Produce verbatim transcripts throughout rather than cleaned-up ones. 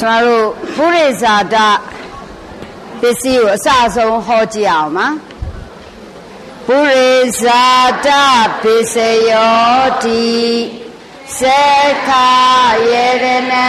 ကျွန်တော်တို့ပုရိဇာတပစ္စည်းကိုအစအဆုံးဟောကြည့်အောင်ပါပုရိဇာတပစ္စယောတိစေခာယေရဏံ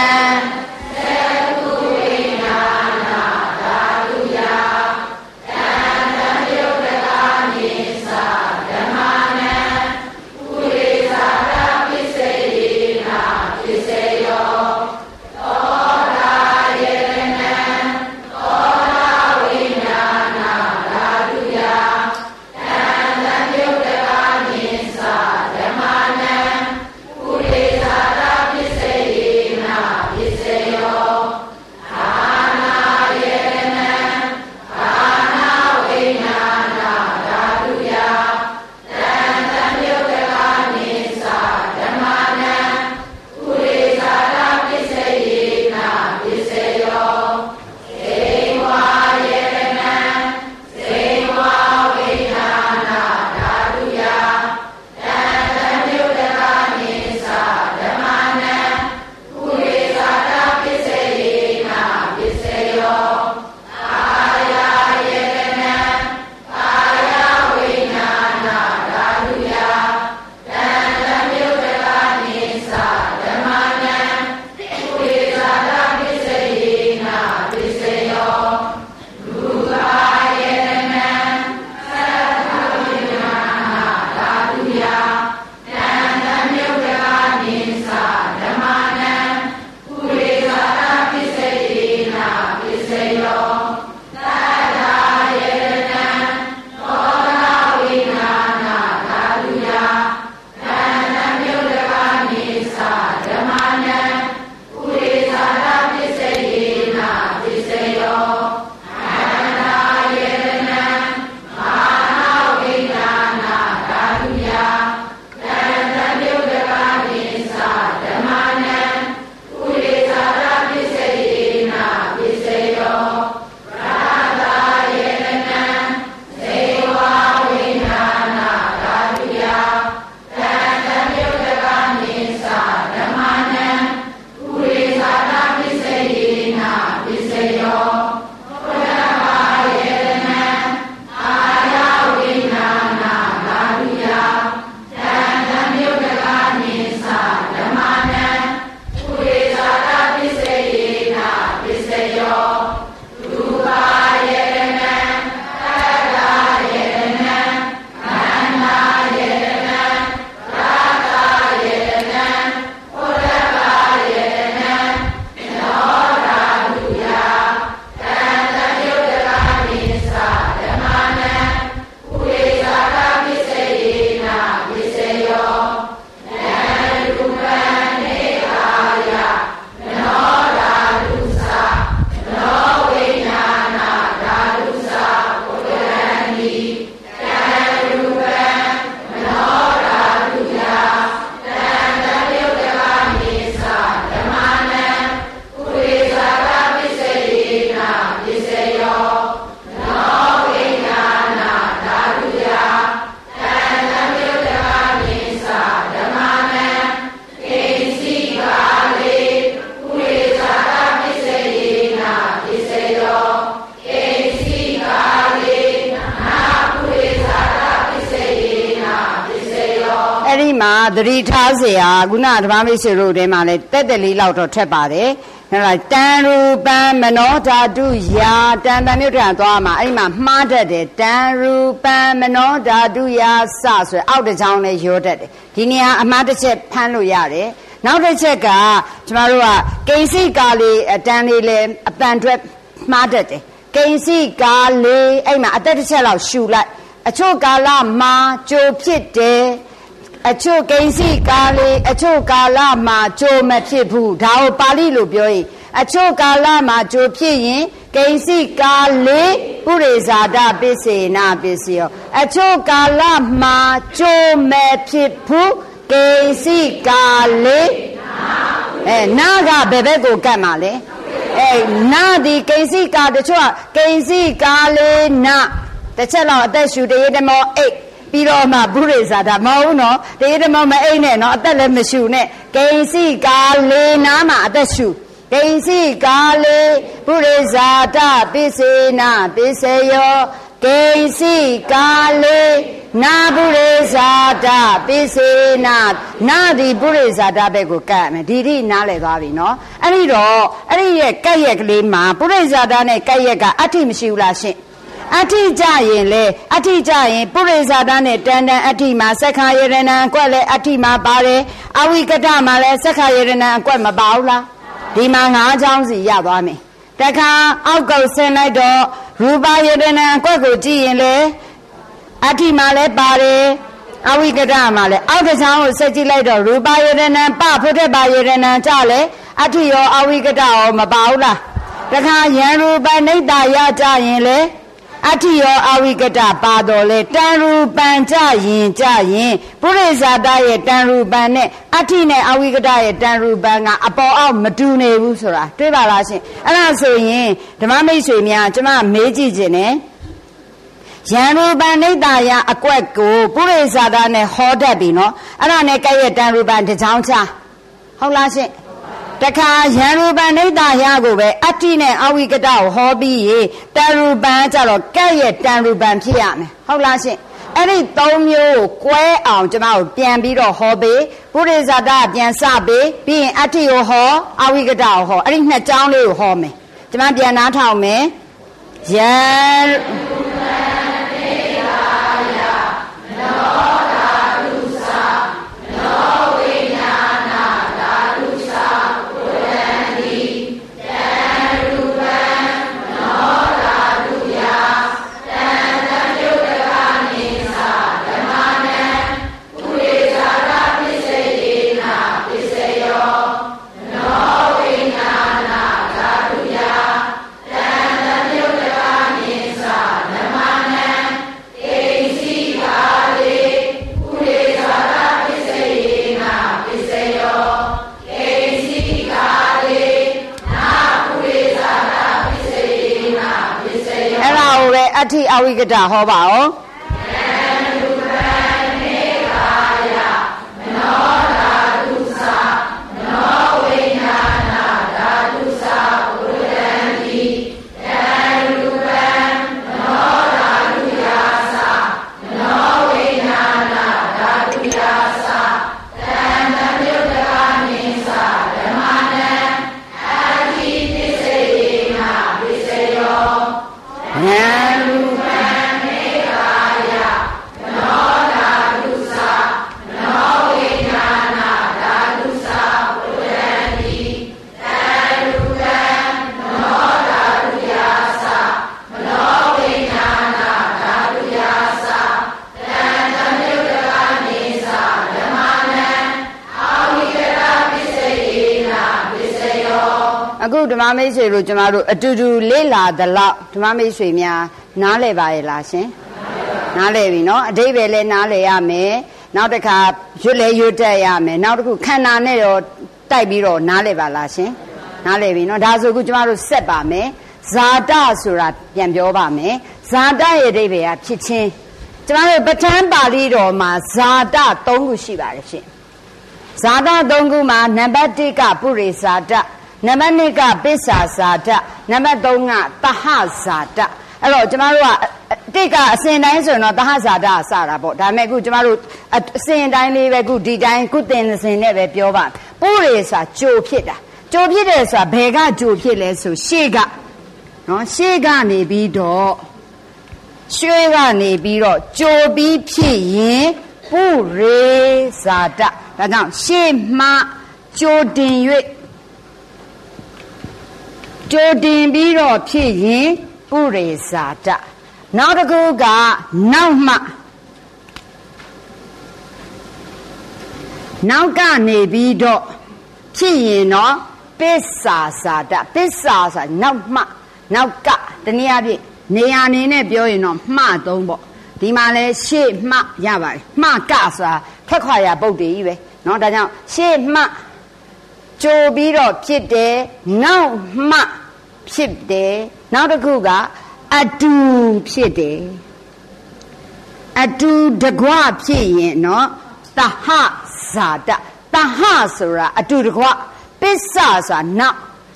သတိထားเสียခုနဓမ္မမိတ်ဆွေတို့ထဲမှာလည်းတက်တက်လေးလောက်တော့ထက်ပါတယ်အဲ့ဒါတန်ရူပံမနောဓာတုယာတန်တန်မြုပ်ထံသွားမှာအဲ့မှာမှားတတ်တယ်တန်ရူပံမနောဓာတုယာစဆိုအောက်တစ်ချောင်းနဲ့ရောတတ်တယ်ဒီနေရာအမှားတစ်ချက်ဖမ်းလို့ရတယ်နောက်တစ်ချက်ကကျမတို့ကကိဉ္စိကာလေးအတန်လေးလည်းအတန်အတွက်မှားတတ်တယ်ကိဉ္စိကာလေးအဲ့မှာအသက်တစ်ချက်လောက်ရှူလိုက်အချို့ကာလမှာကြိုဖြစ်တယ်အချို့ကိဉ္စိကာလေးအချို့ကာလမှာကြိုမဖြစ်ဘူးဒါကိုပါဠိလိုပြောရင်အချို့ကာလမှာကြိုဖြစ်ရင်ကိဉ္စိကာလေးပုရိဇာတပစ္စေနာပစ္စယောအချို့ကာလမှာကြိုမဖြစ်ဘူးကိဉ္စိကာလေးအဲနာကဘယ်ဘက်ကိုကတ်မှာလဲအဲနာဒီကိဉ္စိကာတချို့ကကိဉ္စိကာလေးနာတစ်ချက်လောက်အသက်ရှူတရေတမောအိတ်ပြီးတော့မှပုရိဇာတမဟုတ်ဘူးနော်တရေတမောမအိတ်နဲ့နော်အသက်လည်းမရှူနဲ့ကိဉ္စိကာလေးနာမှာအသက်ရှူကိကိဉ္စီကာလေပုရိဇာတပိစေနာပိစေယောကိဉ္စီကာလေနာပုရိဇာတပိစေနာနာဒီပုရိဇာတဘက်ကိုကတ်ရမယ်ဒီဒီနားလည်သွားပြီနော်အဲ့ဒီတော့အဲ့ဒီရဲ့ကတ်ရက်ကလေးမှာပုရိဇာတနဲ့ကတ်ရက်ကအဋ္ဌိမရှိဘူးလားရှင့်အဋ္ဌိကြရင်လေအဋ္ဌိကြရင်ပုရိဇာတနဲ့တန်တန်အဋ္ဌိမှာစက္ခာယရဏံအကွက်လည်းအဋ္ဌိမှာပါတယ်အဝိကတမှာလည်းစက္ခာယရဏံအကွက်မပါဘူးလားဒီမှာငါးချောင်းစီရသွားမယ်တခါအောက်ကုတ်ဆင်းလိုက်တော့ရူပယရဏံအကွက်ကိုကြည့်ရင်လေအဋ္ဌိမှာလည်းပါတယ်အဝိကတမှာလည်းအောက်တစ်ချောင်းကိုဆက်ကြည့်လိုက်တော့ရူပယရဏံပဖုထပါယရဏံကြလေအဋ္ဌိရောအဝိကတရောမပါဘူးလားတခါယံရူပနိတ္တရကြရင်လေအဋ္ဌိယောအဝိကတပါတော်လေတန်ရူပံကြရင်ကြရင်ပုရိဇာတရဲ့တန်ရူပံနဲ့အဋ္ဌိနဲ့အဝိကတရဲ့တန်ရူပံကအပေါ်အောက်မတူနေဘူးဆိုတာတွေ့ပါလားရှင်အဲ့ဒါဆိုရင်ဓမ္မမိတ်ဆွေများကျမမေးကြည့်ခြင်းနဲ့ယံရူပံနိတ္တယအကွက်ကိုပုရိဇာတနဲ့ဟောတတ်ပြီနော်အဲ့ဒါနဲ့ကဲ့ရဲ့တန်ရူပံတစ်ချောင်းချဟုတ်လားရှင်တခါယံရူပနိတ္တယကိုပဲအဋ္ဌိနဲ့အဝိကတကိုဟောပြီးရေတန်ရူပံကြတော့ကဲ့ရဲ့တန်ရူပံဖြစ်ရမယ်ဟုတ်လားရှင်အဲ့ဒီသုံးမျိုးကိုကွဲအောင်ကျမတို့ပြန်ပြီးတော့ဟောပေးပုရိဇာတပြန်စပေးပြီးရင်အဋ္ဌိကိုဟောအဝိကတကိုဟောအဲ့ဒီနှစ်ကြောင်းလေးကိုဟောမယ်ကျမပြန်နားထောင်မယ်ယံအဋ္ဌိအဝိကတဟောပါဦးအခုဓမ္မမိတ်ဆွေတို့ကျမတို့အတူတူလေ့လာသလောက်ဓမ္မမိတ်ဆွေများနားလည်ပါရဲ့လားရှင်နားလည်ပြီနော်အဓိပ္ပာယ်လည်းနားလည်ရမယ်နောက်တစ်ခါရွတ်လဲရွတ်တတ်ရမယ်နောက်တစ်ခုခန္ဓာနဲ့တော့တိုက်ပြီးတော့နားလည်ပါလားရှင်နားလည်ပြီနော်ဒါဆိုခုကျမတို့ဆက်ပါမယ်ဇာတဆိုတာပြန်ပြောပါမယ်ဇာတရဲ့အဓိပ္ပာယ်ကဖြစ်ချင်းကျမတို့ပဋ္ဌာန်းပါဠိတော်မှာဇာတသုံးခုရှိပါတယ်ရှင်ဇာတသုံးခုမှာနံပါတ်တစ်ကပုရိဇာတနံပါတ်နှစ်ကပစ္ဆာဇာတနံပါတ်သုံးကသဟဇာတအဲ့တော့ကျမတို့ကတစ်ကအစဉ်တိုင်းဆိုရင်တော့သဟဇာတစတာပေါ့ဒါပေမဲ့အခုကျမတို့အစဉ်တိုင်းလေးပဲခုဒီတိုင်းခုသင်စဉ်နဲ့ပဲပြောပါပုရိဇာကြိုဖြစ်တာကြိုဖြစ်တယ်ဆိုတာဘယ်ကကြိုဖြစ်လဲဆိုရှေ့ကနော်ရှေ့ကနေပြီးတော့ရွှေကနေပြီးတော့ကြိုပြီးဖြစ်ရင်ပုရိဇာတဒါကြောင့်ရှေ့မှကြိုတင်၍ကြိုတင်ပြီးတော့ဖြစ်ရင်ပုရိဇာတနောက်တစ်ခုကနောက်မှနောက်ကနေပြီးတော့ဖြစ်ရင်တော့ပစ္ဆာဇာတပစ္ဆာဆိုတာနောက်မှနောက်ကတနည်းအားဖြင့်နေရာနေနဲ့ပြောရင်တော့မှသုံးပေါ့ဒီမှာလဲရှေ့မှရပါတယ်မှကဆိုတာထက်ခွာရပုတ်တည်ကြီးပဲเนาะဒါကြောင့်ရှေ့မှကြိုပြီးတော့ဖြစ်တယ်နောက်မှဖြစ်တယ်နောက်တစ်ခုကအတူဖြစ်တယ်အတူတကွဖြစ်ရင်เนาะသဟဇာတသဟဆိုတာအတူတကွပစ္ဆာဆိုတာနောက်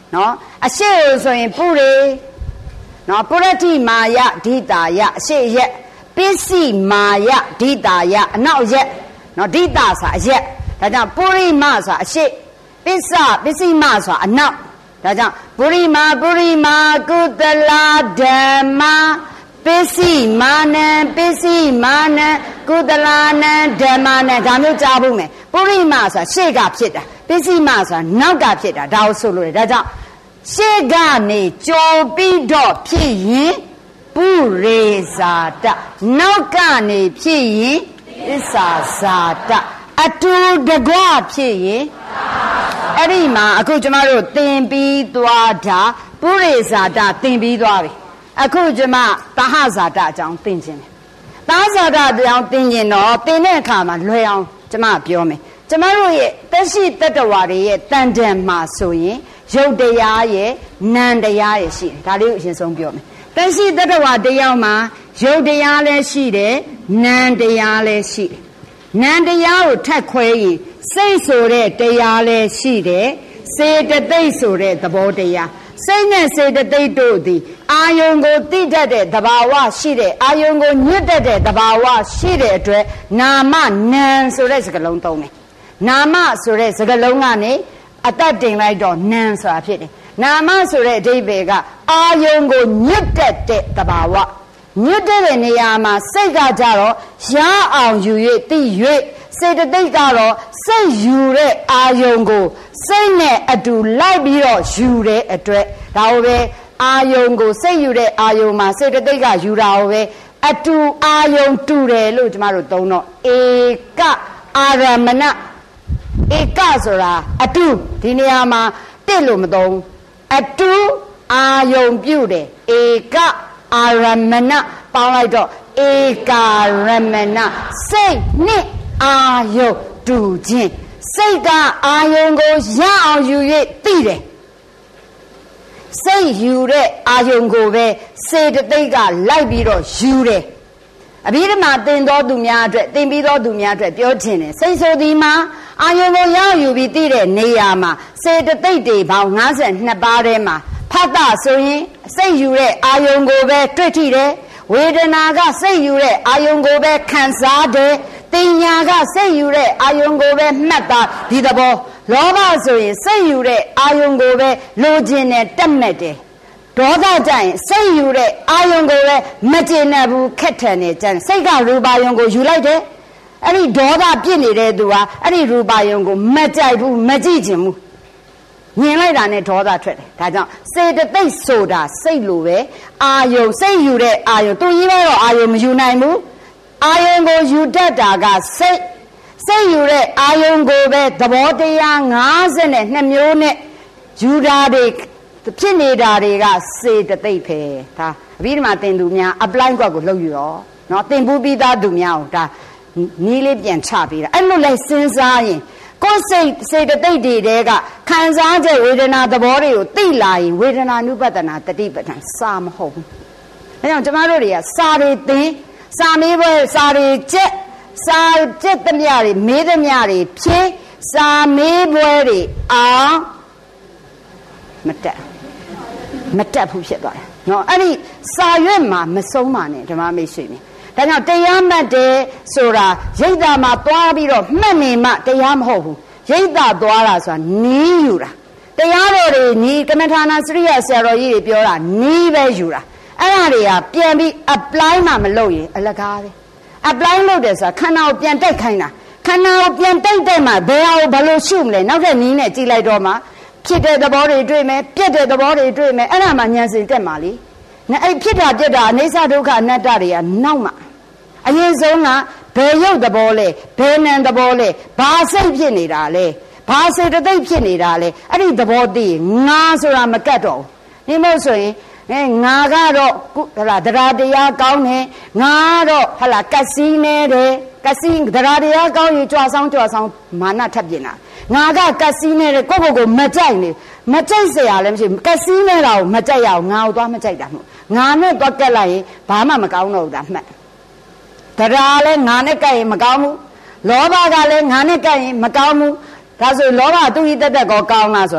နော်အရှိဆိုရင်ပုရိနော်ပုရတိမာယဒိတာယအရှိရက်ပစ္စည်းမာယဒိတာယအနောက်ရက်နော်ဒိတာဆိုအရက်ဒါကြောင့်ပုရိမဆိုအရှိပစ္စပစ္စည်းမဆိုအနောက်ဒါကြောင့်ပုရိမာပုရိမာကုသလာဓမ္မပစ္စည်းမာနံပစ္စည်းမာနံကုသလာနံဓမ္မနံဒါမျိုးကြားဖို့မယ်ပုရိမာဆိုတာရှေ့ကဖြစ်တာပစ္စည်းမဆိုတာနောက်ကဖြစ်တာဒါကိုဆိုလို့ရတယ်ဒါကြောင့်ရှေ့ကနေကြော်ပြီးတော့ဖြစ်ရင်ပုရိဇာတနောက်ကနေဖြစ်ရင်သစ္စာဇာတအတူတကွဖြစ်ရင်အဲ့ဒီမှာအခုကျမတို့သင်ပြီးသွားတာပုရိဇာတသင်ပြီးသွားပြီအခုကျမသဟဇာတအကြောင်းသင်ခြင်းတယ်သဟဇာတအကြောင်းသင်ခြင်းတော့သင်တဲ့အခါမှာလွယ်အောင်ကျမပြောမယ်ကျမတို့ရဲ့သက်ရှိတတ္တဝါတွေရဲ့တန်တန်မှာဆိုရင်ရုပ်တရားရဲ့နာမ်တရားရဲ့ရှိတယ်ဒါလေးကိုအရင်ဆုံးပြောမယ်သက်ရှိတတ္တဝါတယောက်မှာရုပ်တရားလည်းရှိတယ်နာမ်တရားလည်းရှိတယ်နာမ်တရားကိုထက်ခွဲရင်စိတ်ဆိုတဲ့တရားလည်းရှိတယ်စေတသိက်ဆိုတဲ့သဘောတရားစိတ်နဲ့စေတသိက်တို့သည်အာယုံကိုသိတတ်တဲ့သဘာဝရှိတဲ့အာယုံကိုညွတ်တတ်တဲ့သဘာဝရှိတဲ့အတွက်နာမနာမ်ဆိုတဲ့စကားလုံးသုံးတယ်နာမဆိုတဲ့စကားလုံးကနေအတတ်တင်လိုက်တော့နာမ်ဆိုတာဖြစ်တယ်နာမဆိုတဲ့အဓိပ္ပာယ်ကအာယုံကိုညွတ်တတ်တဲ့သဘာဝညွတ်တဲ့နေရာမှာစိတ်ကကြတော့ရအောင်ယူ၍သိ၍စေတသိက်ကတော့စိတ်ယူတဲ့အာယုံကိုစိတ်နဲ့အတူလိုက်ပြီးတော့ယူတဲ့အတွက်ဒါကိုပဲအာယုံကိုစိတ်ယူတဲ့အာယုံမှာစေတသိက်ကယူတာကိုပဲအတူအာယုံတူတယ်လို့ကျမတို့သုံးတော့ဧကအာရမဏဧကဆိုတာအတူဒီနေရာမှာတစ်လို့မသုံးအတူအာယုံပြုတယ်ဧကအာရမဏပေါင်းလိုက်တော့ဧကာရမဏစိတ်နဲ့အာယုံတူခြင်းစိတ်ကအာယုံကိုရအောင်ယူ၍သိတယ်စိတ်ယူတဲ့အာယုံကိုပဲစေတသိက်ကလိုက်ပြီးတော့ယူတယ်အဘိဓမ္မာသင်တော်သူများအတွက်သင်ပြီးတော်သူများအတွက်ပြောခြင်းတယ်စိတ်ဆိုသည်မှာအာယုံကိုရအောင်ယူပြီးသိတဲ့နေရာမှာစေတသိက်တွေပေါင်း၅၂ပါးထဲမှာဖတ်တာဆိုရင်စိတ်ယူတဲ့အာယုံကိုပဲတွေ့ထိတယ်ဝေဒနာကစိတ်ယူတဲ့အာယုံကိုပဲခံစားတယ်တင်ညာကစိတ်ယူတဲ့အာယုံကိုပဲမှတ်တာဒီသဘောလောဘဆိုရင်စိတ်ယူတဲ့အာယုံကိုပဲလိုချင်တယ်တက်မဲ့တယ်ဒေါသကြရင်စိတ်ယူတဲ့အာယုံကိုပဲမကျေနပ်ဘူးခက်ထန်နေကြတယ်စိတ်ကရူပါယုံကိုယူလိုက်တယ်အဲ့ဒီဒေါသပြစ်နေတဲ့သူဟာအဲ့ဒီရူပါယုံကိုမကြိုက်ဘူးမကြည့်ချင်ဘူးမြင်လိုက်တာနဲ့ဒေါသထွက်တယ်ဒါကြောင့်စေတသိက်ဆိုတာစိတ်လိုပဲအာယုံစိတ်ယူတဲ့အာယုံသူကြီးတော့အာယုံမယူနိုင်ဘူးအာယုံကိုယူတတ်တာကစိတ်စိတ်ယူတဲ့အာယုံကိုပဲသဘောတရား၅၂မျိုးနဲ့ယူတာတွေဖြစ်နေတာတွေကစေတသိက်ပဲဒါအဘိဓမ္မာသင်သူများ apply ကွက်ကိုလုပ်ယူရောเนาะသင်ဘူးပြီးသားသူများကိုဒါနီးလေးပြန်ချပေးတာအဲ့လိုလဲစဉ်းစားရင်ကိုယ်စိတ်စေတသိက်တွေတဲကခံစားချက်ဝေဒနာသဘောတွေကိုသိလာရင်ဝေဒနာနုပဒနာတတိပဋ္ဌာန်စာမဟုတ်ဘူးဒါကြောင့်ကျမတို့တွေကစာတွေသင်စာမေးပွဲစာတွေကျက်စာကျက်သမျှတွေမေးသမျှတွေဖြေစာမေးပွဲတွေအောင်မတက်မတက်ဘူးဖြစ်သွားတယ်နော်အဲ့ဒီစာရွက်မှာမဆုံးပါနဲ့ဓမ္မမိတ်ဆွေများဒါကြောင့်တရားမှတ်တယ်ဆိုတာရိတ်တာမှာသွားပြီးတော့မှတ်နေမှတရားမဟုတ်ဘူးရိတ်တာသွားတာဆိုတာနီးယူတာတရားတော်တွေနီးကမ္မထာနာစရိယဆရာတော်ကြီးတွေပြောတာနီးပဲယူတာအဲ့ဒါတွေကပြန်ပြီး apply မှမလုပ်ရင်အလကားပဲ apply လုပ်တယ်ဆိုတာခန္ဓာကိုပြန်တိုက်ခိုင်းတာခန္ဓာကိုပြန်တိုက်တဲ့မှာဘယ်ဟာကိုဘယ်လိုရှုမလဲနောက်ထပ်နီးနဲ့ကြည့်လိုက်တော့မှဖြစ်တဲ့သဘောတွေတွေ့မယ်ပြက်တဲ့သဘောတွေတွေ့မယ်အဲ့ဒါမှဉာဏ်စဉ်တက်မှာလေအဲ့ဖြစ်တာပြက်တာအိဋ္ဌဒုက္ခအနတ္တတွေကနောက်မှအရင်ဆုံးကဘယ်ရုပ်သဘောလဲဘယ်နံသဘောလဲဘာစိတ်ဖြစ်နေတာလဲဘာစေတသိက်ဖြစ်နေတာလဲအဲ့ဒီသဘောသိငါဆိုတာမကတ်တော့ဘူးဒီမို့ဆိုရင်အဲငါကတော့ဟလာတရားတရားကောင်းတယ်ငါကတော့ဟလာကစီးနေတယ်ကစီးတရားတရားကောင်းရင်ကြွားဆောင်ကြွားဆောင်မာနထပ်ပြင်တာငါကကစီးနေတယ်ကိုယ့်ဘုတ်ကိုမကြိုက်နေမကြိုက်เสียရလည်းမရှိဘူးကစီးနေတာကိုမကြိုက်ရအောင်ငါ့ကိုသွားမကြိုက်တာမဟုတ်ငါနဲ့သွားကက်လိုက်ရင်ဘာမှမကောင်းတော့ဘူးဒါမှတ်တရားလည်းငါနဲ့ကက်ရင်မကောင်းဘူးလောဘကလည်းငါနဲ့ကက်ရင်မကောင်းဘူးဒါဆိုလောဘသူ့ဤတက်တက်ကောကောင်းလားဆိုသူ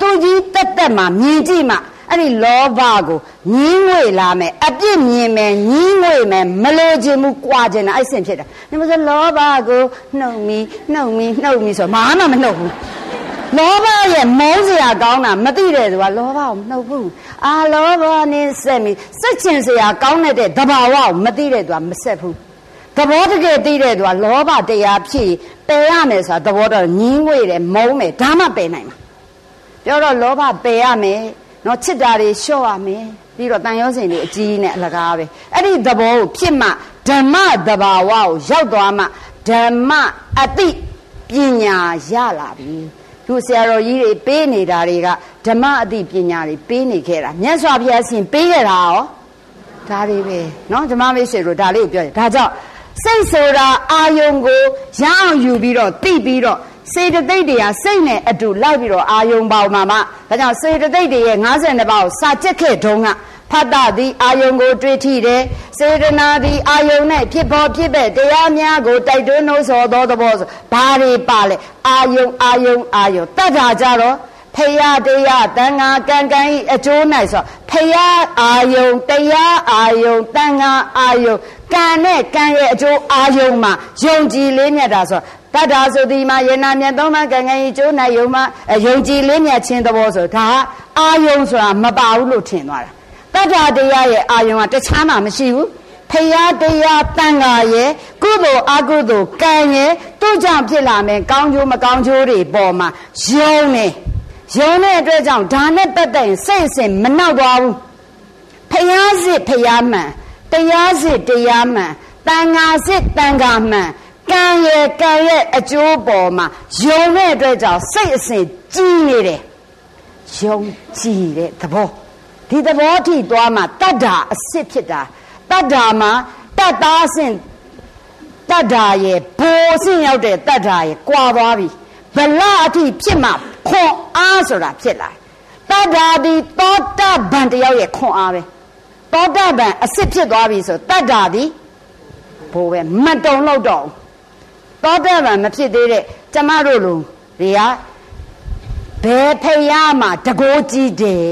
သူကြီးတက်တက်မှာမြင်ကြည့်မှာအဲ့ဒီလောဘကိုညင်းငွေလာမယ်အပြစ်မြင်မယ်ညင်းငွေမယ်မလို့ခြင်းမူကြွားခြင်းအဲ့ဆင့်ဖြစ်တာဒီမှာဆိုလောဘကိုနှုတ်မီနှုတ်မီနှုတ်မီဆိုဘာမှမနှုတ်ဘူးလောဘရဲ့မုန်းစရာကောင်းတာမသိတဲ့သူကလောဘကိုမနှုတ်ဘူးအာလောဘနဲ့ဆက်မီစက်ချင်စရာကောင်းတဲ့သဘာဝကိုမသိတဲ့သူကမဆက်ဘူးသဘောတကယ်သိတဲ့သူကလောဘတရားဖြစ်ပယ်ရမယ်ဆိုတာသဘောတော့ညင်းငွေတယ်မုန်းတယ်ဒါမှပယ်နိုင်မှာပြောတော့လောဘပယ်ရမယ်နော်ချစ်တာတွေလျှော့ရမယ်ပြီးတော့တန်ရောစင်တွေအကြီးနဲ့အလကားပဲအဲ့ဒီသဘောကိုဖြစ်မှဓမ္မသဘာဝကိုရောက်သွားမှဓမ္မအသိပညာရလာပြီသူဆရာတော်ကြီးတွေပေးနေတာတွေကဓမ္မအသိပညာတွေပေးနေခဲ့တာမြတ်စွာဘုရားရှင်ပေးခဲ့တာရောဒါတွေပဲနော်ဓမ္မမိတ်ဆွေတို့ဒါလေးကိုပြောတယ်ဒါကြောင့်စိတ်ဆိုတာအာယုံကိုရအောင်ယူပြီးတော့သိပြီးတော့စေတသိက်တွေကစိတ်နဲ့အတူလိုက်ပြီးတော့အာယုံပေါမှာမှဒါကြောင့်စေတသိက်တွေရဲ့၅၂ပါးကိုစာကျက်ခဲ့တုန်းကဖတ်တာသည်အာယုံကိုတွေ့ထိတယ်စေတနာသည်အာယုံနဲ့ဖြစ်ပေါ်ဖြစ်ပဲတရားများကိုတိုက်တွန်းနှိုးဆော်သောသဘောဆိုဘာတွေပါလဲအာယုံအာယုံအာယုံတတ်တာကြတော့ဖယားတရားတန်ခါကံကံဤအကျိုး၌ဆိုဖယားအာယုံတရားအာယုံတန်ခါအာယုံကံနဲ့ကံရဲ့အကျိုးအာယုံမှာယုံကြည်လေးမြတ်တာဆိုတတ္တာဆိုဒီမှာယေနာမြတ်သုံးပါးကံကံဤကျိုး၌ယုံမှာယုံကြည်လေးမြတ်ခြင်းသဘောဆိုဒါအာယုံဆိုတာမပါဘူးလို့ထင်သွားတာတတ္တာတရားရဲ့အာယုံကတခြားမှမရှိဘူးဖယားတရားတန်ခါရဲ့ကုသိုလ်အကုသိုလ်ကံရဲ့သူ့ကြောင့်ဖြစ်လာမယ်ကောင်းကျိုးမကောင်းကျိုးတွေပေါ်မှာယုံနေယုံတဲ့အတွက်ကြောင့်ဒါနဲ့ပတ်သက်ရင်စိတ်အစဉ်မနှောက်သွားဘူးဖယားစစ်ဖယားမှန်တရားစစ်တရားမှန်တန်ခါစစ်တန်ခါမှန်ကံရဲ့ကံရဲ့အကျိုးပေါ်မှာယုံတဲ့အတွက်ကြောင့်စိတ်အစဉ်ကြီးနေတယ်ယုံကြည်တဲ့သဘောဒီသဘောထိသွားမှတတ္တာအစစ်ဖြစ်တာတတ္တာမှာတတ္တာအစဉ်တတ္တာရဲ့ဘိုးအစဉ်ရောက်တဲ့တတ္တာရဲ့ကွာသွားပြီဗလအထိဖြစ်မှခွန်အားဆိုတာဖြစ်လာတတ္တာဒီသောတပန်တယောက်ရဲ့ခွန်အားပဲသောတပန်အစစ်ဖြစ်သွားပြီဆိုတတ္တာဒီဘိုးပဲမတုံလို့တော့သောတပန်မဖြစ်သေးတဲ့ကျမတို့လူတွေကဘယ်ဖယားမှာတကိုးကြီးတယ်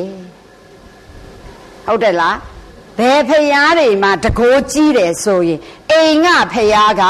ဟုတ်တယ်လားဘယ်ဖယားတွေမှာတကိုးကြီးတယ်ဆိုရင်အိမ်ကဖယားက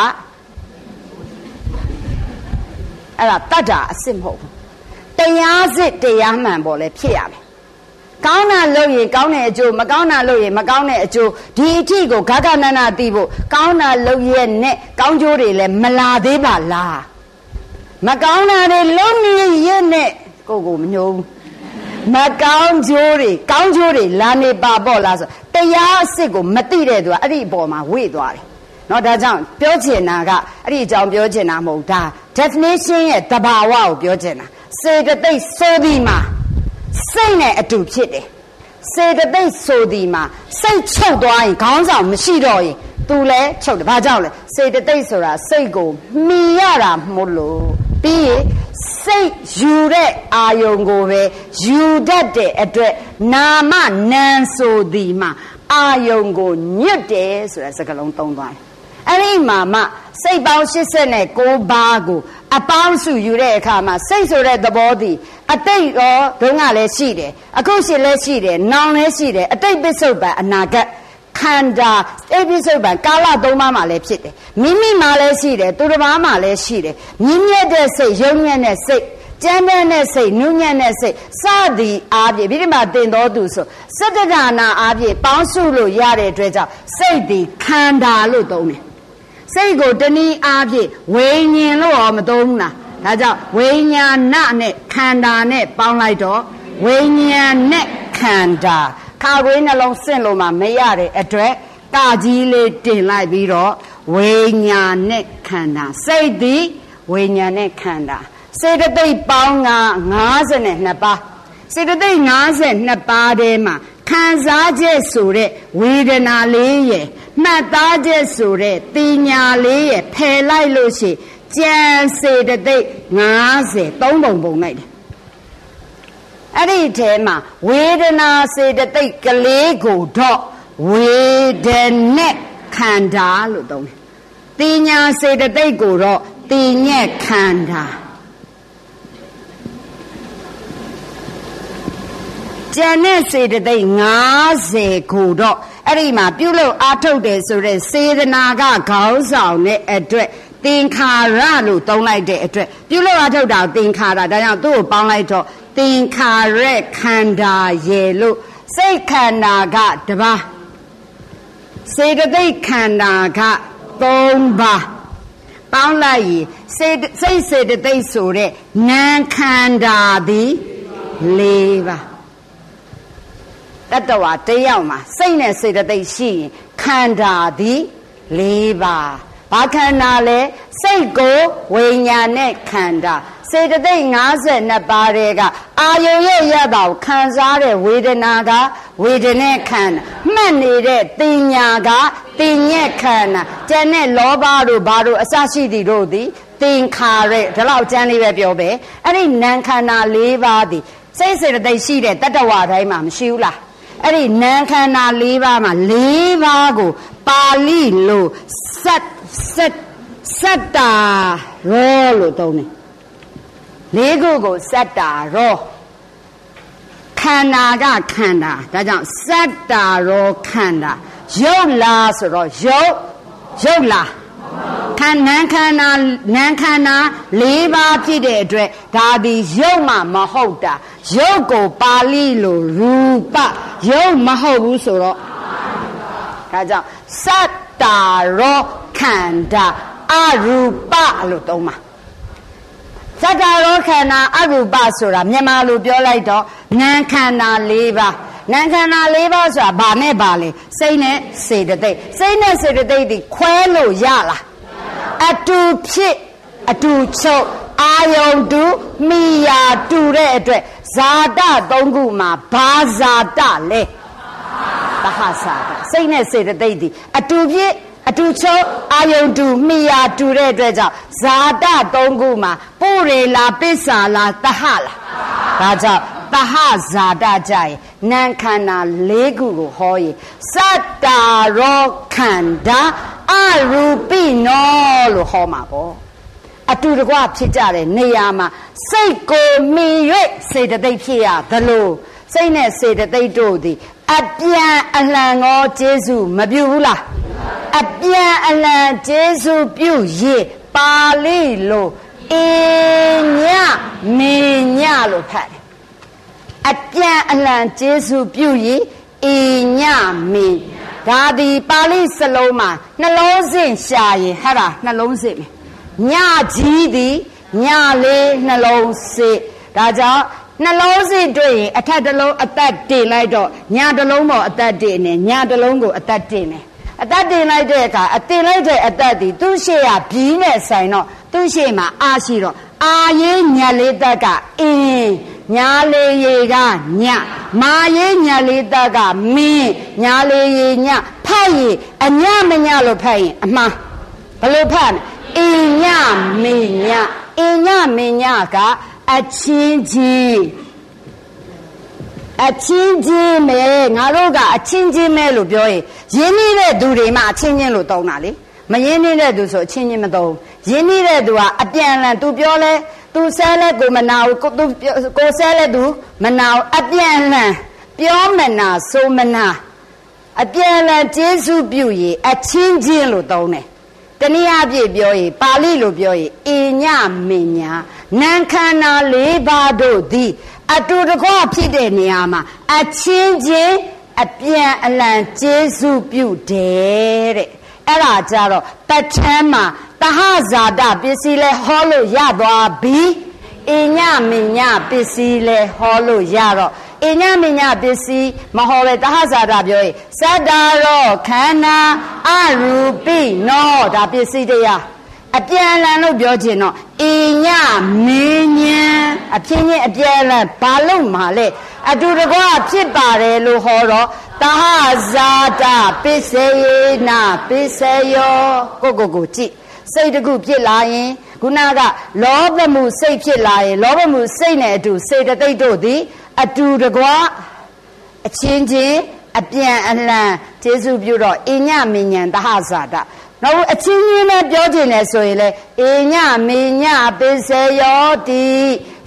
အဲ့ဒါတတ္တာအစစ်မဟုတ်ဘူးတရားစစ်တရားမှန်ပေါ်လဲဖြစ်ရမယ်ကောင်းတာလုပ်ရင်ကောင်းတဲ့အကျိုးမကောင်းတာလုပ်ရင်မကောင်းတဲ့အကျိုးဒီအထီကိုဂဂနနာသိဖို့ကောင်းတာလုပ်ရဲ့နဲ့ကောင်းကျိုးတွေလည်းမလာသေးပါလားမကောင်းတာတွေလုံးနေရဲ့နဲ့ကိုကိုမညှိုးဘူးမကောင်းကျိုးတွေကောင်းကျိုးတွေလာနေပါပေါ့လားဆိုတရားအစစ်ကိုမသိတဲ့သူကအဲ့ဒီအပေါ်မှာဝေ့သွားတယ်နော်ဒါကြောင့်ပြောချင်တာကအဲ့ဒီအကြောင်းပြောချင်တာမဟုတ်ဒါ definition ရဲ့တဘာဝကိုပြောချင်တာစေတသိက်ဆိုသည်မှာစိတ်နဲ့အတူဖြစ်တယ်စေတသိက်ဆိုသည်မှာစိတ်ချုပ်သွားရင်ခေါင်းဆောင်မရှိတော့ရင်သူလည်းချုပ်တယ်ဘာကြောင့်လဲစေတသိက်ဆိုတာစိတ်ကိုမှီရတာမို့လို့ပြီးရင်စိတ်ယူတဲ့အာယုံကိုပဲယူတတ်တဲ့အတွက်နာမနံဆိုသည်မှာအာယုံကိုညွတ်တယ်ဆိုတဲ့စကားလုံးသုံးသွားတယ်အဲ့ဒီမှာမှစိတ်ပေါင်း၈၉ပါးကိုအပေါင်းစုယူတဲ့အခါမှာစိတ်ဆိုတဲ့သဘောတည်အတိတ်ရောဒုံကလည်းရှိတယ်အခုရှိလည်းရှိတယ်နောင်လည်းရှိတယ်အတိတ်ပစ္စုပန်အနာဂတ်ခန္ဓာအပစ္စုပန်ကာလသုံးပါးမှာလည်းဖြစ်တယ်မိမိမှာလည်းရှိတယ်သူတစ်ပါးမှာလည်းရှိတယ်မြင့်မြတ်တဲ့စိတ်ယုံညံ့တဲ့စိတ်ကျမ်းတဲ့စိတ်နုညံ့တဲ့စိတ်စသည်အားဖြင့်ပြီးဒီမှာတင်တော်သူဆိုစတ္တဒါနာအားဖြင့်ပေါင်းစုလို့ရတဲ့အတွက်ကြောင့်စိတ်ဒီခန္ဓာလို့သုံးတယ်စိတ်ကိုတနည်းအားဖြင့်ဝိညာဉ်လို့ရောမသုံးဘူးလားဒါကြောင့်ဝိညာဏနဲ့ခန္ဓာနဲ့ပေါင်းလိုက်တော့ဝိညာဉ်နဲ့ခန္ဓာခါခွေးနှလုံးဆင့်လို့မှမရတဲ့အတွက်တာကြီးလေးတင်လိုက်ပြီးတော့ဝိညာဉ်နဲ့ခန္ဓာစိတ်သည်ဝိညာဉ်နဲ့ခန္ဓာစေတသိက်ပေါင်းက၅၂ပါးစေတသိက်၅၂ပါးထဲမှာခံစားချက်ဆိုတဲ့ဝေဒနာလေးရဲ့မှတ်သားချက်ဆိုတဲ့တင်ညာလေးရဲ့ဖယ်လိုက်လို့ရှိကြံစေတသိက်၅၀သုံးပုံပုံလိုက်တယ်အဲ့ဒီထဲမှာဝေဒနာစေတသိက်ကလေးကိုတော့ဝေဒနဲ့ခန္ဓာလို့သုံးတယ်တင်ညာစေတသိက်ကိုတော့တင်ညက်ခန္ဓာကျန်တဲ့စေတသိက်ငါးဆယ်ကိုတော့အဲ့ဒီမှာပြုလုပ်အားထုတ်တယ်ဆိုတဲ့စေတနာကခေါင်းဆောင်တဲ့အတွက်သင်္ခါရလို့သုံးလိုက်တဲ့အတွက်ပြုလုပ်အားထုတ်တာသင်္ခါရဒါကြောင့်သူ့ကိုပေါင်းလိုက်တော့သင်္ခါရခန္ဓာရဲ့လို့စိတ်ခန္ဓာကတပါးစေတသိက်ခန္ဓာကသုံးပါးပေါင်းလိုက်ရင်စိတ်စိတ်စေတသိက်ဆိုတဲ့နာမ်ခန္ဓာသည်လေးပါတတ္တဝါတယောက်မှာစိတ်နဲ့စေတသိက်ရှိရင်ခန္ဓာသည်လေးပါဘာခန္ဓာလဲစိတ်ကိုဝိညာဉ်နဲ့ခန္ဓာစေတသိက်၅၂ပါးတွေကအာယုရဲ့ရတာကိုခံစားတဲ့ဝေဒနာကဝေဒနဲ့ခန္ဓာမှတ်နေတဲ့တင်ညာကတင်ညက်ခန္ဓာကျန်တဲ့လောဘတို့ဘာတို့အစရှိသည်တို့သည်သင်္ခါရဒါလောက်ကျမ်းလေးပဲပြောပဲအဲ့ဒီနာမ်ခန္ဓာ၄ပါးသည်စိတ်စေတသိက်ရှိတဲ့တတ္တဝါတိုင်းမှာမရှိဘူးလားအဲ့ဒီနာမ်ခန္ဓာ၄ပါးမှာ၄ပါးကိုပါဠိလိုစက်စက်စတ္တာရောလို့သုံးတယ်လေးခုကိုစတ္တာရောခန္ဓာကခန္ဓာဒါကြောင့်စတ္တာရောခန္ဓာရုပ်လားဆိုတော့ရုပ်ရုပ်လားခန္ဓာခန္ဓာနာမ်ခန္ဓာ၄ပါးဖြစ်တဲ့အတွက်ဒါသည်ရုပ်မှမဟုတ်တာရုပ်ကိုပါဠိလိုရူပရုပ်မဟုတ်ဘူးဆိုတော့ဒါကြောင့်စတ္တာရောခန္ဓာအရူပလို့သုံးပါစတ္တာရောခန္ဓာအရူပဆိုတာမြန်မာလိုပြောလိုက်တော့နာမ်ခန္ဓာ၄ပါးနာမ်ခန္ဓာ၄ပါးဆိုတာဘာနဲ့ဘာလဲစိတ်နဲ့စေတသိက်စိတ်နဲ့စေတသိက်ဒီခွဲလို့ရလားအတူဖြစ်အတူချုပ်အာယုံတူမိယာတူတဲ့အတွက်ဇာတသုံးခုမှာဘာဇာတလဲသဟဇာတစိတ်နဲ့စေတသိက်ဒီအတူဖြစ်အတူချုပ်အာယုံတူမိယာတူတဲ့အတွက်ကြောင့်ဇာတသုံးခုမှာပုရိလာပစ္စာလားသဟလားဒါကြောင့်သဟဇာတကြရင်နာမ်ခန္ဓာ၄ခုကိုဟောရင်စတ္တာရောခန္ဓာအရူပိနောလို့ဟောမှာပေါ့အတူတကွဖြစ်ကြတဲ့နေရာမှာစိတ်ကိုမြင်၍စေတသိက်ဖြစ်ရသလိုစိတ်နဲ့စေတသိက်တို့သည်အပြန်အလှန်သောကျေးဇူးမပြုဘူးလားအပြန်အလှန်ကျေးဇူးပြု၍ပါဠိလိုအညမင်းညလို့ဖတ်တယ်အပြန်အလှန်ကျေးဇူးပြု၍အညမင်းဒါဒီပါဠိစလုံးမှာနှလုံးစဉ်ရှာရင်ဟဲ့လားနှလုံးစဉ်ပဲညကြီးသည်ညလေးနှလုံးစစ်ဒါကြောင့်နှလုံးစစ်တွေ့ရင်အထက်တစ်လုံးအသက်တင်လိုက်တော့ညတစ်လုံးပေါ်အသက်တင်နေညတစ်လုံးကိုအသက်တင်နေအသက်တင်လိုက်တဲ့အခါအတင်လိုက်တဲ့အသက်ဒီသူ့ရှေ့ကဘီးနဲ့ဆိုင်တော့သူ့ရှေ့မှာအာရှိတော့အာရေးညလေးတက်ကအင်းညာလေးရေကညမာရေးညလေးတက်ကမင်းညာလေးရေညဖတ်ရင်အညမညလို့ဖတ်ရင်အမှားဘယ်လိုဖတ်အင်းညမင်းညအင်းညမင်းညကအချင်းချင်းအချင်းချင်းပဲငါတို့ကအချင်းချင်းပဲလို့ပြောရင်ရင်းနှီးတဲ့သူတွေမှအချင်းချင်းလို့သုံးတာလေမရင်းနှီးတဲ့သူဆိုအချင်းချင်းမသုံးရင်းနှီးတဲ့သူကအပြန်အလှန်သူပြောလဲသူဆဲလဲကိုမနာဘူးကိုသူကိုဆဲလဲသူမနာဘူးအပြန်အလှန်ပြောမနာဆိုမနာအပြန်အလှန်ကျေးဇူးပြုရင်အချင်းချင်းလို့သုံးတယ်တနည်းအားဖြင့်ပြောရင်ပါဠိလိုပြောရင်အညမညာနာမ်ခန္ဓာ၄ပါးတို့သည်အတူတကွဖြစ်တဲ့နေရာမှာအချင်းချင်းအပြန်အလှန်ကျေးဇူးပြုတယ်တဲ့အဲ့ဒါကြတော့ပဋ္ဌာန်းမှာသဟဇာတပစ္စည်းလဲဟောလို့ရသွားပြီအညမညပစ္စည်းလဲဟောလို့ရတော့အညမညပစ္စည်းမဟောပဲသဟဇာတပြောရင်စတ္တာရောခန္ဓာအရူပိနောဒါပစ္စည်းတရားအပြန်အလှန်လို့ပြောချင်တော့အညမင်းညံအဖြစ်ချင်းအပြန်အလှန်ဘာလို့မှလဲအတူတကွဖြစ်ပါတယ်လို့ဟောတော့သဟဇာတပစ္စယေနပစ္စယောကိုကိုကိုကြည့်စိတ်တခုဖြစ်လာရင်ခုနကလောဘမှုစိတ်ဖြစ်လာရင်လောဘမှုစိတ်နဲ့အတူစေတသိက်တို့သည်အတူတကွအချင်းချင်းအပြန်အလှန်ကျေးဇူးပြုတော့အညမဉ္ဉံသဟဇာတနောက်အချင်းချင်းနဲ့ပြောချင်တယ်ဆိုရင်လေအညမဉ္ဉပစ္စယောတိ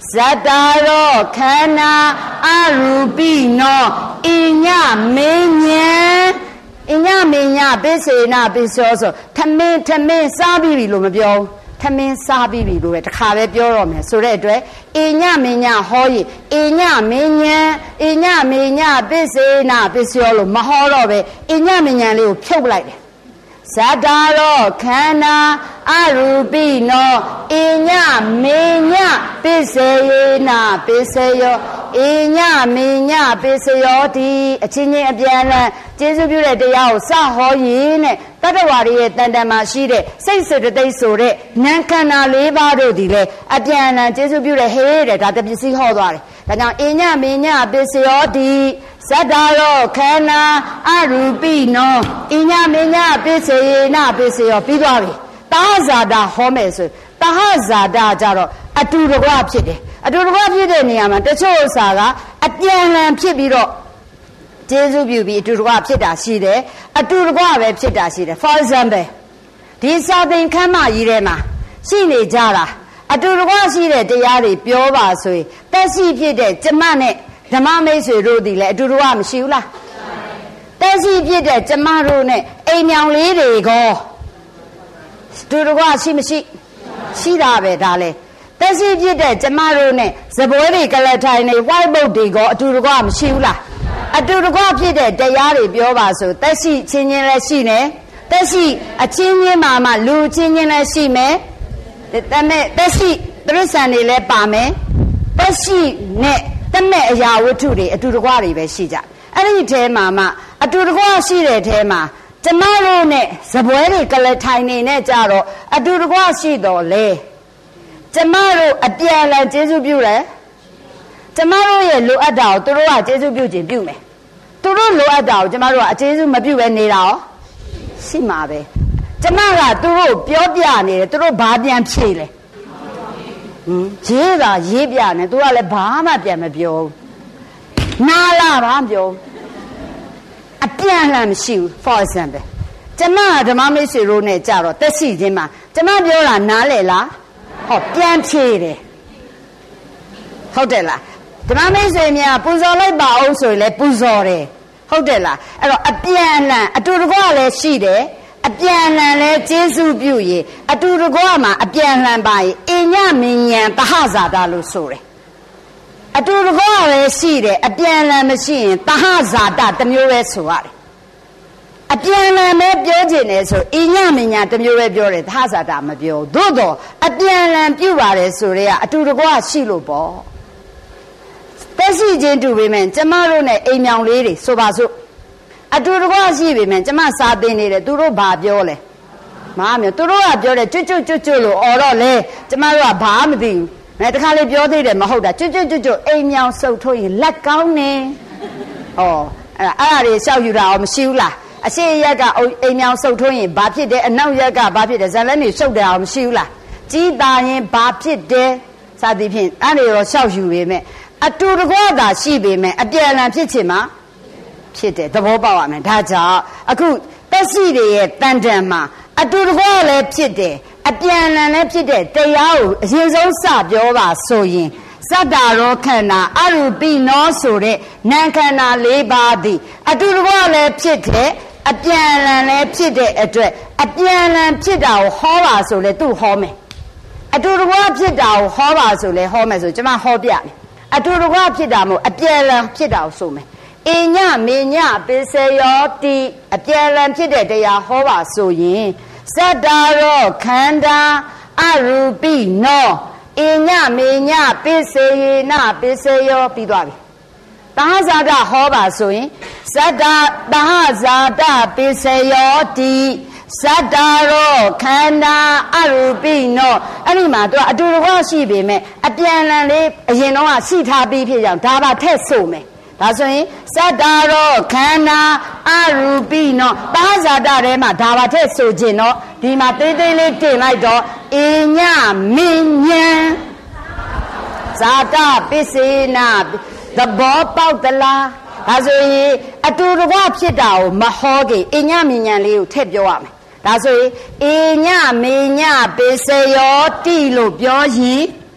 ဇတ္တာရောခန္ဓာအရူပိနောအညမင်းညံအညမင်းညပိစေနာပိစောဆိုထမင်းထမင်းစားပြီးပြီလို့မပြောဘူးထမင်းစားပြီးပြီလို့ပဲတခါပဲပြောတော့မယ်ဆိုတဲ့အတွက်အညမင်းညဟောရင်အညမင်းညံအညမင်းညပိစေနာပိစောလို့မဟောတော့ပဲအညမင်းညံလေးကိုဖြုတ်လိုက်တယ်ဇတ္တာရောခန္ဓာအရူပိနောအညမေညပိစေယနာပိစေယောအညမေညပိစေယောဒီအချင်းချင်းအပြန်အလှန်ကျေးဇူးပြုတဲ့တရားကိုစဟောရင်းနဲ့တတ္တဝါတွေရဲ့တန်တန်မှာရှိတဲ့စိတ်စေတသိက်ဆိုတဲ့နာခန္ဓာ၄ပါးတို့ဒီလေအပြန်အလှန်ကျေးဇူးပြုတဲ့ဟေးတဲ့ဒါတပစ္စည်းဟောသွားတယ်ဒါကြောင့်အညမေညပိစေယောဒီဇတ္တာရောခန္ဓာအရူပိနောအညမေညပိစေယနာပိစေယောပြီးသွားပြီတာဇာတာဟောမယ်ဆိုတာဇာတာကြတော့အတူတကွဖြစ်တယ်အတူတကွဖြစ်တဲ့နေရာမှာတချို့ဥစ္စာကအပြန်အလှန်ဖြစ်ပြီးတော့ကျေးဇူးပြုပြီးအတူတကွဖြစ်တာရှိတယ်အတူတကွပဲဖြစ်တာရှိတယ် for example ဒီစာသင်ခန်းမကြီးထဲမှာရှိနေကြတာအတူတကွရှိတဲ့တရားတွေပြောပါဆိုရင်တက်ရှိဖြစ်တဲ့ကျမနဲ့ဓမ္မမိတ်ဆွေတို့ဒီလည်းအတူတကွမရှိဘူးလားတက်ရှိဖြစ်တဲ့ကျမတို့နဲ့အိမ်မြောင်လေးတွေကောတူတကွရှိမရှိရှိတာပဲဒါလေတက်ရှိဖြစ်တဲ့ကျမတို့နဲ့ဇပွဲတွေကလထိုင်နေ white board တွေကောအတူတကွမရှိဘူးလားအတူတကွဖြစ်တဲ့တရားတွေပြောပါဆိုတက်ရှိချင်းချင်းလည်းရှိနေတက်ရှိအချင်းချင်းမှာမှလူချင်းချင်းလည်းရှိမယ်တမဲ့တက်ရှိသရစ္ဆာန်တွေလည်းပါမယ်တက်ရှိနဲ့တမဲ့အရာဝတ္ထုတွေအတူတကွတွေပဲရှိကြအဲ့ဒီထဲမှာမှအတူတကွရှိတဲ့ထဲမှာကျမတို့နဲ့ဇပွဲတွေကလထိုင်နေနဲ့ကြတော့အတူတကွရှိတော့လေကျမတို့အပြန်အလှန်ကျေးဇူးပြုတယ်ကျမတို့ရဲ့လိုအပ်တာကိုသူတို့ကကျေးဇူးပြုခြင်းပြုမယ်သူတို့လိုအပ်တာကိုကျမတို့ကအကျေးဇူးမပြုဘဲနေတာရောရှိမှာပဲကျမကသူတို့ပြောပြနေတယ်သူတို့ဘာပြန်ဖြေလဲဟင်ရေးတာရေးပြနေသူကလည်းဘာမှပြန်မပြောဘူးနားလာဘာမပြောအပြန်အလှန်မရှိဘူး for example ကျမဓမ္မမိတ်ဆွေတို့နဲ့ကြတော့တက်ရှိခြင်းမှာကျမပြောတာနားလေလားဟောပြန်ဖြေတယ်ဟုတ်တယ်လားဓမ္မမိတ်ဆွေများပူဇော်လိုက်ပါအောင်ဆိုရင်လည်းပူဇော်တယ်ဟုတ်တယ်လားအဲ့တော့အပြန်အလှန်အတူတကွလည်းရှိတယ်အပြန်အလှန်လည်းကျေးဇူးပြုရင်အတူတကွမှာအပြန်အလှန်ပါရင်အညမဉ္ဉံတဟဇာတာလို့ဆိုတယ်အတူတကွလည်းရှိတယ်အပြန်အလှန်မရှိရင်တဟဇာတာတစ်မျိုးပဲဆိုရတယ်အပြန်အလှန်ပဲပြောချင်တယ်ဆိုအညမဉ္ဉံတစ်မျိုးပဲပြောတယ်တဟဇာတာမပြောသို့တော့အပြန်အလှန်ပြုပါတယ်ဆိုရဲကအတူတကွရှိလို့ပေါ့တက်ရှိချင်းတူပေမဲ့ကျမတို့နဲ့အိမ်မြောင်လေးတွေဆိုပါစို့အတူတကွရှိပေမဲ့ကျမစာသင်နေတယ်သူတို့ဘာပြောလဲမအားမျိုးသူတို့ကပြောတယ်ကျွတ်ကျွတ်ကျွတ်ကျွတ်လို့អော်တော့လေကျမတို့ကဘာမှမသိဘူးအဲတခါလေပြောသေးတယ်မဟုတ်တာကျွတ်ကျွတ်ကျွတ်ကျွတ်အိမ်မြောင်စုပ်ထုတ်ရင်လက်ကောင်းနေဩအဲ့အဲ့ဒါတွေရှောက်ယူတာအောင်မရှိဘူးလားအရှိရက်ကအိမ်မြောင်စုပ်ထုတ်ရင်ဘာဖြစ်တယ်အနောက်ရက်ကဘာဖြစ်တယ်ဇလန်းတွေရှုပ်တယ်အောင်မရှိဘူးလားကြီးတာရင်ဘာဖြစ်တယ်စသည်ဖြင့်အဲ့ဒီတော့ရှောက်ယူပေမဲ့အတူတကွသာရှိပေမဲ့အပြန်အလှန်ဖြစ်ချင်မှာဖြစ်တယ်သဘောပေါက်ရမယ်ဒါကြောင့်အခုတက်ရှိတွေရဲ့တန်တန်မှာအတူတကွလည်းဖြစ်တယ်အပြန်အလှန်လည်းဖြစ်တဲ့တရားကိုအရင်ဆုံးစပြောပါဆိုရင်စတ္တာရောခန္ဓာအရူပိနောဆိုတဲ့နာခန္ဓာ၄ပါးသည်အတူတကွလည်းဖြစ်တယ်အပြန်အလှန်လည်းဖြစ်တဲ့အတွက်အပြန်အလှန်ဖြစ်တာကိုဟောပါဆိုလေသူ့ဟောမယ်အတူတကွဖြစ်တာကိုဟောပါဆိုလေဟောမယ်ဆိုကျွန်မဟောပြမယ်အတူတကွဖြစ်တာမို့အပြန်အလှန်ဖြစ်တာကိုဆိုမယ်အညမေညပိစေယောတိအပြန်အလှန်ဖြစ်တဲ့တရားဟောပါဆိုရင်စတ္တာရောခန္ဓာအရူပိနောအညမေညပိစေယနာပိစေယောပြီးသွားပြီတဟဇာတဟောပါဆိုရင်စတ္တာတဟဇာတပိစေယောတိစတ္တာရောခန္ဓာအရူပိနောအဲ့ဒီမှာသူကအတူတကွရှိပေမဲ့အပြန်အလှန်လေးအရင်တော့ရှိထားပြီးဖြစ်ကြောင်ဒါပါထက်ဆိုမယ်ဒါဆိုရင်စတ္တာရောခန္ဓာအရူပိနောသာဇာတထဲမှာဒါပါထက်ဆိုခြင်းတော့ဒီမှာသေးသေးလေးတင်လိုက်တော့အညမဉ္ဉံဇာတပိစေနာသဘောပေါက်သလားဒါဆိုရင်အတူတကွဖြစ်တာကိုမဟောခင်အညမဉ္ဉံလေးကိုထည့်ပြောရမယ်ဒါဆိုရင်အညမေညပိစေယောတိလို့ပြောရင်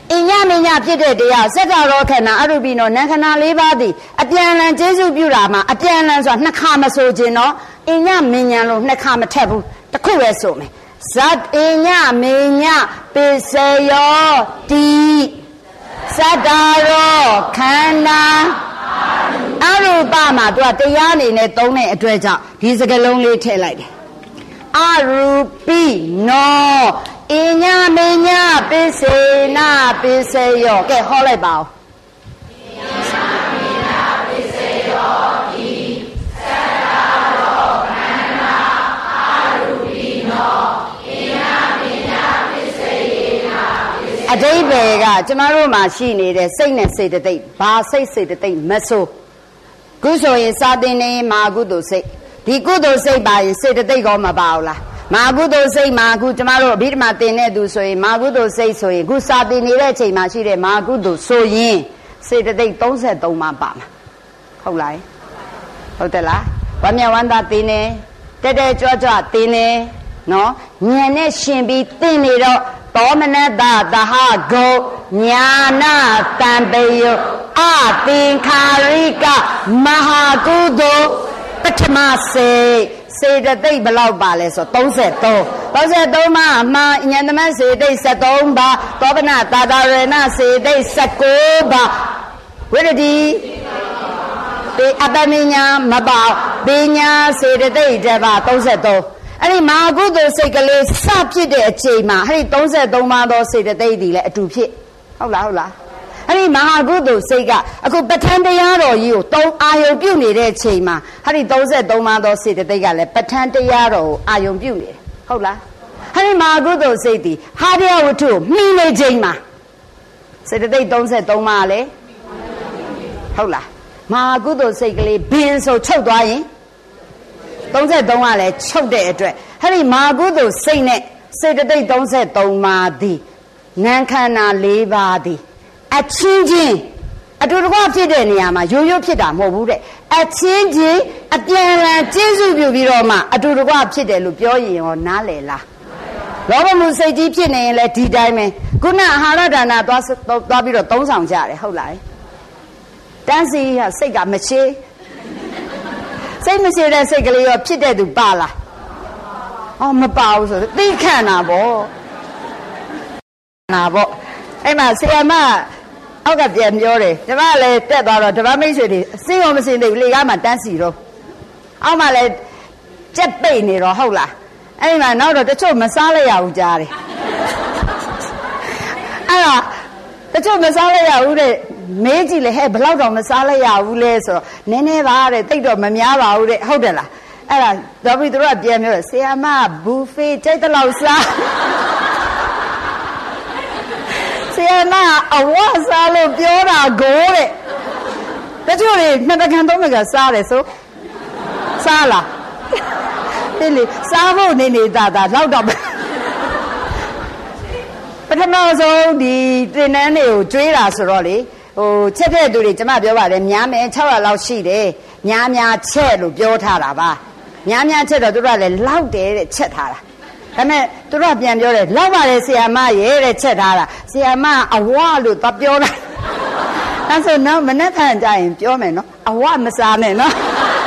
အညမညဖြစ်တဲ့တရားစက္ကရောခဏအရူပိနောနံခဏလေးပါးသည်အပြန်လန်ကျေစုပြုတာမှာအပြန်လန်ဆိုတာနှစ်ခါမဆိုခြင်းတော့အညမညံလို့နှစ်ခါမထက်ဘူးတစ်ခုပဲဆိုမယ်ဇတ်အညမညပိစေယောတိစတ္တရောခန္ဓာအရူပမှာသူကတရားအနေနဲ့သုံးတဲ့အတွက်ကြောင့်ဒီစကားလုံးလေးထည့်လိုက်တယ်အရူပိနောအညမညပိစေနာပိစေယောကဲဟောလိုက်ပါဦးအညမညပိစေယောတိစတ္တရောခန္ဓာအရူပိနောအညမညပိစေနာပိစေအဓိပ္ပာယ်ကကျမတို့မှာရှိနေတဲ့စိတ်နဲ့စေတသိက်ဘာစိတ်စေတသိက်မဆိုခုဆိုရင်စာသင်နေမှာကုသိုလ်စိတ်ဒီကုသိုလ်စိတ်ပါရင်စေတသိက်ကောမပါဘူးလားမာကုသိုလ်စိတ်မှာအခုကျမတို့အဘိဓမ္မာသင်တဲ့သူဆိုရင်မာကုသိုလ်စိတ်ဆိုရင်ခုစာသင်နေတဲ့အချိန်မှာရှိတဲ့မာကုသိုလ်ဆိုရင်စေတသိက်သုံးဆယ်သုံးပါးပါမှာဟုတ်လားဟုတ်တယ်လားဝမ်းမြောက်ဝမ်းသာသင်နေတက်တက်ကြွကြွသင်နေနော်ဉာဏ်နဲ့ရှင်ပြီးသင်နေတော့သောမနတသဟဂုညာနာတံပေယောအသင်္ခါရိကမဟာကုသိုလ်ပထမစေစေတသိက်ဘလောက်ပါလဲဆိုသုံးဆယ်သုံး သုံးဆယ်သုံးပါးအမှဉာဏ်သမတ်စေတိတ်ဆယ်သုံးပါးသောပနတာတာရဏစေတိတ်ဆယ်ကိုးပါးဝိရတိပေအပမညာမပေါပညာစေတသိက်တပါးသုံးဆယ်သုံးအဲ့ဒီမာကုသိုလ်စိတ်ကလေးစဖြစ်တဲ့အချိန်မှာအဲ့ဒီသုံးဆယ်သုံးပါးသောစေတသိက်ဒီလည်းအတူဖြစ်ဟုတ်လားဟုတ်လားအဲ့ဒီမဟာကုသိုလ်စိတ်ကအခုပဋ္ဌာန်းတရားတော်ကြီးကိုသုံးအာယုံပြုတ်နေတဲ့အချိန်မှာအဲ့ဒီသုံးဆယ်သုံးပါးသောစေတသိက်ကလည်းပဋ္ဌာန်းတရားတော်ကိုအာယုံပြုတ်နေတယ်ဟုတ်လားအဲ့ဒီမဟာကုသိုလ်စိတ်ဒီဟာတရားဝတ္ထုကိုမှီနေချိန်မှာစေတသိက်သုံးဆယ်သုံးပါးလည်းဟုတ်လားမဟာကုသိုလ်စိတ်ကလေးဘင်းဆိုချုပ်သွားရင်သုံးဆယ်သုံးကလည်းချုပ်တဲ့အတွက်အဲ့ဒီမဟာကုသိုလ်စိတ်နဲ့စေတသိက်သုံးဆယ်သုံးပါးသည်နံခန္ဓာ၄ပါးသည်အချင်းချင်းအတူတကွဖြစ်တဲ့နေရာမှာရိုးရိုးဖြစ်တာမဟုတ်ဘူးတဲ့အချင်းချင်းအပြန်အလှန်ကျေးဇူးပြုပြီးတော့မှအတူတကွဖြစ်တယ်လို့ပြောရင်ရောနားလည်လားလောဘမှုစိတ်ကြီးဖြစ်နေရင်လည်းဒီတိုင်းပဲခုနအာဟာရဒါနသွားသွားပြီးတော့သုံးဆောင်ကြတယ်ဟုတ်လားတန်းစီကစိတ်ကမရှိစိတ်မရှိတဲ့စိတ်ကလေးရောဖြစ်တဲ့သူပါလားအော်မပါဘူးဆိုတော့သိခံတာပေါ့နာပေါ့အဲ့မှာဆီယမအောက်ကပြန်ပြောတယ်ဓမ္မလည်းတက်သွားတော့ဓမ္မမိတ်ဆွေတွေစင်းရောမစင်းသေးဘူးလေကားမှာတန်းစီတော့အောက်မှာလည်းကြက်ပိတ်နေတော့ဟုတ်လားအဲ့ဒီမှာနောက်တော့တချို့မစားလိုက်ရဘူးကြားတယ်အဲ့ဒါတချို့မစားလိုက်ရဘူးတဲ့မေးကြည့်လေဟဲ့ဘလောက်တော့မစားလိုက်ရဘူးလဲဆိုတော့နည်းနည်းပါတဲ့တိတ်တော့မများပါဘူးတဲ့ဟုတ်တယ်လားအဲ့ဒါတော့ပြီးသူတို့ကပြန်ပြောတယ်ဆီယမဘူဖေကြိုက်တဲ့လောက်စားဆီယမအဝတ်စားလို့ပြောတာကိုတဲ့တချို့တွေနှစ်တကန်သုံးတကန်စားတယ်ဆိုစားလားဒီလေစားဖို့နေနေတာဒါလောက်တော့ပထမဆုံးဒီတင်နန်းတွေကိုကျွေးတာဆိုတော့လေဟိုချက်တဲ့သူတွေကျမပြောပါတယ်များမယ်၆ရာလောက်ရှိတယ်များများချက်လို့ပြောထားတာပါများများချက်တော့သူတို့ကလည်းလောက်တယ်တဲ့ချက်ထားတာဒါပေမဲ့သူတို့ကပြန်ပြောတယ်လောက်ပါတယ်ဆီယာမရဲ့တဲ့ချက်ထားတာဆီယာမအဝလို့သွားပြောတာအဲဆိုတော့မနေ့ကကြရင်ပြောမယ်နော်အဝမစားနဲ့နော်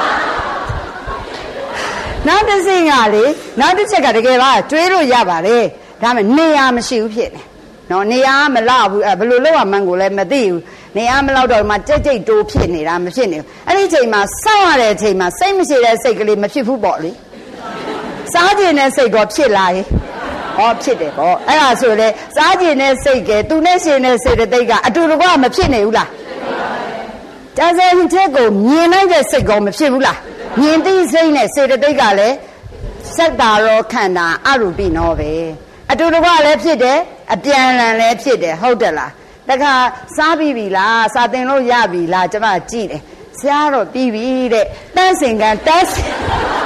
နောက်တစ်စိတ်ကလေနောက်တစ်ချက်ကတကယ်ပါတွေးလို့ရပါတယ်ဒါပေမဲ့နေရာမရှိဘူးဖြစ်နေနော်နေရာမလောက်ဘူးအဲဘယ်လိုလောက်မှန်းကိုလည်းမသိဘူးနေရာမလောက်တော့မှကြိတ်ကြိတ်တိုးဖြစ်နေတာမဖြစ်နေဘူးအဲ့ဒီအချိန်မှာစောင့်ရတဲ့အချိန်မှာစိတ်မရှိတဲ့စိတ်ကလေးမဖြစ်ဘူးပေါ့လေစားကျင်တဲ့စိတ်ကဖြစ်လာရင်ဟောဖြစ်တယ်ပေါ့အဲ့ဒါဆိုလေစားကျင်တဲ့စိတ်ကသူနဲ့ရှင်တဲ့စိတ်တဲ့ကအတူတကွမဖြစ်နေဘူးလားတန်ဆယ်ချက်ကိုမြင်လိုက်တဲ့စိတ်ကောမဖြစ်ဘူးလားမြင်သိစိတ်နဲ့စေတသိက်ကလည်းစက်တာရောခန္ဓာအရူပိနောပဲအတူတကွလည်းဖြစ်တယ်အပြန်အလှန်လည်းဖြစ်တယ်ဟုတ်တယ်လားတခါစားပြီးပြီလားစာသင်လို့ရပြီလားကျမကြည့်တယ်ဆရာတော့ပြီးပြီတဲ့တန်းစင်ကန်တန်းစင်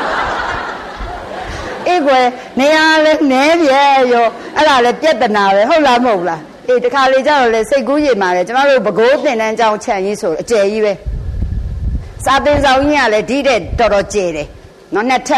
အေးကွယ်နေရာလဲနဲပြဲရောအဲ့ဒါလဲပြဿနာပဲဟုတ်လားမဟုတ်လားအေးတခါလေကြတော့လဲစိတ်ကူးရင်มาတယ်ကျမတို့ဘကိုးသင်တန်းကြောင်းခြံကြီးဆိုအကျယ်ကြီးပဲစာသင်ဆောင်ကြီးကလည်းဒီတဲ့တော်တော်ကျယ်တယ်နော်နှစ်ထပ်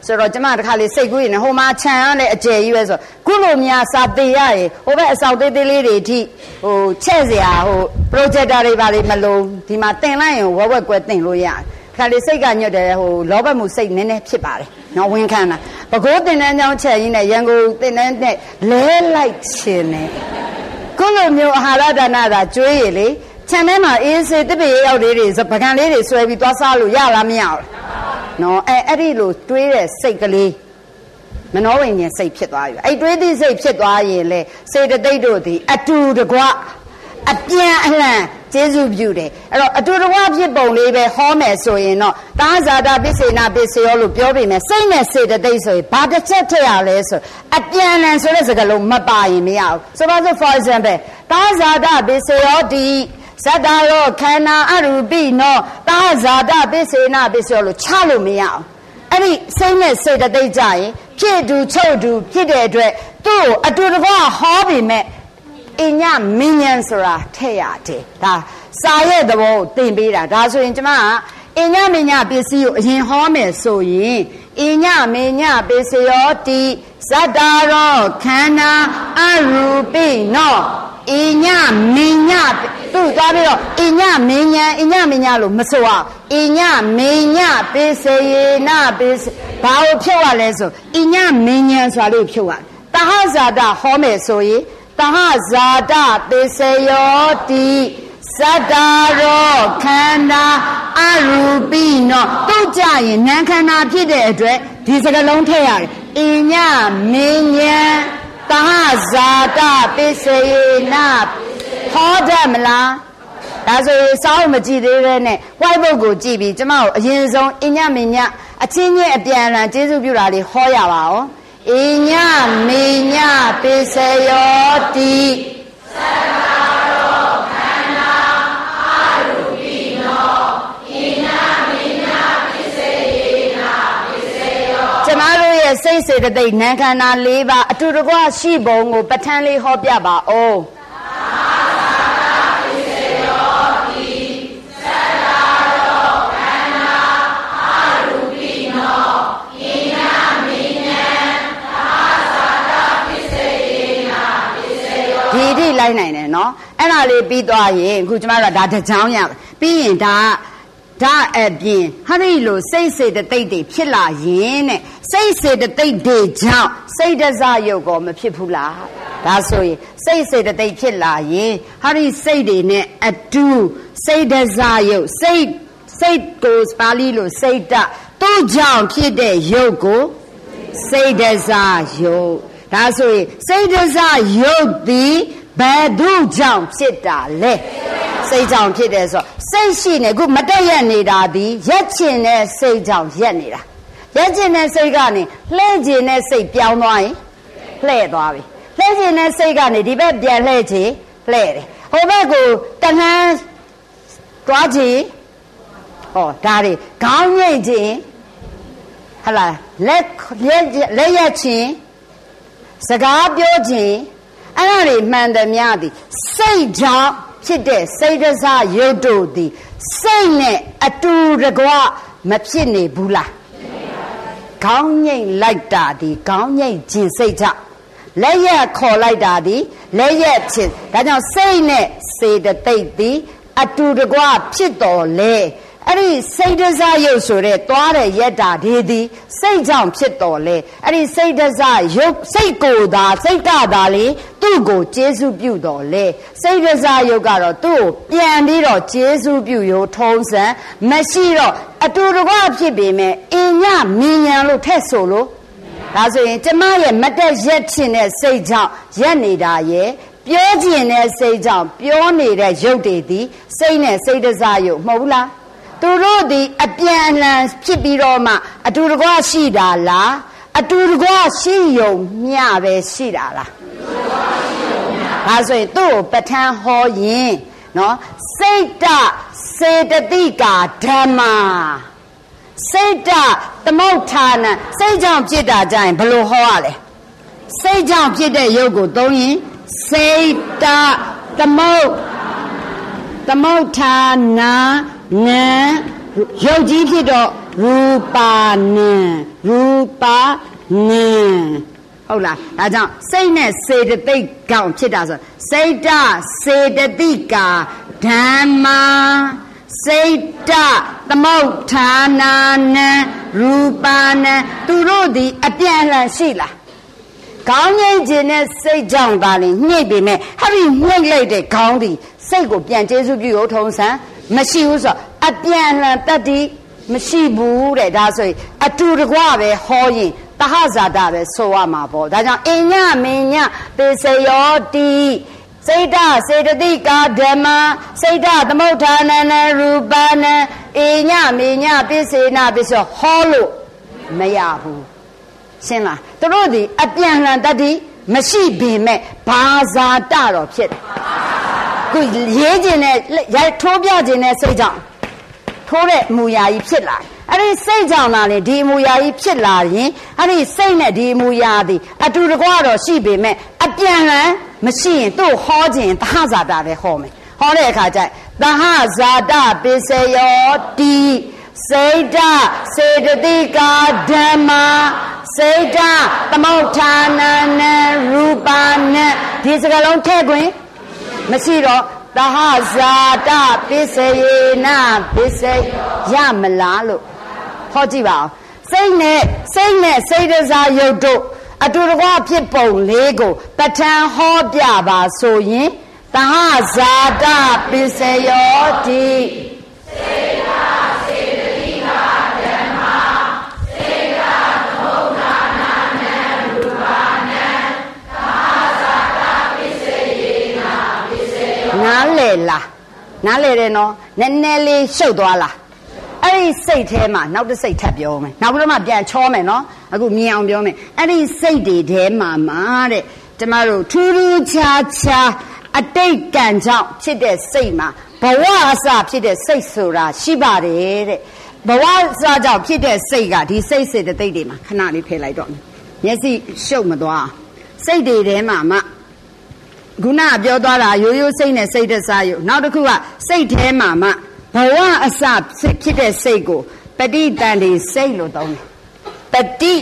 ဆိုတော့ကျမတခါလေးစိတ်ကူးရင်ဟိုမှာခြံရတဲ့အကျယ်ကြီးပဲဆိုခုလိုများစာသေးရရင်ဟိုဘက်အစောက်သေးသေးလေးတွေအထိဟိုချဲ့เสียဟို projector တွေပါလေမလုံးဒီမှာတင်လိုက်ရင်ဝက်ဝက်ကွဲတင်လို့ရတယ်ခါလေးစိတ်ကညွတ်တယ်ဟိုလောဘမှုစိတ်နည်းနည်းဖြစ်ပါတယ်နော်ဝင်ခံတာဘကိုးတင်တန်းကြောင်းချက်ရင်းနဲ့ရန်ကုန်တင်တန်းနဲ့လဲလိုက်ခြင်းနဲ့ခုလိုမျိုးအာဟာရဒါနသာကျွေးရလေခြံထဲမှာအေးစေးတပည့်ရောက်လေးတွေပကံလေးတွေဆွဲပြီးသွားစားလို့ရလားမရဘူးနော်အဲအဲ့ဒီလိုတွေးတဲ့စိတ်ကလေးမနောဝိညာဉ်စိတ်ဖြစ်သွားပြီအဲ့တွေးသည့်စိတ်ဖြစ်သွားရင်လေစေတသိက်တို့သည်အတူတကွအပြန်အလှန်ကျေးဇူးပြုတယ်အဲ့တော့အတူတကွဖြစ်ပုံလေးပဲဟောမယ်ဆိုရင်တော့သာဇာတာပစ္စေနာပစ္စယောလို့ပြောပြီးမယ်စိတ်နဲ့စေတသိက်ဆိုရင်ဘာတစ်ချက်ထည့်ရလဲဆိုအပြန်အလှန်ဆိုတဲ့စကားလုံးမပါရင်မရဘူးဆိုပါစို့ for example သာဇာတာပစ္စယောတိဇတ္တရောခန္ဓာအရူပိနောသာဇာတပစ္စေနာပစ္စယောလို့ချလို့မရအောင်အဲ့ဒီစိတ်နဲ့စေတသိက်ကြရင်ဖြစ်တူချုပ်တူဖြစ်တဲ့အတွက်သူ့ကိုအတူတကွဟောပြီးမဲ့အညမင်းညာဆိုတာထည့်ရတယ်ဒါစာရဲ့သဘောကိုသင်ပေးတာဒါဆိုရင်ကျမကအညမင်းညာပစ္စည်းကိုအရင်ဟောမယ်ဆိုရင်အညမင်းညာပစ္စယောတိဇတ္တရောခန္ဓာအရူပိနောအညမင်းညာသူ့သွားပြီးတော့အညမင်းညာအညမင်းညာလို့မဆိုအောင်အညမင်းညာပစ္စယေနပစ္စဘာကိုဖြုတ်ရလဲဆိုအညမင်းညာဆိုတာလေးဖြုတ်ရတဟဇာတဟောမယ်ဆိုရင်တဟဇာတပစ္စယောတိဇတ္တရောခန္ဓာအရူပိနောသူ့ကြရင်နာခန္ဓာဖြစ်တဲ့အတွက်ဒီစကားလုံးထည့်ရတယ်အညမင်းညာတဟဇာတပစ္စယေနဟောတတ်မလားဒါဆိုရင်စောင်းမကြည့်သေးတဲ့နဲ့ white book ကိုကြည့်ပြီးကျမတို့အရင်ဆုံးအညမညအချင်းချင်းအပြန်အလှန်ကျေးဇူးပြုတာလေးဟောရပါဦးအညမညပစ္စယောတိသတ္တရောခန္ဓာအရူပိနောအညမညပစ္စယေနပစ္စယောကျမတို့ရဲ့စိတ်စေတသိက်နာခန္ဓာ၄ပါးအတူတကွရှိပုံကိုပဋ္ဌာန်းလေးဟောပြပါဦးဒီဒီလိုက်နိုင်တယ်နော်အဲ့ဒါလေးပြီးသွားရင်အခုကျမတို့ကဒါတစ်ကြောင်းရပြီးရင်ဒါဒါအပြင်ဟာဒီလိုစိတ်စေတသိက်တွေဖြစ်လာရင်တဲ့စိတ်စေတသိက်တွေကြောင့်စိတ်ဒဇယုတ်ကောမဖြစ်ဘူးလားဒါဆိုရင်စိတ်စေတသိက်ဖြစ်လာရင်ဟာဒီစိတ်တွေနဲ့အတူစိတ်ဒဇယုတ်စိတ်စိတ်ကိုပါဠိလိုစိတ်တသူ့ကြောင့်ဖြစ်တဲ့ယုတ်ကိုစိတ်ဒဇယုတ်ဒါဆိုရင်စိတ်ဒဇယုတ်သည်ဘယ်သူကြောင့်ဖြစ်တာလဲစိတ်ကြောင့်ဖြစ်တယ်ဆိုစိတ်ရှိနေခုမတက်ရက်နေတာဒီရက်ချင်တဲ့စိတ်ကြောင့်ရက်နေတာရက်ချင်တဲ့စိတ်ကနေလှဲ့ချင်တဲ့စိတ်ပြောင်းသွားရင်လှဲ့သွားပြီလှဲ့ချင်တဲ့စိတ်ကနေဒီဘက်ပြန်လှဲ့ချင်လှဲ့တယ်ဟိုဘက်ကိုတဏှာသွားချင်ဟောဒါတွေခေါင်းငိတ်ချင်ဟလာလက်လက်ရက်ချင်စကားပြောခြင်းအဲ့ဒါတွေမှန်တယ်များသည်စိတ်ကြောင့်ဖြစ်တဲ့စိတ်ဒဇရုပ်တို့သည်စိတ်နဲ့အတူတကွမဖြစ်နေဘူးလားခေါင်းငိတ်လိုက်တာဒီခေါင်းငိတ်ခြင်းစိတ်ကြောင့်လက်ရက်ခေါ်လိုက်တာဒီလက်ရက်ခြင်းဒါကြောင့်စိတ်နဲ့စေတသိက်သည်အတူတကွဖြစ်တော်လေအဲ့ဒီစိတ်ဒဇရုပ်ဆိုတဲ့သွားတဲ့ရက်တာဒီသည်စိတ်ကြောင့်ဖြစ်တော်လေအဲ့ဒီစိတ်ဒဇရုပ်စိတ်ကိုယ်သာစိတ်ကသာလေသူ့ကိုကျေးဇူးပြုတော်လေစိတ်ဒဇရုပ်ကတော့သူ့ကိုပြန်ပြီးတော့ကျေးဇူးပြုရိုးထုံးစံမရှိတော့အတူတကွဖြစ်ပေမဲ့အညမင်းညာလို့ထက်ဆိုလို့ဒါဆိုရင်ကျမရဲ့မတက်ရက်ချင်တဲ့စိတ်ကြောင့်ရက်နေတာရဲ့ပြောကျင်တဲ့စိတ်ကြောင့်ပြောနေတဲ့ရုပ်တွေသည်စိတ်နဲ့စိတ်ဒဇရုပ်မဟုတ်ဘူးလားသူတို့ဒီအပြန်အလှန်ဖြစ်ပြီးတော့မှအတူတကွရှိတာလားအတူတကွရှိယုံမျှပဲရှိတာလားဒါဆိုရင်သူ့ကိုပဋ္ဌာန်းဟောရင်နော်စိတ်တစေတသိကာဓမ္မာစိတ်တသမုဋ္ဌာနစိတ်ကြောင့်ဖြစ်တာကြရင်ဘယ်လိုဟောရလဲစိတ်ကြောင့်ဖြစ်တဲ့ယုတ်ကိုသုံးရင်စိတ်တသမုဋ္သမုဋ္ဌာနာနံရုပ်ကြီးဖြစ်တော့ရူပါနံရူပါနံဟုတ်လားဒါကြောင့်စိတ်နဲ့စေတသိက်ကောင်ဖြစ်တာဆိုစိတ်တစေတသိက်ကာဓမ္မာစိတ်တသမုဋ္ဌာနာနံရူပါနံသူတို့သည်အပြန်အလှန်ရှိလားခေါင်းငိမ့်ခြင်းနဲ့စိတ်ကြောင့်သာလေညှိပေမဲ့ဟာဒီညှိလိုက်တဲ့ခေါင်းဒီစိတ်ကိုပြန်ကျေစုပြုလို့ထုံးစံမရှိဘူးဆိုအပြန်အလှန်တတ္တိမရှိဘူးတဲ့ဒါဆိုရင်အတူတကွပဲဟောရင်တဟဇာတပဲဆိုရမှာပေါ့ဒါကြောင့်အညမင်းညပေစယောတိစိတ်တစေတသိကာဓမ္မစိတ်တသမုဋ္ဌာနနရူပနံအညမင်းညပိစေနာပိဆိုဟောလို့မရဘူးရှင်းလားသူတို့ဒီအပြန်လှန်တတ္တိမရှိပေမဲ့ဘာဇာတတော့ဖြစ်တယ်ခုရေးခြင်းနဲ့ရိုက်ထိုးပြခြင်းနဲ့စိတ်ကြောင့်ထိုးတဲ့အမူအရာကြီးဖြစ်လာအဲ့ဒီစိတ်ကြောင့်လားလေဒီအမူအရာကြီးဖြစ်လာရင်အဲ့ဒီစိတ်နဲ့ဒီအမူအရာသည်အတူတကွတော့ရှိပေမဲ့အပြန်လှန်မရှိရင်သူ့ဟောခြင်းသဟဇာတပဲဟောမယ်ဟောတဲ့အခါကျသဟဇာတပိစယောတိစိတ်တစေတသိကာဓမ္မာစိတ်တသမုဋ္ဌာနာနံရူပါနံဒီစကားလုံးထည့်ခွင့်မရှိတော့သဟဇာတပိစယေနပိစယမလားလို့ဟောကြည့်ပါဦးစိတ်နဲ့စိတ်နဲ့စိတ်တစားယုတ်တို့အတူတကွဖြစ်ပုံလေးကိုပဋ္ဌာန်းဟောပြပါဆိုရင်သဟဇာတပိစယောတိစိတ်တစေတသိကာဓမ္မာစိတ်တသမုဋ္ဌာနာနံရူပါနံသဟဇာတပိစယေနပိစယောနားလေလားနားလေတယ်နော်နည်းနည်းလေးရှုပ်သွားလားအဲ့ဒီစိတ်ထဲမှာနောက်တစ်စိတ်ထပ်ပြောမယ်နောက်ပြီးတော့မှပြန်ချောမယ်နော်အခုမြင်အောင်ပြောမယ်အဲ့ဒီစိတ်တွေထဲမှာမှာတဲ့ကျမတို့ထူးထူးခြားခြားအတိတ်ကံကြောင့်ဖြစ်တဲ့စိတ်မှာဘဝအစဖြစ်တဲ့စိတ်ဆိုတာရှိပါတယ်တဲ့ဘဝအစကြောင့်ဖြစ်တဲ့စိတ်ကဒီစိတ်စေတသိက်တွေမှာခဏလေးဖယ်လိုက်တော့မယ်မျက်စိရှုပ်မသွားစိတ်တွေထဲမှာမှခုနပြောသွားတာရိုးရိုးစိတ်နဲ့စိတ်တစားယုတ်နောက်တစ်ခုကစိတ်ထဲမှာမှဘဝအစဖြစ်တဲ့စိတ်ကိုပဋိတန်တိစိတ်လို့သုံးတယ်ပဋိ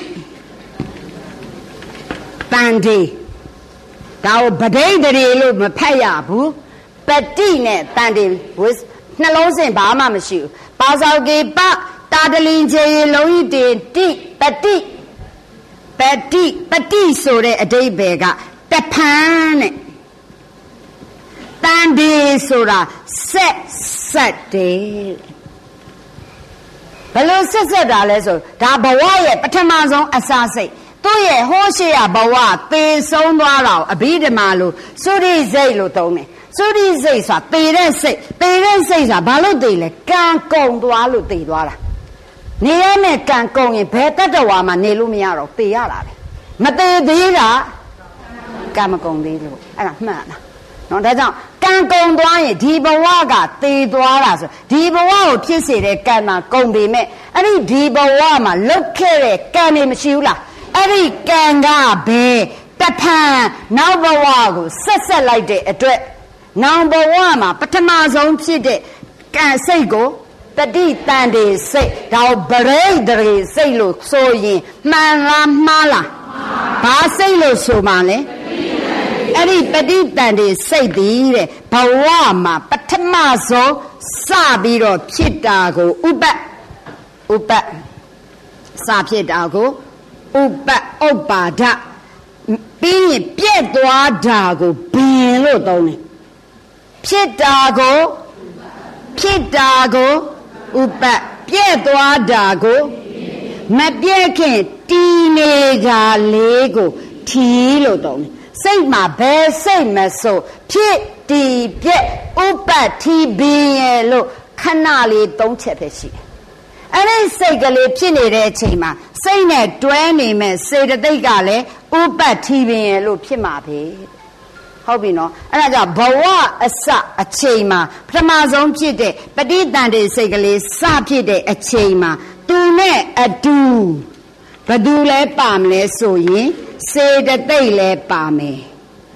တန်တိဒါကိုဗဒိဋ္ဌိလို့မဖတ်ရဘူးပဋိနဲ့တန်တိနှလုံးစဉ်ဘာမှမရှိဘူးပါဇောကေပတာတလင်ချေလုံးဤတေတိပဋိပဋိပဋိဆိုတဲ့အဓိပ္ပာယ်ကတဖန်နဲ့တန်ဒီဆိုတာဆက်ဆက်တယ်ဘယ်လိုဆက်ဆက်တာလဲဆိုဒါဘဝရဲ့ပထမဆုံးအစာစိတ်သူ့ရဲ့ဟိုးရှိရဘဝသေဆုံးသွားတာအဘိဓမ္မာလို့သုရိစိတ်လို့သုံးတယ်သုရိစိတ်ဆိုတာသေတဲ့စိတ်သေတဲ့စိတ်ဆိုတာဘာလို့သေလဲကံကုန်သွားလို့သေသွားတာနေရမယ့်ကံကုန်ရင်ဘယ်တတ္တဝါမှနေလို့မရတော့သေရတာပဲမသေသေးတာကံမကုန်သေးလို့အဲ့ဒါမှန်လားနော်ဒါကြောင့်ကံကုန်သွားရင်ဒီဘဝကသေသွားတာဆိုဒီဘဝကိုဖြစ်စေတဲ့ကံမှာကုန်ပေမဲ့အဲ့ဒီဒီဘဝမှာလုတ်ခဲ့တဲ့ကံတွေမရှိဘူးလားအဲ့ဒီကံကဘယ်တဖန်နောက်ဘဝကိုဆက်ဆက်လိုက်တဲ့အတွက်နောက်ဘဝမှာပထမဆုံးဖြစ်တဲ့ကံစိတ်ကိုတတိတန်တေစိတ်ဒါဗရိဒရေစိတ်လို့ဆိုရင်မှန်လားမှားလားဘာစိတ်လို့ဆိုမှလဲအဲ့ဒီပဋိတန်တေစိတ်သည်တဲ့ဘဝမှာပထမဆုံးစပြီးတော့ဖြစ်တာကိုဥပ္ပဥပ္ပစဖြစ်တာကိုဥပ္ပဥပ္ပါဒပြီးရင်ပြည့်သွားတာကိုဘင်လို့သုံးတယ်ဖြစ်တာကိုဖြစ်တာကိုဥပ္ပပြည့်သွားတာကိုမပြည့်ခင်တီနေကြလေးကိုထီလို့သုံးတယ်စိတ်မှာဘယ်စိတ်မဆိုဖြစ်တီပြက်ဥပ္ပထီဘင်းရဲ့လို့ခဏလေးသုံးချက်ပဲရှိတယ်အဲ့ဒီစိတ်ကလေးဖြစ်နေတဲ့အချိန်မှာစိတ်နဲ့တွဲနေမဲ့စေတသိက်ကလည်းဥပ္ပထီဘင်းရဲ့လို့ဖြစ်မှာပဲဟုတ်ပြီနော်အဲ့ဒါကြောင့်ဘဝအစအချိန်မှာပထမဆုံးဖြစ်တဲ့ပဋိတန်တေစိတ်ကလေးစဖြစ်တဲ့အချိန်မှာသူနဲ့အတူဘယ်သူလဲပါမလဲဆိုရင်စေတသိက်လဲပါမယ်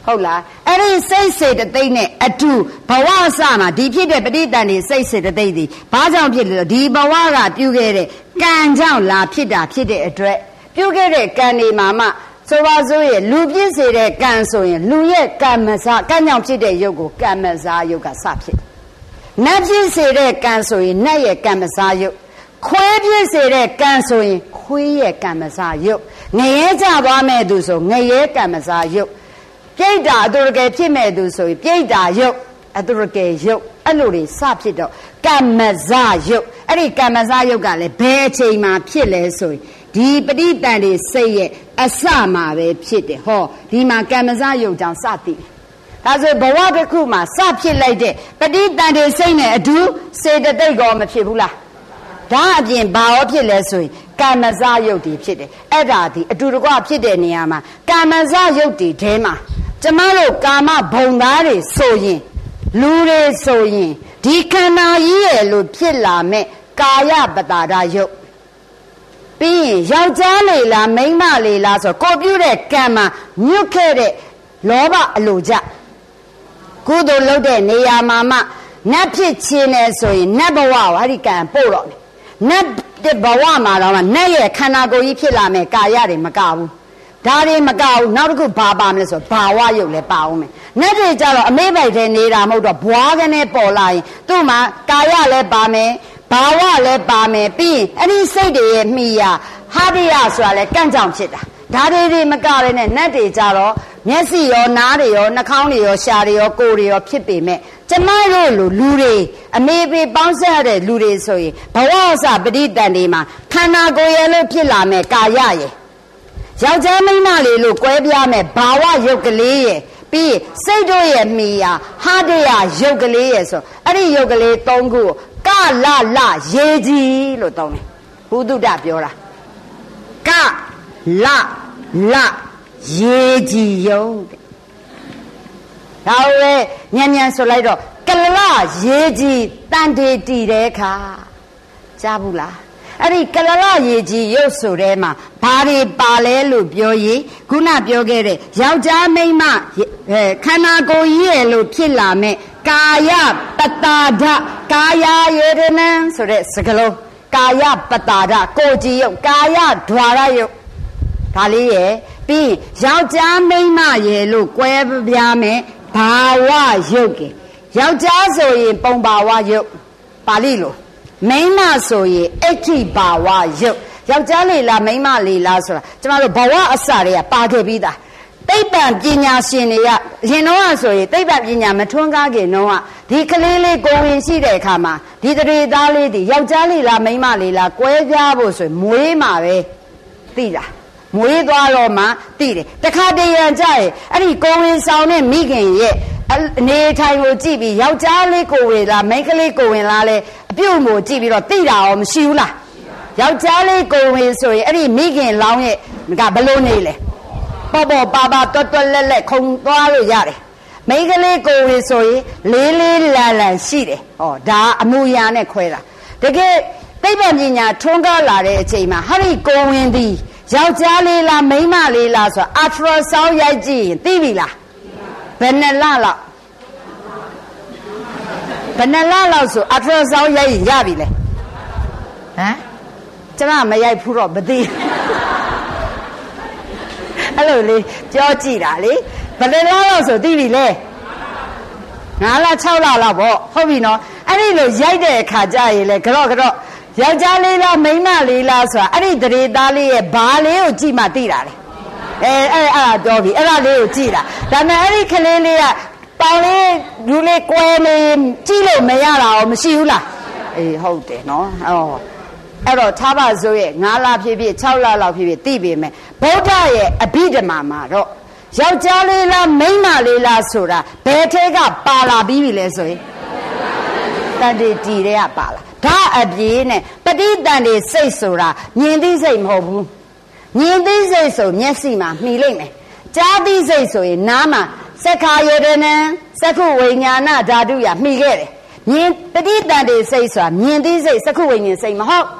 ဟုတ်လားအဲ့ဒီစိတ်စေတသိက်နဲ့အတူဘဝအစမှာဒီဖြစ်တဲ့ပဋိသန္ဓေစိတ်စေတသိက်ဒီဘာကြောင့်ဖြစ်လဲဒီဘဝကပြုခဲ့တဲ့ကံကြောင့်လာဖြစ်တာဖြစ်တဲ့အတွက်ပြုခဲ့တဲ့ကံတွေမှာမှဆိုပါစို့ရဲ့လူပြည့်စေတဲ့ကံဆိုရင်လူရဲ့ကံမစားကံကြောင့်ဖြစ်တဲ့ရုပ်ကိုကံမစားရုပ်ကစဖြစ်နတ်ပြည့်စေတဲ့ကံဆိုရင်နတ်ရဲ့ကံမစားရုပ်ခွေးပြည့်စေတဲ့ကံဆိုရင်ခွေးရဲ့ကံမစားရုပ်ငရဲကြသွားမဲ့သူဆိုငရဲကံမစားရုပ်ပြိတ္တာအတူတကယ်ဖြစ်မဲ့သူဆိုရင်ပြိတ္တာရုပ်အတူတကယ်ရုပ်အဲ့လိုတွေစဖြစ်တော့ကမ္မဇရုပ်အဲ့ဒီကမ္မဇရုပ်ကလည်းဘယ်အချိန်မှာဖြစ်လဲဆိုရင်ဒီပဋိသန္ဓေစိတ်ရဲ့အစမှာပဲဖြစ်တယ်ဟောဒီမှာကမ္မဇရုပ်ကြောင့်စသည်ဒါဆိုဘဝတစ်ခုမှာစဖြစ်လိုက်တဲ့ပဋိသန္ဓေစိတ်နဲ့အတူစေတသိက်ကောမဖြစ်ဘူးလားဒါအပြင်ဘာရောဖြစ်လဲဆိုရင်ကမ္မဇရုပ်တည်ဖြစ်တယ်အဲ့ဒါဒီအတူတကွဖြစ်တဲ့နေရာမှာကမ္မဇရုပ်တည်ထဲမှာကျမတို့ကာမဘုံသားတွေဆိုရင်လူတွေဆိုရင်ဒီခန္ဓာကြီးရဲ့လို့ဖြစ်လာမဲ့ကာယပတာဒရုပ်ပြီးရင်ယောက်ျားလေလားမိန်းမလေလားဆိုကိုပြုတဲ့ကံမှာညွတ်ခဲ့တဲ့လောဘအလိုကြကုသိုလ်လုပ်တဲ့နေရာမှာမှနတ်ဖြစ်ခြင်းနဲ့ဆိုရင်နတ်ဘဝကိုအဲ့ဒီကံပို့တော့မယ်နတ်ဘဝမှာတော့နတ်ရဲ့ခန္ဓာကိုယ်ကြီးဖြစ်လာမဲ့ကာယတွေမကဘူးဒါတွေမကဘူးနောက်တစ်ခုဘာပါမလဲဆိုဘာဝရုပ်လည်းပါအောင်မယ်နတ်တွေကြတော့အမေးပိုက်ထဲနေတာမဟုတ်တော့ဘွားကနေပေါ်လာရင်သူ့မှာကာယလည်းပါမယ်ဘာဝလည်းပါမယ်ပြီးရင်အဲ့ဒီစိတ်တွေရဲ့မိယာဟာဒိယဆိုတာလည်းကန့်ကြောင်ဖြစ်တာဒါတွေတွေမကဘဲနဲ့နတ်တွေကြတော့မျက်စိရောနားတွေရောနှာခေါင်းတွေရောရှားတွေရောကိုယ်တွေရောဖြစ်ပေမဲ့ကျမတို့လိုလူတွေအမေပေပေါင်းဆက်ရတဲ့လူတွေဆိုရင်ဘဝအစပဋိသန္ဓေမှာခန္ဓာကိုယ်ရဲ့လို့ဖြစ်လာမဲ့ကာယရဲ့ယောက်ျားမိန်းမလေးလို့ကွဲပြားမဲ့ဘာဝရုပ်ကလေးရဲ့ပြီးစိတ်တို့ရဲ့မိယာဟာဒိယရုပ်ကလေးရဲ့ဆိုအဲ့ဒီရုပ်ကလေး၃ခုကလလရေကြီးလို့တောင်းတယ်ဘုဒ္ဓပြောတာကလလရေကြီးယုံတဲ့ဒါပဲညံ့ညံ့ဆိုလိုက်တော့ကလလရေကြီးတန်တေတီတဲ့ခါကြားဘူးလားအဲ့ဒီကလလရေကြီးရုပ်ဆိုတဲ့မှာဘာတွေပါလဲလို့ပြောရင်ခုနပြောခဲ့တဲ့ယောက်ျားမိန်းမခန္ဓာကိုယ်ကြီးရဲ့လို့ဖြစ်လာမဲ့ကာယပတာဒကာယယေရဏံဆိုတဲ့စကားလုံးကာယပတာဒကိုကြည်ရုပ်ကာယဓွာရရုပ်ဒါလေးရဲ့ပြီးယောက်ျားမိန်းမရဲ့လို့ကွဲပြားမဲ့ဘာဝရုပ်ကယောက်ျားဆိုရင်ပုံဘာဝရုပ်ပါဠိလိုမိန်းမဆိုရင်အဋ္ဌိဘာဝရုပ်ယောက်ျားလေးလားမိန်းမလေးလားဆိုတာကျမတို့ဘဝအစတွေကပါခဲ့ပြီးသားသိပ္ပံပညာရှင်တွေကအရင်တော့ဆိုရင်သိပ္ပံပညာမထွန်းကားခင်တော့ဒီကလေးလေးကိုဝင်ရှိတဲ့အခါမှာဒီတရေသားလေးဒီယောက်ျားလေးလားမိန်းမလေးလားကွဲပြားဖို့ဆိုရင်မွေးမှာပဲသိတာမွေးသွားတော့မှသိတယ်တခါတရံကြရဲ့အဲ့ဒီကိုဝင်ဆောင်တဲ့မိခင်ရဲ့အနေထိုင်ကိုကြည့်ပြီးယောက်ျားလေးကိုဝင်လားမိန်းကလေးကိုဝင်လားလဲအပြုတ်မို့ကြည့်ပြီးတော့သိတာရောမရှိဘူးလားယောက်ျားလေးကိုဝင်ဆိုရင်အဲ့ဒီမိခင်လောင်းရဲ့ကဘလို့နေလဲပေါ်ပေါ်ပါပါတွတ်တွတ်လက်လက်ခုံသွားလို့ရတယ်မိန်းကလေးကိုဝင်ဆိုရင်လေးလေးလန်လန်ရှိတယ်ဟောဒါအမူအရာနဲ့ခွဲတာတကယ်သိပ္ပံပညာထွန်းကားလာတဲ့အချိန်မှာဟာဒီကိုဝင်သည်ယောက်ျားလေးလားမိန်းမလေးလားဆိုအထရာဆောင်းရိုက်ကြည့်ရင်သိပြီလားဘယ်နှစ်လလောက်ဘယ်နှစ်လလောက်ဆိုအထရာဆောင်းရိုက်ရင်ရပြီလေဟမ်ကျမမရိုက်ဘူးတော့မသိအဲ့လိုလေပြောကြည့်တာလေဘယ်နှစ်လလောက်ဆိုသိပြီလေငါးလ၆လလောက်ပေါ့ဟုတ်ပြီနော်အဲ့ဒီလိုရိုက်တဲ့အခါကျရင်လေကြော့ကြော့ယောက်ျားလေးလားမိန်းမလေးလားဆိုတာအဲ့ဒီတရေသားလေးရဲ့ဘာလေးကိုကြည့်မှသိတာလေအဲအဲ့အဲ့ဒါပြောပြီအဲ့ဒါလေးကိုကြည့်တာဒါပေမဲ့အဲ့ဒီကလေးလေးကပေါင်လေးလူလေးကွဲလေးကြည့်လို့မရတာရောမရှိဘူးလားအေးဟုတ်တယ်နော်ဟောအဲ့တော့ထားပါစို့ရဲ့ငါးလဖြစ်ဖြစ်၆လလောက်ဖြစ်ဖြစ်သိပြီမယ်ဗုဒ္ဓရဲ့အဘိဓမ္မာမှာတော့ယောက်ျားလေးလားမိန်းမလေးလားဆိုတာဘယ်ထဲကပါလာပြီးပြီလဲဆိုရင်တန်တေတီတွေကပါလာဒါအပြေးနဲ့ပဋိသန္ဓေစိတ်ဆိုတာမြင်သိစိတ်မဟုတ်ဘူးမြင်သိစိတ်ဆိုမျက်စိမှာမှီလိုက်မယ်ကြားသိစိတ်ဆိုရင်နားမှာစက္ခာယတနံစက္ခုဝိညာဏဓာတုရမှီခဲ့တယ်မြင်ပဋိသန္ဓေစိတ်ဆိုတာမြင်သိစိတ်စက္ခုဝိညာဉ်စိတ်မဟုတ်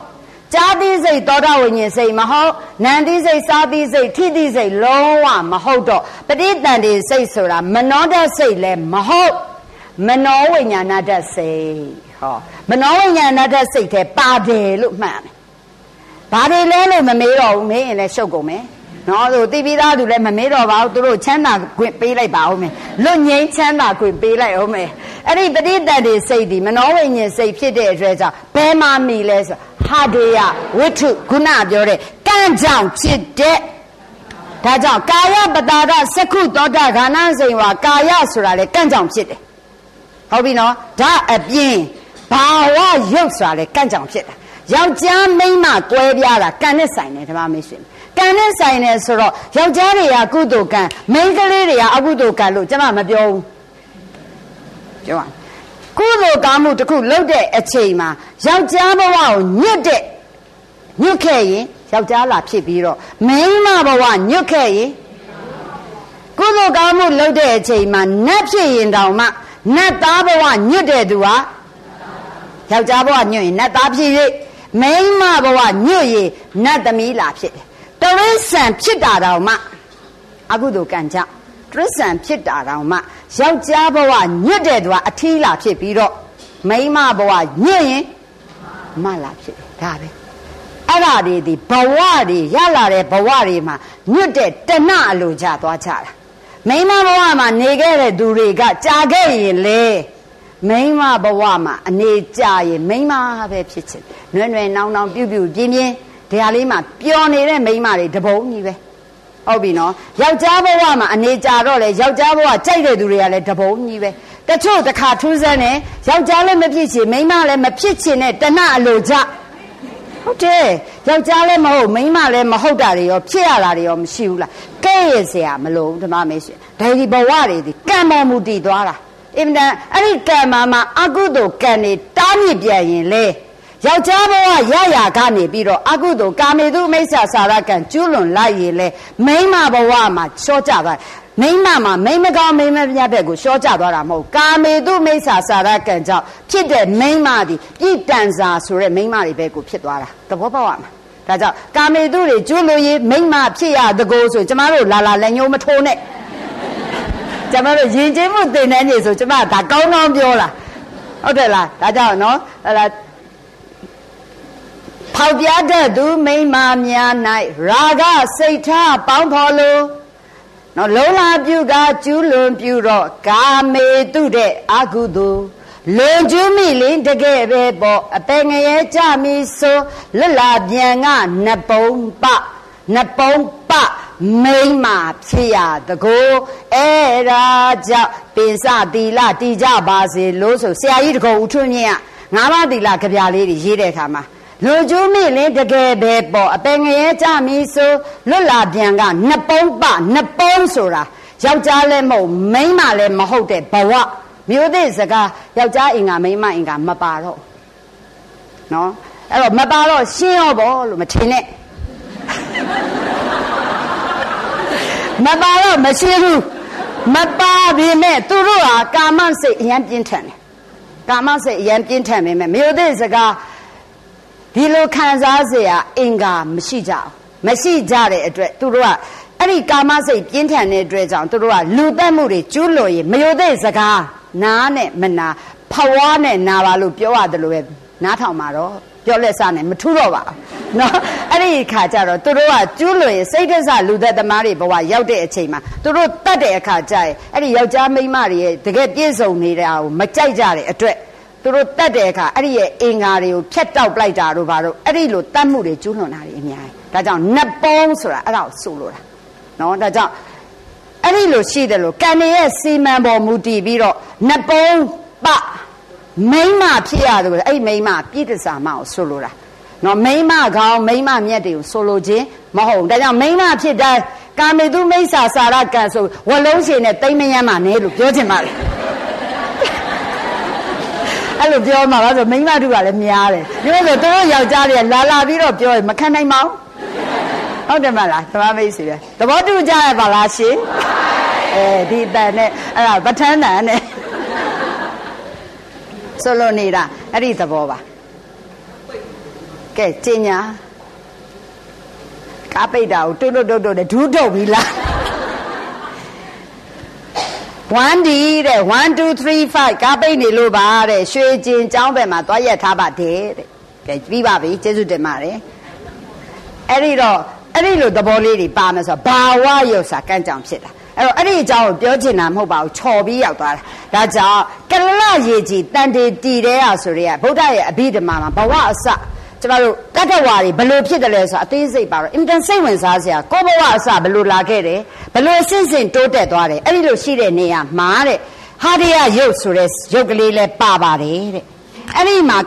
ကြားသိစိတ်သောတာဝိညာဉ်စိတ်မဟုတ်နာမ်သိစိတ်စားသိစိတ်ထိသိစိတ်လုံးဝမဟုတ်တော့ပဋိသန္ဓေစိတ်ဆိုတာမနောဓာတ်စိတ်လည်းမဟုတ်မနောဝိညာဏဓာတ်စိတ်ဟောမနောဝိညာဏဓာတ်စိတ်ထဲပါတယ်လို့မှတ်တယ်ဘာတွေလဲလို့မမေးတော့ဘူးမေးရင်လည်းရှုပ်ကုန်မယ်နော်သူတိပိသားသူလည်းမမေးတော့ပါဘူးသူတို့ချမ်းသာခွင့်ပေးလိုက်ပါဦးမယ်လွတ်ငြိမ်းချမ်းသာခွင့်ပေးလိုက်အောင်မယ်အဲ့ဒီပဋိသန္ဓေစိတ်ဒီမနောဝိညာဉ်စိတ်ဖြစ်တဲ့အတွက်ကြောင့်ဘယ်မှာမိလဲဆိုဟာဒေယဝိထုခုနပြောတဲ့ကံကြောင့်ဖြစ်တဲ့ဒါကြောင့်ကာယပတာဒသက္ခုသောတာဂာနစိန်ဝါကာယဆိုတာလေကံကြောင့်ဖြစ်တယ်ဟုတ်ပြီနော်ဒါအပြင်ဘာဝရုပ်ဆိုတာလေကံကြောင့်ဖြစ်တာယောက်ျားမိန်းမကွဲပြားတာကံနဲ့ဆိုင်တယ်ဓမ္မမရှိဘူးကံနဲ့ဆိုင်တယ်ဆိုတော့ယောက်ျားတွေကကုသိုလ်ကံမိန်းကလေးတွေကအကုသိုလ်ကံလို့ကျွန်မမပြောဘူးပြောပါကုသိုလ်ကောင်းမှုတစ်ခုလုပ်တဲ့အချိန်မှာယောက်ျားဘဝကိုညွတ်တဲ့ညွတ်ခဲ့ရင်ယောက်ျားလာဖြစ်ပြီးတော့မိန်းမဘဝညွတ်ခဲ့ရင်ကုသိုလ်ကောင်းမှုလုပ်တဲ့အချိန်မှာနတ်ဖြစ်ရင်တောင်မှနတ်သားဘဝညွတ်တဲ့သူဟာယောက်ျားဘဝညွတ်ရင်နတ်သားဖြစ်၍မိန်းမဘဝညွတ်ရင်နတ်သမီးလာဖြစ်တယ်တရိစ္ဆာန်ဖြစ်တာတောင်မှအကုသိုလ်ကံကြောင့်တရိစ္ဆာန်ဖြစ်တာတောင်မှယောက်ျားဘဝညွတ်တဲ့သူကအထီးလာဖြစ်ပြီးတော့မိန်းမဘဝညွတ်ရင်မလာဖြစ်တယ်ဒါပဲအဲ့ဒါတွေဒီဘဝတွေရလာတဲ့ဘဝတွေမှာညွတ်တဲ့တဏှအလိုကြသွားကြတာမိန်းမဘဝမှာနေခဲ့တဲ့သူတွေကကြာခဲ့ရင်လေမိန်းမဘဝမှာအနေကြာရင်မိန်းမပဲဖြစ်ချင်နွယ်နွယ်နောင်နောင်ပြုတ်ပြုတ်ပြင်းပြင်းဒီဟာလေးမှာပျော်နေတဲ့မိန်းမတွေတပုံကြီးပဲဟုတ်ပြီနော်ယောက်ျားဘဝမှာအနေကြာတော့လေယောက်ျားဘဝကြိုက်တဲ့သူတွေကလည်းတပုံကြီးပဲတချို့တစ်ခါထူးဆန်းတယ်ယောက်ျားလည်းမဖြစ်ချင်မိန်းမလည်းမဖြစ်ချင်တဲ့တဏှအလိုကြဟုတ်တယ်ယောက်ျားလည်းမဟုတ်မိန်းမလည်းမဟုတ်တာတွေရောဖြစ်ရတာတွေရောမရှိဘူးလားကဲ့ရစရာမလိုဘူးဓမ္မမေရှင်ဒါဒီဘဝတွေဒီကံပေါ်မူတည်သွားတာအင်တန်အဲ့ဒီကံမှာမှာအကုသိုလ်ကံတွေတားမြစ်ပြန်ရင်လေယောက်ျားဘဝရရကနေပြီးတော့အကုသိုလ်ကာမေတုမိစ္ဆာစာရကံကျွလွန်လိုက်ရင်လေမိန်းမဘဝမှာရှော့ကြသွားမိန်းမမှာမိန်းမကောင်းမိန်းမပြတ်ဘက်ကိုရှော့ကြသွားတာမဟုတ်ကာမေတုမိစ္ဆာစာရကံကြောင့်ဖြစ်တဲ့မိန်းမသည်ပြည့်တန်စာဆိုတဲ့မိန်းမတွေဘက်ကိုဖြစ်သွားတာသဘောပေါက်ရမှာဒါကြောင့်ကာမေတုတွေကျွလွန်ရေးမိန်းမဖြစ်ရတကိုးဆိုကျမတို့လာလာလက်ညှိုးမထိုးနဲ့ကျမတို့ယဉ်ကျေးမှုသင်တန်းကြီးဆိုကျမဒါကောင်းကောင်းပြောတာဟုတ်တယ်လားဒါကြောင့်နော်အဲ့ဒါဖောက်ပြတဲ့သူမိန်းမများ၌ရာဂစိတ်ထားပေါင်းဖော်လို့နော်လုံးလာပြုကကျူးလွန်ပြုတော့ကာမေတုတဲ့အကုသိုလ်လွန်ကျူးမိလင်းတကယ်ပဲပေါ့အပင်ငရဲကြမိဆိုလွတ်လာပြန်ကနှစ်ပုံပနှစ်ပုံပမိမ့်မာဖြစ်ရတကိုအဲ့ဒါကြောင့်ပင်စသီလတည်ကြပါစေလို့ဆိုဆရာကြီးတကောဦးထွန်းမြင့်ကငါးပါးသီလကြပြလေးတွေရေးတဲ့အခါမှာလူကျူးမိလင်းတကယ်ပဲပေါ့အပင်ငရဲကြမိဆိုလွတ်လာပြန်ကနှစ်ပုံပနှစ်ပုံဆိုတာယောက်ျားလည်းမဟုတ်မိန်းမလည်းမဟုတ်တဲ့ဘဝမျိုးသစ်စကားယောက်ျားအင်္ဂါမိန်းမအင်္ဂါမပါတော့နော်အဲ့တော့မပါတော့ရှင်းရောပေါ့လို့မထင်နဲ့မပါတော့မရှိဘူးမပါပြီမဲ့သူတို့ဟာကာမစိတ်အရင်ပြင်းထန်တယ်ကာမစိတ်အရင်ပြင်းထန်ပေမဲ့မြို့သစ်စကားဒီလိုခံစားเสียအင်္ဂါမရှိကြဘူးမရှိကြတဲ့အတွက်သူတို့ကအဲ့ဒီကာမစိတ်ပြင်းထန်တဲ့အတွက်ကြောင့်သူတို့ကလူသက်မှုတွေကျူးလွန်ရင်မြို့သစ်စကားနားနဲ့မနာဖဝါနဲ့နာပါလို့ပြောရတယ်လို့ပဲနားထောင်မှာတော့ပြောလက်စနဲ့မထူးတော့ပါဘူးเนาะအဲ့ဒီခါကျတော့သူတို့ကကျူးလွန်ရင်စိတ်ဒသလူသက်သမားတွေဘဝရောက်တဲ့အချိန်မှာသူတို့တတ်တဲ့အခါကျရင်အဲ့ဒီယောက်ျားမိန်းမတွေရဲ့တကယ်ပြည့်စုံနေတာကိုမကြိုက်ကြတဲ့အတွက်သူတို့တတ်တဲ့အခါအဲ့ဒီရဲ့အင်္ဂါတွေကိုဖြတ်တောက်ပလိုက်တာတို့ဘာလို့အဲ့ဒီလိုတတ်မှုတွေကျူးလွန်တာတွေအများကြီးဒါကြောင့်နှစ်ပုံဆိုတာအဲ့ဒါကိုဆိုလိုတာเนาะဒါကြောင့်အဲ့ဒီလိုရှိတယ်လို့ကံရဲ့စီမံပေါ်မူတည်ပြီးတော့နှစ်ပုံပမိမ့်မဖြစ်ရတယ်အဲ့ဒီမိမ့်မပြည့်တစားမအောင်ဆိုလိုတာနော်မိမ့်မကောင်းမိမ့်မမြတ်တွေကိုဆိုလိုခြင်းမဟုတ်ဘူးဒါကြောင့်မိမ့်မဖြစ်တဲ့ကာမေတုမိစ္ဆာစာရကံဆိုဝလုံးရှင်နဲ့တိမ့်မယမ်းမှနဲလို့ပြောချင်ပါလေအဲ့လိုပြောမှာပါဆိုမိမ့်မတို့ကလည်းများတယ်ပြောဆိုသူတို့ယောက်ျားတွေကလာလာပြီးတော့ပြောရင်မခံနိုင်ပါဘူးဟုတ်တယ်မလားသဘာဝမိတ်စီပဲသဘောတူကြရပါလားရှင်အဲဒီတန်နဲ့အဲ့ဒါပဋ္ဌာန်းတန်နဲ့ဆိုလိုနေတာအဲ့ဒီသဘောပါကဲကျင်ညာကားပိတ်တာကိုတွတ်တွတ်တွတ်ဒူးထုတ်ပြီလားone D တဲ့one two three fiveကားပိတ်နေလို့ပါတဲ့ရွှေကျင်ကျောင်းဘက်မှာသွားရက်ထားပါတယ်တဲ့ကဲပြီးပါပြီကျေးဇူးတင်ပါတယ်အဲ့ဒီတော့အဲ့ဒီလိုသဘောလေးတွေပါမယ်ဆိုတော့ဘာဝရုပ်စာကန့်ကြောင်ဖြစ်တာအဲ့တော့အဲ့ဒီအကြောင်းကိုပြောချင်တာမဟုတ်ပါဘူးချော်ပြီးရောက်သွားတာဒါကြောင့်ကလရေကြီးတန်တေတီတဲ့ဟာဆိုရဲဗုဒ္ဓရဲ့အဘိဓမ္မာမှာဘဝအစကျမတို့တတ္တဝါတွေဘလို့ဖြစ်တယ်လဲဆိုအသေးစိတ်ပါတော့အင်တန်စိတ်ဝင်စားစရာကိုဘဝအစဘလို့လာခဲ့တယ်ဘလို့အစဉ်စဉ်တိုးတက်သွားတယ်အဲ့ဒီလိုရှိတဲ့နေရာမှာတဲ့ဟာရယရုပ်ဆိုတဲ့ရုပ်ကလေးလဲပါပါတယ်တဲ့အဲ့ဒီမှာ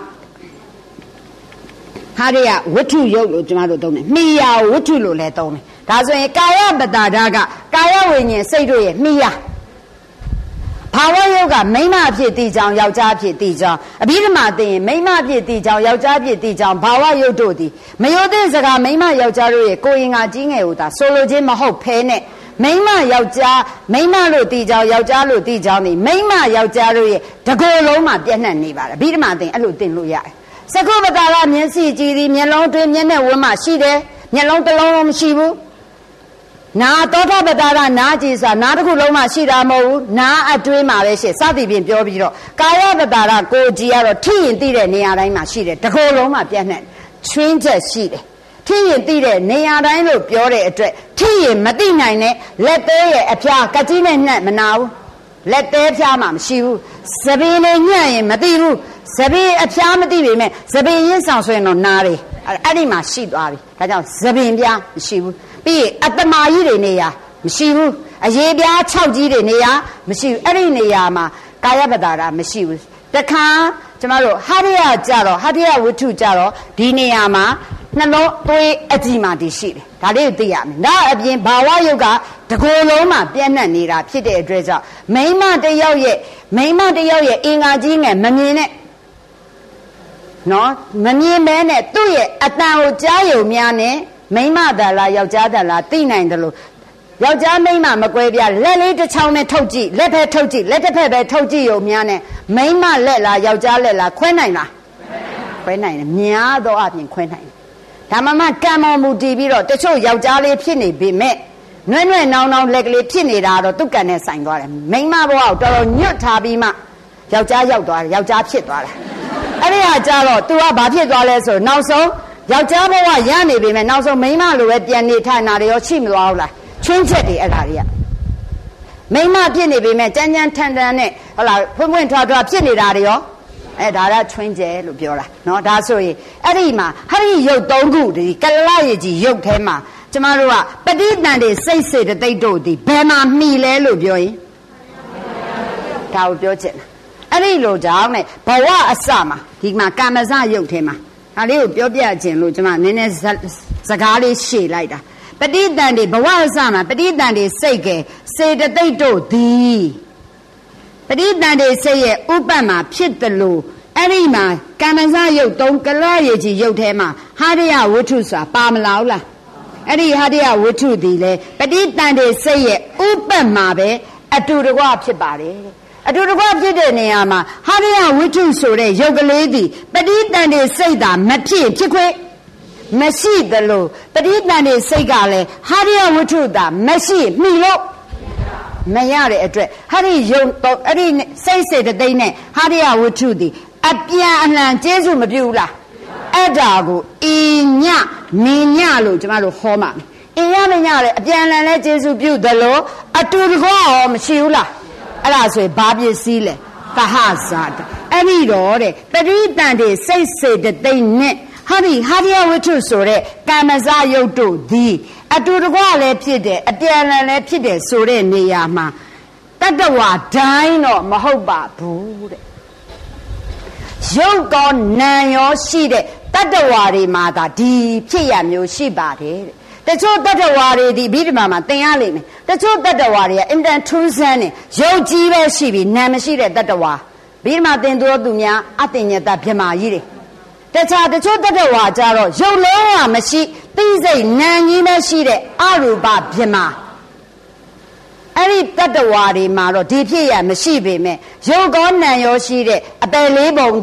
ဟာရယဝတ္ထုရုပ်လို့ကျမတို့သုံးတယ်မိယာဝတ္ထုလို့လည်းသုံးတယ်ဒါဆိုရင်ကာယပတ္တာဓာကကာယဝိညာဉ်စိတ်တို့ရဲ့မိယာဘာဝယုတ်ကမိမဖြစ်တည်ကြောင်ယောက်ျားဖြစ်တည်ကြောင်အဘိဓမ္မာသိရင်မိမဖြစ်တည်ကြောင်ယောက်ျားဖြစ်တည်ကြောင်ဘာဝယုတ်တို့သည်မယုတ်တဲ့စကားမိမယောက်ျားတို့ရဲ့ကိုယ်ရင်ကကြီးငယ်ဟူတာဆိုလိုခြင်းမဟုတ်ဖဲနဲ့မိမယောက်ျားမိမလို့တည်ကြောင်ယောက်ျားလို့တည်ကြောင်သည်မိမယောက်ျားတို့ရဲ့တကိုယ်လုံးမှာပြည့်နှက်နေပါတယ်အဘိဓမ္မာသိရင်အဲ့လိုသင်လို့ရတယ်စကုပ္ပတာကမျက်စိကြည့်သည်မျက်လုံးတွင်မျက်နှာဝန်းမှာရှိတယ်မျက်လုံးတစ်လုံးလုံးမရှိဘူးနာသောထပတာရနာကြည်ဆိုတာနာတစ်ခုလုံးမှရှိတာမဟုတ်ဘူးနာအတွင်းမှာပဲရှိစသည်ဖြင့်ပြောပြီးတော့ကာယပတာရကိုကြည်ကတော့ထိရင်သိတဲ့နေရာတိုင်းမှာရှိတယ်တစ်ခုလုံးမှာပြန့်နှံ့ချွင်းချက်ရှိတယ်ထိရင်သိတဲ့နေရာတိုင်းလို့ပြောတဲ့အတွက်ထိရင်မသိနိုင်တဲ့လက်သေးရဲ့အဖျားကကြီးနဲ့နှက်မနာဘူးလက်သေးဖျားမှမရှိဘူးသပင်နဲ့ညှက်ရင်မသိဘူးသပင်အဖျားမသိပေမဲ့သပင်ရင်းဆောင်ဆိုရင်တော့နားတယ်အဲ့ဒီမှာရှိသွားပြီဒါကြောင့်သပင်ပြားမရှိဘူးပြီးရင်အတ္တမာကြီးတွေနေရာမရှိဘူးအရေပြား၆ကြီးတွေနေရာမရှိဘူးအဲ့ဒီနေရာမှာကာယပတာရမရှိဘူးတခါကျမတို့ဟာရယကြတော့ဟာရယဝတ္ထုကြတော့ဒီနေရာမှာနှလုံးသွေးအကြည်မာတည်ရှိတယ်ဒါလေးကိုသိရမယ်ဒါအပြင်ဘာဝယုတ်ကတကိုယ်လုံးမှာပြန့်နှံ့နေတာဖြစ်တဲ့အတွက်ကြောင့်မိန်းမတယောက်ရဲ့မိန်းမတယောက်ရဲ့အင်္ဂါကြီးငယ်မမြင်နဲ့နော်မမြင်မဲနဲ့သူ့ရဲ့အတန်ကိုကြားယုံများနဲ့မိန်းမတလားယောက်ျားတလားသိနိုင်တယ်လို့ယောက်ျားမိန်းမမကွဲပြားလက်လေးတစ်ချောင်းနဲ့ထုတ်ကြည့်လက်ဖက်ထုတ်ကြည့်လက်တစ်ဖက်ပဲထုတ်ကြည့်ရုံများနဲ့မိန်းမလက်လားယောက်ျားလက်လားခွဲနိုင်လားခွဲနိုင်တယ်များသောအပြင်ခွဲနိုင်တယ်ဒါမှမကံမော်မူတည်ပြီးတော့တချို့ယောက်ျားလေးဖြစ်နေပေမဲ့နွဲ့နွဲ့နောင်နောင်လက်ကလေးဖြစ်နေတာတော့သူ့ကံနဲ့ဆိုင်သွားတယ်မိန်းမဘဝကိုတော်တော်ညွတ်ထားပြီးမှယောက်ျားရောက်သွားတယ်ယောက်ျားဖြစ်သွားတယ်အဲ့ဒီဟာကြတော့ तू ကဘာဖြစ်သွားလဲဆိုနောက်ဆုံးယောက်ျားဘဝရနေပြီမဲ့နောက်ဆုံးမိန်းမလိုပဲပြန်နေထိုင်တာတွေရောရှိမသွားဘူးလားချွင်းချက်တွေအဲ့ဒါတွေကမိန်းမဖြစ်နေပြီမဲ့ကြမ်းကြမ်းထန်ထန်နဲ့ဟုတ်လားဖွင့်ဖွင့်ထွားထွားဖြစ်နေတာတွေရောအဲ့ဒါကချွင်းကျဲလို့ပြောတာเนาะဒါဆိုရင်အဲ့ဒီမှာဟရိယုတ်သုံးခုဒီကလရည်ကြီးယုတ်ထဲမှာကျမတို့ကပဋိသန္ဓေစိတ်စေတသိက်တို့ဒီဘယ်မှာမှီလဲလို့ပြောရင်ဒါကိုပြောချင်တာအဲ့ဒီလိုကြောင့်နဲ့ဘဝအစမှာဒီမှာကာမဇယုတ်ထဲမှာဒါလေးကိုပြောပြခြင်းလို့ကျွန်မနည်းနည်းစကားလေးရှေ့လိုက်တာပဋိသန္ဓေဘဝအစမှာပဋိသန္ဓေစိတ်ကစေတသိက်တို့သည်ပဋိသန္ဓေစိတ်ရဲ့ဥပ္ပတ်မှာဖြစ်တယ်လို့အဲ့ဒီမှာကာမဇယုတ်သုံးကလရည်ကြီးယုတ်ထဲမှာဟာရယဝတ္ထုဆိုတာပါမလားလားအဲ့ဒီဟာရယဝတ္ထုသည်လေပဋိသန္ဓေစိတ်ရဲ့ဥပ္ပတ်မှာပဲအတူတကွဖြစ်ပါတယ်အတူတကွဖြစ်တဲ့နေရာမှာဟာရယဝတ္ထုဆိုတဲ့ယုတ်ကလေးသည်ပဋိသန္ဓေစိတ်သာမဖြစ်ဖြစ်ခွင့်မရှိသလိုပဋိသန္ဓေစိတ်ကလည်းဟာရယဝတ္ထုသာမရှိမိလို့မရတဲ့အတွက်ဟာရယုတ်တော့အဲ့ဒီစိတ်စေတသိက်နဲ့ဟာရယဝတ္ထုသည်အပြန်အလှန်ကျေးဇူးမပြုဘူးလားအဲ့ဒါကိုအင်းညမင်းညလို့ကျမတို့ဟောမှာအင်းညမင်းညလည်းအပြန်အလှန်လည်းကျေးဇူးပြုသလိုအတူတကွရောမရှိဘူးလားအဲ့ဒါဆိုရင်ဘာပစ္စည်းလဲသဟဇာတအဲ့ဒီတော့တဲ့ပရိသန္တိစိတ်စေတသိက်နဲ့ဟာဒီဟာရယဝတ္ထုဆိုတဲ့ကာမဇယုတ်တို့သည်အတူတကွလည်းဖြစ်တယ်အပြန်အလှန်လည်းဖြစ်တယ်ဆိုတဲ့နေရာမှာတတ္တဝါတိုင်းတော့မဟုတ်ပါဘူးတဲ့ရုပ်ကောနာရောရှိတဲ့တတ္တဝါတွေမှာသာဒီဖြစ်ရမျိုးရှိပါတယ်တဲ့တချို့တတ္တဝါတွေဒီဘိဓမ္မာမှာသင်ရလိမ့်မယ်တချို့တတ္တဝါတွေကအင်တန်ထူးဆန်းနေရုပ်ကြီးပဲရှိပြီးနာမရှိတဲ့တတ္တဝါဘိဓမ္မာသင်သူတို့သူများအတ္တညတဗြမာကြီးတွေတခြားတချို့တတ္တဝါကြတော့ရုပ်လုံးဝမရှိသိစိတ်နာကြီးပဲရှိတဲ့အရူပဗြမာအဲ့ဒီတတ္တဝါတွေမှာတော့ဒီဖြစ်ရမရှိပေမဲ့ရုပ်ကောနာရောရှိတဲ့အပယ်လေးပုံသား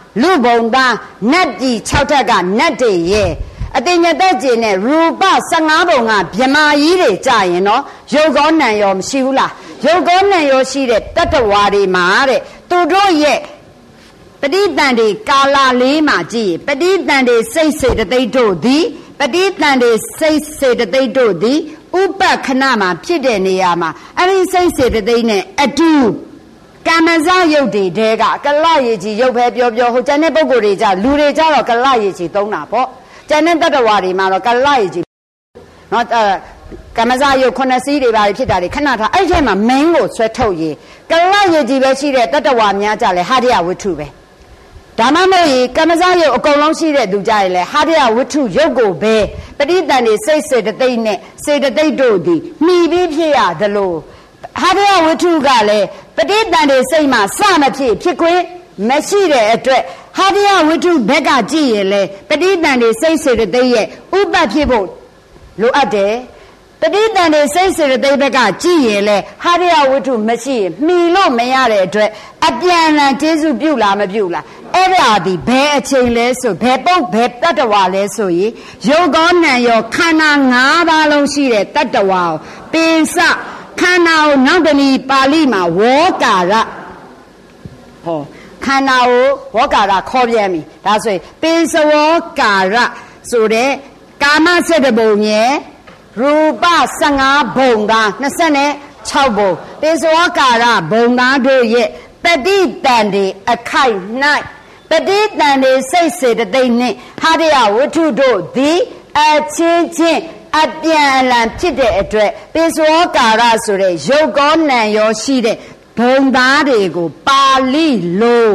လူဘုံသားနတ်ပြည်၆ထက်ကနတ်တွေရဲ့အတင်ညတက်ကျင်နဲ့ရူပ၁၅ဘုံကဗြမာကြီးတွေကြရင်နော်ရုပ်ကောနံရောမရှိဘူးလားရုပ်ကောနံရောရှိတဲ့တတ္တဝါတွေမှာတဲ့သူတို့ရဲ့ပဋိသန္ဓေကာလလေးမှာကြည့်ပဋိသန္ဓေစိတ်စေတသိက်တို့သည်ပဋိသန္ဓေစိတ်စေတသိက်တို့သည်ဥပခဏမှာဖြစ်တဲ့နေရာမှာအဲ့ဒီစိတ်စေတသိက်နဲ့အတူကာမဇရုပ်တွေတဲကကလရေကြီးရုပ်ပဲပြောပြောဟိုကျန်တဲ့ပုဂ္ဂိုလ်တွေကြလူတွေကြတော့ကလရေကြီးသုံးတာပေါ့ကျန်တဲ့တတ္တဝါတွေမှာတော့ကလရေကြီးနော်ကာမဇရုပ်ခုနှစ်စီးတွေပါဖြစ်တာတွေခဏထားအဲ့ဒီထဲမှာမင်းကိုဆွဲထုတ်ရင်ကလရေကြီးပဲရှိတဲ့တတ္တဝါများကြလဲဟာရယဝတ္ထုပဲဒါမှမဟုတ်ကမ္မဇရုပ်အကုန်လုံးရှိတဲ့သူကြရင်လေဟာရယဝတ္ထုရုပ်ကိုပဲပဋိသန္ဓေစိတ်စေတသိက်နဲ့စေတသိက်တို့သည်မှီပြီးဖြစ်ရသလိုဟာရယဝတ္ထုကလည်းပဋိသန္ဓေစိတ်မှာစမဖြစ်ဖြစ်ခွင့်မရှိတဲ့အတွက်ဟာရယဝတ္ထုဘက်ကကြည့်ရင်လေပဋိသန္ဓေစိတ်စေတသိက်ရဲ့ဥပ္ပဖြစ်ဖို့လိုအပ်တယ်ပဋိသန္ဓေစိတ်စေတသိက်ဘက်ကကြည့်ရင်လေဟာရယဝတ္ထုမရှိရင်မှီလို့မရတဲ့အတွက်အပြန်အလှန်ကျေစုပြုလားမပြုလားအဲ့ဒါဒီဘယ်အချိန်လဲဆိုဘယ်ပုတ်ဘယ်တတ္တဝါလဲဆိုရင်ရုပ်ကောနံရောခန္ဓာ၅ပါးလုံးရှိတဲ့တတ္တဝါကိုပင်စခန္ဓာကိုနောက်တနည်းပါဠိမှာဝေါကာရဟောခန္ဓာကိုဝေါကာရခေါ်ပြန်ပြီဒါဆိုရင်ပင်စဝေါကာရဆိုတဲ့ကာမ၁၁ဘုံရဲ့ရူပ၁၅ဘုံသား၂၆ဘုံပင်စဝေါကာရဘုံသားတို့ရဲ့ပဋိသန္ဓေအခိုက်၌ပဋိသန္ဓေစိတ်စေတသိက်နှင့်ဟာရယဝတ္ထုတို့သည်အချင်းချင်းအပြန်အလှန်ဖြစ်တဲ့အတွက်ပိစဝကာရဆိုတဲ့ရုပ်ကောနံရောရှိတဲ့ဘုံသားတွေကိုပါဠိလို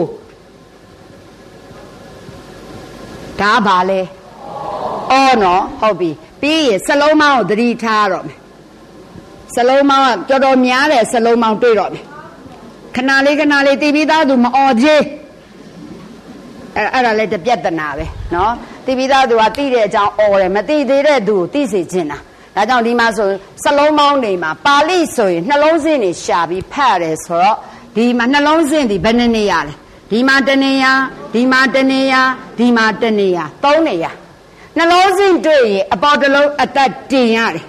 ဒါပါလေအော်နော်ဟုတ်ပြီပြီးရင်စလုံးမောင်းကိုသတိထားတော့မယ်စလုံးမောင်းကတော်တော်များတဲ့စလုံးမောင်းတွေ့တော့မယ်ခဏလေးခဏလေးတီးပြီးသားသူမအော်သေးအဲ့အဲ့ဒါလည်းတပြက်တနာပဲနော်တီးပြီးသားသူကတီးတဲ့အကြောင်းအော်တယ်မတီးသေးတဲ့သူကိုတီးစေချင်တာဒါကြောင့်ဒီမှာဆိုစလုံးမောင်းနေမှာပါဠိဆိုရင်နှလုံးစင်းနေရှာပြီးဖတ်ရတယ်ဆိုတော့ဒီမှာနှလုံးစင်းဒီဘယ်နှနေရလဲဒီမှာတနေရဒီမှာတနေရဒီမှာတနေရသုံးနေရနှလုံးစင်းတွေ့ရင်အပေါ်တစ်လုံးအသက်တင်ရတယ်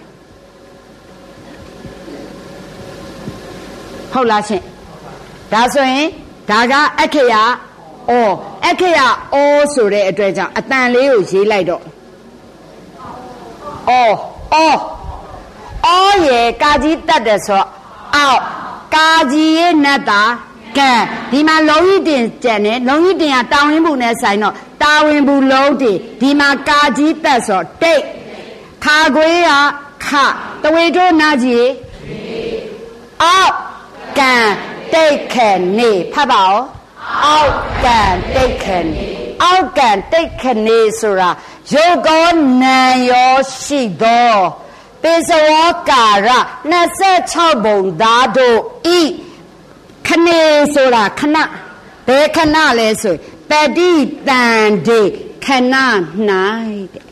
ဟုတ်လားရှင်ဒါဆိုရင်ဒါကအခရာအောအခရာအောဆိုတဲ့အတွက်ကြောင့်အတန်လေးကိုရေးလိုက်တော့အောအောအောရဲ့ကာကြီးတတ်တယ်ဆိုတော့အောက်ကာကြီးရဲ့နတ်တာကံဒီမှာလုံးကြီးတင်ကျန်တယ်လုံးကြီးတင်ကတာဝန်ဘူးနဲ့ဆိုင်တော့တာဝန်ဘူးလုံးတင်ဒီမှာကာကြီးတတ်ဆိုတော့တိတ်ခါခွေးကခတဝေတို့နာကြီးအောက်ကံတိတ်ခနေဖတ်ပါဦးအောက်ကံတိတ်ခနေအောက်ကံတိတ်ခနေဆိုတာရုပ်ကောနံရောရှိသောပိစဝကာရ၂၆ဘုံသားတို့ဤခနေဆိုတာခဏဘယ်ခဏလဲဆိုပဋိသန္ဓေခဏ၌တဲ့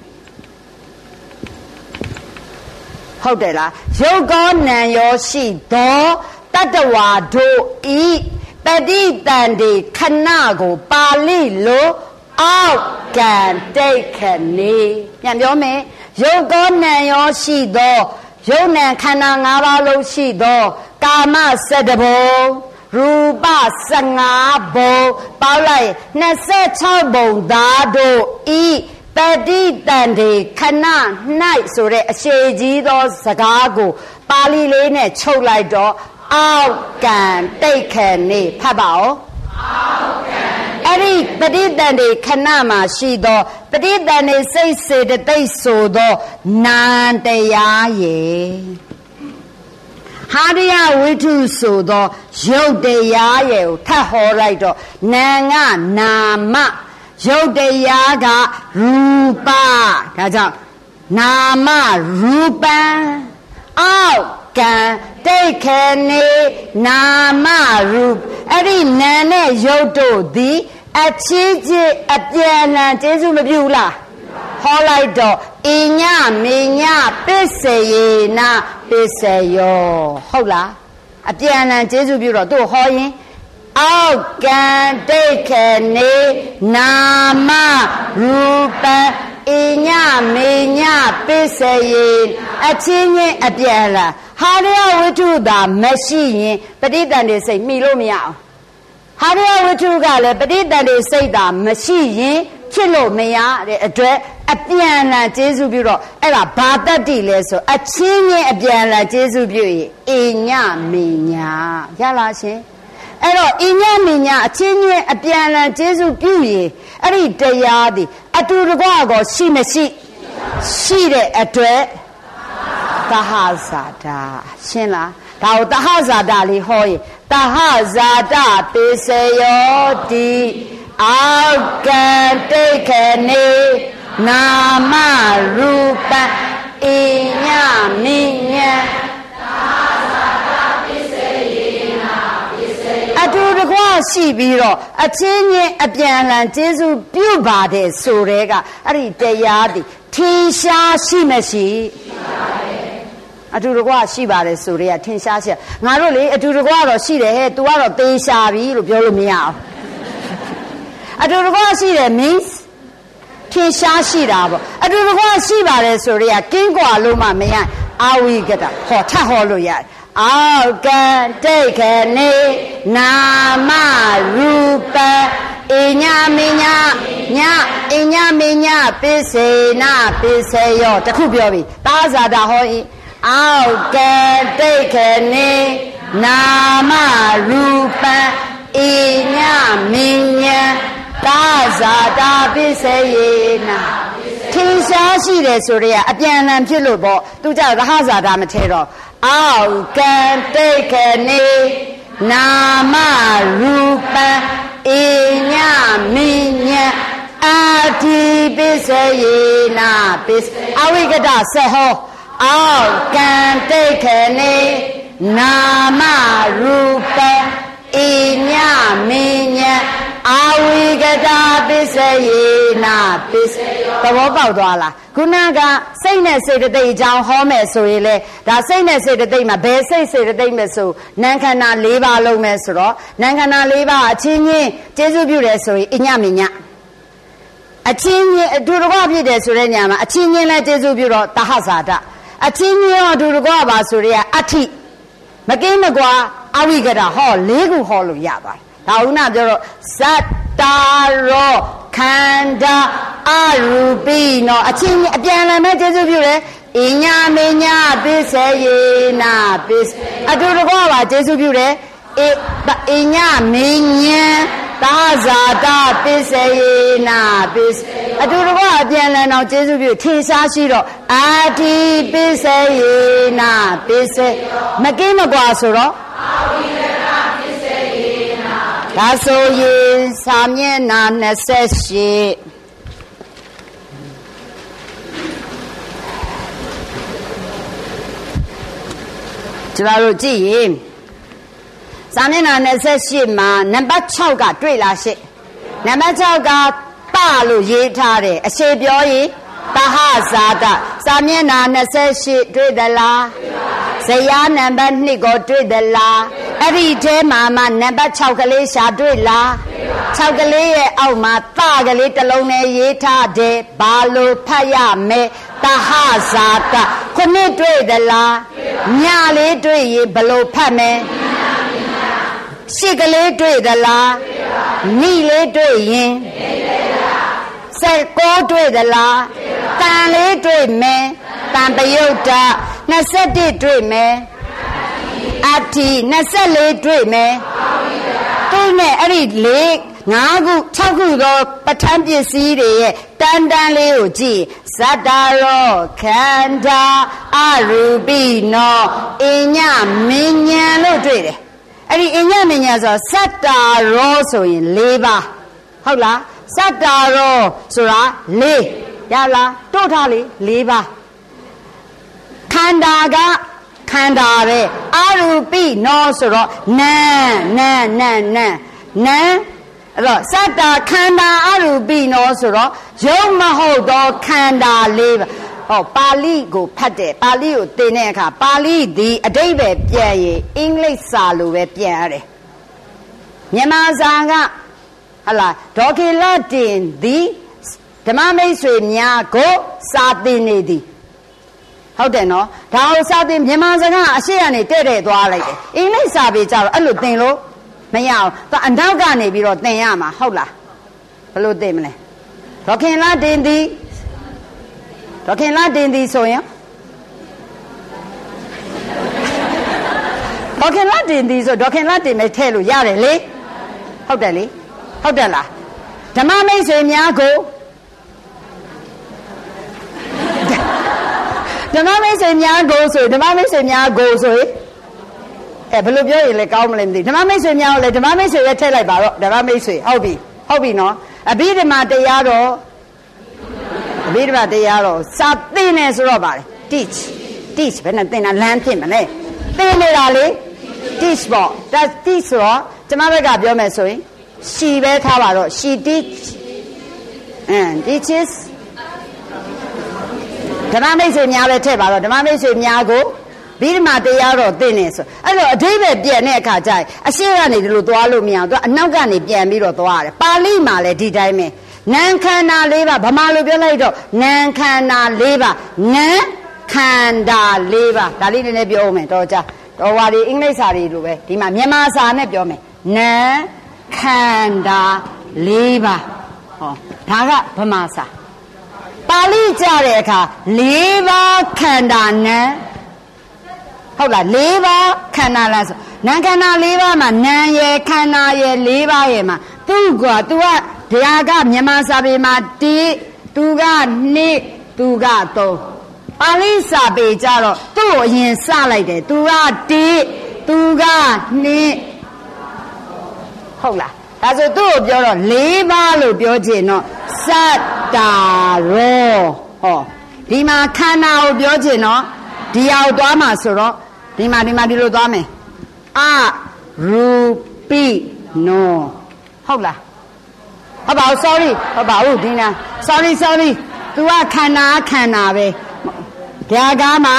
ဟုတ်တယ်လားရုပ်ကောနံရောရှိသောတတ္တဝါတို့ဤပဋိသန္ဓေခဏကိုပါဠိလိုအောက်ကံတိတ်ခနေပြန်ပြောမယ်ရုပ်ကောနံရောရှိသောရုပ်နံခန္ဓာ၅ပါးလုံးရှိသောကာမ၁၁ဘုံရူပ၁၅ဘုံပေါင်းလိုက်၂၆ဘုံသားတို့ဤပဋိသန္ဓေခဏ၌ဆိုတဲ့အရှိကြီးသောစကားကိုပါဠိလေးနဲ့ချုပ်လိုက်တော့အောက်ကံတိတ်ခနေဖတ်ပါဦးအောက်ကံအဲ့ဒီပဋိသန္ဓေခဏမှာရှိသောပဋိသန္ဓေစိတ်စေတသိက်ဆိုသောနာမ်တရားရဲ့ဟာရယဝိထုဆိုသောရုပ်တရားရဲ့ကိုထပ်ဟောလိုက်တော့နာမ်ကနာမရုပ်တရားကရူပဒါကြောင့်နာမရူပံအောက်ကံတိတ်ခနေနာမရူပအဲ့ဒီနာနဲ့ရုပ်တို့သည်အချင်းချင်းအပြန်အလှန်ကျေစုမပြုလားဟောလိုက်တော့အညမေညပစ္စယေနပစ္စယောဟုတ်လားအပြန်အလှန်ကျေစုပြုတော့သူ့ဟောရင်အောက်ကံတိတ်ခေနေနာမရူပအညမေညပစ္စယေအချင်းချင်းအပြန်လာဟာရဝတ္ထုသာမရှိရင်ပဋိသန္ဓေစိတ်မှီလို့မရအောင်ဟာရဝတ္ထုကလည်းပဋိသန္ဓေစိတ်သာမရှိရင်ဖြစ်လို့မရတဲ့အတွက်အပြန်လာကျေစုပြုတော့အဲ့ဒါဘာတတ္တိလဲဆိုအချင်းချင်းအပြန်လာကျေစုပြုရင်အညမေညရလားရှင်အဲ့တော့အညမေညအချင်းချင်းအပြန်လာကျေစုပြုရင်အဲ့ဒီတရားသည်အတူတကွကောရှိမရှိရှိတဲ့အတွက်သဟဇာတာရှင်းလားဒါကိုသဟဇာတာလေးဟောရင်သဟဇာတာပိစယောတိအောက်ကံတိတ်ခေနေနာမရူပအညမိညာအတူတကွရှိပြီးတော့အချင်းချင်းအပြန်အလှန်ကျေးဇူးပြုပါတယ်ဆိုတဲ့ကအဲ့ဒီတရားဒီထင်ရှားရှိမရှိအတူတကွရှိပါတယ်ဆိုတဲ့ကထင်ရှားရှိငါတို့လေအတူတကွတော့ရှိတယ်ဟဲ့ तू ကတော့သေရှာပြီလို့ပြောလို့မရအောင်အတူတကွရှိတယ် means ထင်ရှားရှိတာပေါ့အတူတကွရှိပါတယ်ဆိုတဲ့ကကင်းကွာလို့မှမရအာဝိကတဟောထဟောလို့ရတယ်အောက်ကံတိတ်ခေနေနာမရူပအညမေညညအညမေညပစ္စေနာပစ္စေယောတခုပြောပြီသာဇာတာဟောဤအောက်ကံတိတ်ခေနေနာမရူပအညမေညသာဇာတာပစ္စေနာထင်ရှားရှိတယ်ဆိုတော့အပြန်အလှန်ဖြစ်လို့ပေါ့သူကြသဟဇာတာမထဲတော့အောက်ကံတိတ်ခေနေနာမရူပအညမိညာအာတိပစ္စယေနာပစ္စအဝိကတဆက်ဟောအောက်ကံတိတ်ခေနေနာမရူပအညမိညာအာဝိကတာပစ္စယေနာပစ္စသဘောပေါက်သွားလားခုနကစိတ်နဲ့စေတသိက်အကြောင်းဟောမယ်ဆိုရင်လေဒါစိတ်နဲ့စေတသိက်မှာဘယ်စိတ်စေတသိက်မဲ့ဆိုနံခန္ဓာ၄ပါးလုံးမဲ့ဆိုတော့နံခန္ဓာ၄ပါးအချင်းချင်းကျေစုပြုတယ်ဆိုရင်အညမညအချင်းချင်းအတူတကွဖြစ်တယ်ဆိုတဲ့ညမှာအချင်းချင်းလည်းကျေစုပြုတော့သဟဇာတအချင်းချင်းရောအတူတကွပါဆိုရဲအဋ္ဌိမကင်းမကွာအဝိကတာဟော၄ခုဟောလို့ရပါတယ်ဒါဥနာပြောတော့ဇတ္တာရောခန္ဓာအရူပိနောအချင်းအပြန်အလှန်ပဲကျေစုပြုတယ်အညာမေညာပစ္စယေနာပစ္စအတူတကွပါကျေစုပြုတယ်အညာမေညာသာဇာတာပစ္စယေနာပစ္စအတူတကွအပြန်အလှန်တော့ကျေစုပြုထင်ရှားရှိတော့အာတိပစ္စယေနာပစ္စမကင်းမကွာဆိုတော့ဒါဆိုရင်စာမျက်နှာ၂၈ကျွန်တော်တို့ကြည့်ရင်စာမျက်နှာ၂၈မှာနံပါတ်၆ကတွေ့လားရှင့်နံပါတ်၆ကပလို့ရေးထားတယ်အရှိပြောရင်သဟဇာတစာမျက်နှာ၂၈တွေ့သလားဇယားနံပါတ်၂ကိုတွေ့သလားအဲ့ဒီထဲမှာမှနံပါတ်၆ကလေးရှာတွေ့လား၆ကလေးရဲ့အောက်မှာသကလေးတစ်လုံးနဲ့ရေးထားတယ်ဘာလို့ဖတ်ရမဲသဟဇာတခုနှစ်တွေ့သလားညလေးတွေ့ရင်ဘလို့ဖတ်မဲရှစ်ကလေးတွေ့သလားနိလေးတွေ့ရင်စက်ကိုတွေ့သလားတန်လေးတွေ့မယ်တန်ပယုတ်တာ၂၁တွေ့မယ်အဋ္ဌိ၂၄တွေ့မယ်သူနဲ့အဲ့ဒီလေး၅ခု၆ခုသောပဋ္ဌာန်းပစ္စည်းတွေရဲ့တန်တန်လေးကိုကြည့်ဇတ္တရောခန္ဓာအရူပိနောအညမဉ္ဉံလို့တွေ့တယ်အဲ့ဒီအညမဉ္ဉံဆိုဇတ္တရောဆိုရင်၄ပါးဟုတ်လားဇတ္တရောဆိုတာ၄ရလားတို့ထားလေ၄ပါးခန္ဓာကခန္ဓာပဲအရူပိနောဆိုတော့နာနာနာနာနာအဲ့တော့စတ္တခန္ဓာအရူပိနောဆိုတော့ယုံမဟုတ်သောခန္ဓာလေးပါဟောပါဠိကိုဖတ်တယ်ပါဠိကိုသင်တဲ့အခါပါဠိဒီအဓိပ္ပာယ်ပြန်ရင်အင်္ဂလိပ်စာလိုပဲပြန်ရတယ်မြန်မာစာကဟလာဒေါ်ခင်လတင်သည်ဓမ္မမိတ်ဆွေများကိုစာသင်နေသည်ဟုတ်တယ်နော်ဒါကိုစာသင်မြန်မာစကားအရှိကနေတဲ့တဲ့သွားလိုက်တယ်အင်္ဂလိပ်စာပေကြတော့အဲ့လိုသင်လို့မရအောင်သူအနောက်ကနေပြီးတော့သင်ရမှာဟုတ်လားဘယ်လိုသင်မလဲဒေါ်ခင်လတင်သည်ဒေါ်ခင်လတင်သည်ဆိုရင်ဒေါ်ခင်လတင်သည်ဆိုဒေါ်ခင်လတင်မဲ့ထဲလို့ရတယ်လေဟုတ်တယ်လေဟုတ်တယ်လားဓမ္မမိတ်ဆွေများကိုဓမ္မမိတ်ဆွေများကိုဆိုဓမ္မမိတ်ဆွေများကိုဆိုအဲဘယ်လိုပြောရင်လဲကောင်းမလဲမသိဓမ္မမိတ်ဆွေများကိုလည်းဓမ္မမိတ်ဆွေပဲထည့်လိုက်ပါတော့ဓမ္မမိတ်ဆွေဟုတ်ပြီဟုတ်ပြီနော်အဘိဓမ္မာတရားတော့အဘိဓမ္မာတရားတော့စာသင်နေဆိုတော့ပါလေ teach teach ဘယ်နဲ့သင်တာလမ်းဖြစ်မလဲသင်နေတာလေ teach ပေါ့ဒါ teach ဆိုတော့ကျမဘက်ကပြောမယ်ဆိုရင် she ပဲထားပါတော့ she teach and teaches ဓမ္မမိတ်ဆွေများပဲထည့်ပါတော့ဓမ္မမိတ်ဆွေများကိုဘိဓမ္မာတရားတော့သိနေဆိုအဲ့တော့အဓိပ္ပာယ်ပြန်တဲ့အခါကျရင်အရှိကနေဒီလိုသွားလို့မရအောင်သူကအနောက်ကနေပြန်ပြီးတော့သွားရတယ်ပါဠိမှာလည်းဒီတိုင်းပဲနံခန္ဓာ၄ပါးဗမာလိုပြောလိုက်တော့နံခန္ဓာ၄ပါးနံခန္ဓာ၄ပါးဒါလေးနည်းနည်းပြောအောင်မယ်တော့ကြာတော်ဝါဒီအင်္ဂလိပ်စာတွေလိုပဲဒီမှာမြန်မာစာနဲ့ပြောမယ်နံခန္ဓာ၄ပါးဟောဒါကဗမာစာပါဠိကြတဲ့အခါ၄ပါးခန္ဓာနံဟုတ်လား၄ပါးခန္ဓာလားဆိုနံခန္ဓာ၄ပါးမှာနံရယ်ခန္ဓာရယ်၄ပါးရယ်မှာသူကသူကတရားကမြန်မာစာပေမှာတိသူကနှစ်သူကသုံးပါဠိစာပေကြတော့သူ့ကိုအရင်စလိုက်တယ်သူကတိသူကနှစ်ဟုတ်လားဒါဆိုသူ့ကိုပြောတော့၄ပါးလို့ပြောချင်တော့စတ္တာရောဟောဒီမှာခန္ဓာကိုပြောချင်တော့ဒီအောင်သွားမှာဆိုတော့ဒီမှာဒီမှာဒီလိုသွားမယ်အရူပိနောဟုတ်လားဟုတ်ပါဘူး sorry ဟုတ်ပါဘူးဒီနာ sorry sorry तू ကခန္ဓာခန္ဓာပဲဒါကမှ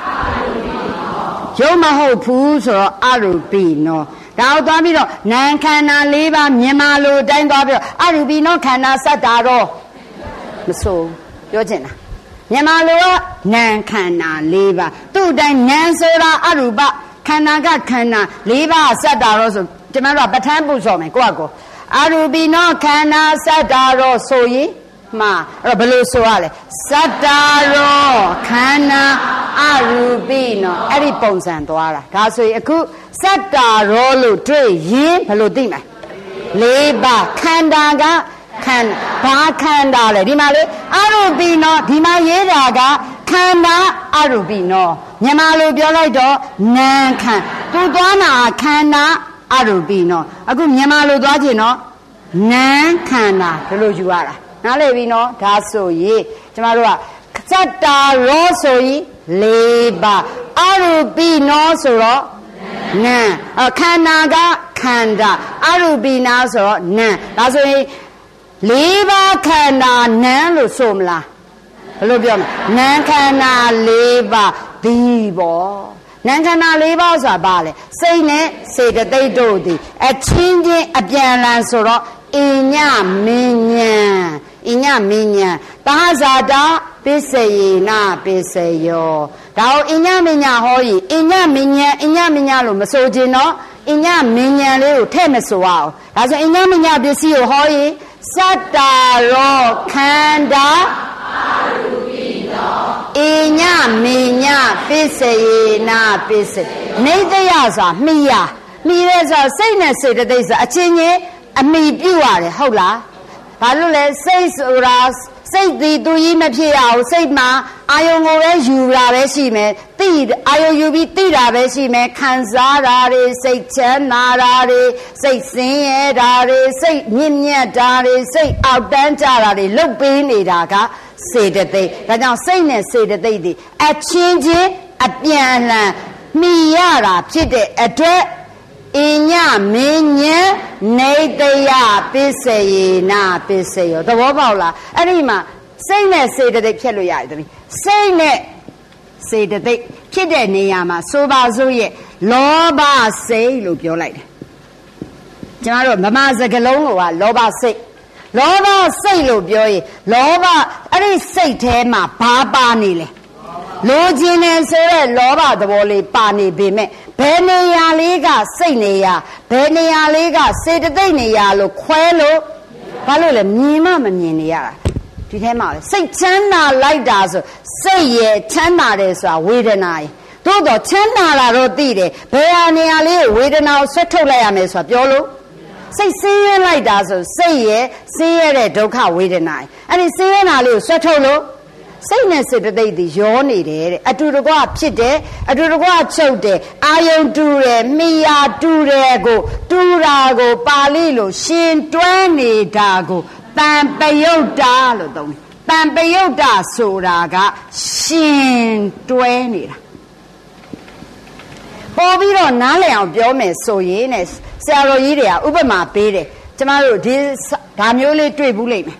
ရုပ်မဟုတ်ဘူးဆိုတော့အရူပိနောဒါကိုသွားပြီးတော့နာမ်ခန္ဓာ၄ပါးမြန်မာလိုတိုင်းသွားပြီးတော့အရူပိနောခန္ဓာစတ္တာရောမဆိုပြောချင်တာမြန်မာလိုကနာမ်ခန္ဓာ၄ပါးသူ့အတိုင်းနာမ်ဆိုတာအရူပခန္ဓာကခန္ဓာ၄ပါးစတ္တာရောဆိုကျမတို့ကပဋ္ဌာန်းပူဇော်မယ်ကိုယ့်အကောအရူပိနောခန္ဓာစတ္တာရောဆိုရင်မှာအဲ့တော့ဘယ်လိုဆိုရလဲစတ္တာရောခန္ဓာအရူပိနောအဲ့ဒီပုံစံသွားတာဒါဆိုရင်အခုစတ္တာရောလို့တွေ့ရင်ဘယ်လိုသိမလဲ၄ပါးခန္ဓာကခန္ဓာဘာခန္ဓာလဲဒီမှာလေအရူပိနောဒီမှာရေးတာကခန္ဓာအရူပိနောမြန်မာလိုပြောလိုက်တော့နာမ်ခန္သူသွားတာခန္ဓာအရူပိနောအခုမြန်မာလိုသွားခြင်းတော့နာမ်ခန္ဓာဘယ်လိုယူရတာနားလည်ပြီနော်ဒါဆိုရင်ကျမတို့ကစတ္တာရောဆိုရင်၄ပါးအရူပိနောဆိုတော့နာမ်ခန္ဓာကခန္ဓာအရူပိနာဆိုတော့နာမ်ဒါဆိုရင်၄ပါးခန္ဓာနာမ်လို့ဆိုမလားဘယ်လိုပြောမလဲနာမ်ခန္ဓာ၄ပါးဒီပေါ့နာမ်ခန္ဓာ၄ပါးဆိုတာဘာလဲစိတ်နဲ့စေတသိက်တို့သည်အချင်းချင်းအပြန်အလှန်ဆိုတော့အညမင်းညံအညမင်းညံသာဇာတာပစ္စယေနပစ္စယောဒါကိုအညမင်းညဟောရင်အညမင်းညံအညမင်းညလို့မဆိုခြင်းတော့အညမင်းညံလေးကိုထည့်မဆိုအောင်ဒါဆိုအညမင်းညပစ္စည်းကိုဟောရင်စတ္တာရောခန္ဓာအညမင်းညပစ္စယေနပစ္စနေတယဆိုမှီရမှီရဲဆိုစိတ်နဲ့စေတသိက်ဆိုအချင်းချင်းအမိပြုတ်ရတယ်ဟုတ်လားဘာလို့လဲစိတ်ဆိုတာစိတ်ဒီသူကြီးမဖြစ်ရအောင်စိတ်မှာအာယုံကိုပဲယူတာပဲရှိမယ်သိအာယုံယူပြီးသိတာပဲရှိမယ်ခံစားတာတွေစိတ်ချမ်းသာတာတွေစိတ်ဆင်းရဲတာတွေစိတ်ညစ်ညက်တာတွေစိတ်အောက်တန်းကြတာတွေလုတ်ပေးနေတာကစေတသိက်ဒါကြောင့်စိတ်နဲ့စေတသိက်တွေအချင်းချင်းအပြန်အလှန်မှီရတာဖြစ်တဲ့အတွက်အညမင်းညံနေတယပစ္စယေနပစ္စယောသဘောပေါက်လားအဲ့ဒီမှာစိတ်နဲ့စေတသိက်ဖြစ်လို့ရတယ်တမီးစိတ်နဲ့စေတသိက်ဖြစ်တဲ့နေရာမှာဆိုပါစို့ရဲ့လောဘစိတ်လို့ပြောလိုက်တယ်ကျမတို့ဗမာစကားလုံးကလောဘစိတ်လောဘစိတ်လို့ပြောရင်လောဘအဲ့ဒီစိတ်ထဲမှာဘာပါနေလဲလိုချင်တယ်ဆိုတော့လောဘသဘောလေးပါနေပေမဲ့ဘယ်နေရာလေးကစိတ်နေရဘယ်နေရာလေးကစေတသိက်နေရလို့ခွဲလို့ဘာလို့လဲမြင်မှမမြင်နေရတာဒီထဲမှာစိတ်ချမ်းသာလိုက်တာဆိုစိတ်ရဲ့ချမ်းသာတယ်ဆိုတာဝေဒနာရဲ့သို့တော့ချမ်းသာတာတော့သိတယ်ဘယ်ဟာနေရာလေးဝေဒနာကိုဆွတ်ထုတ်လိုက်ရမယ်ဆိုတာပြောလို့စိတ်ဆင်းရဲလိုက်တာဆိုစိတ်ရဲ့ဆင်းရဲတဲ့ဒုက္ခဝေဒနာအဲ့ဒီဆင်းရဲတာလေးကိုဆွတ်ထုတ်လို့စိတ်နဲ့စေတသိက်ဒီရောနေတယ်တဲ့အတူတကွဖြစ်တယ်အတူတကွချုပ်တယ်အာယုံတူတယ်မိယာတူတယ်ကိုတူတာကိုပါဠိလိုရှင်တွဲနေတာကိုတန်ပယုတ်တာလို့သုံးတယ်တန်ပယုတ်တာဆိုတာကရှင်တွဲနေတာပေါ်ပြီးတော့နားလည်အောင်ပြောမယ်ဆိုရင်နဲ့ဆရာတော်ကြီးတွေကဥပမာပေးတယ်ကျမတို့ဒီဒါမျိုးလေးတွေ့ဘူးလိမ့်မယ်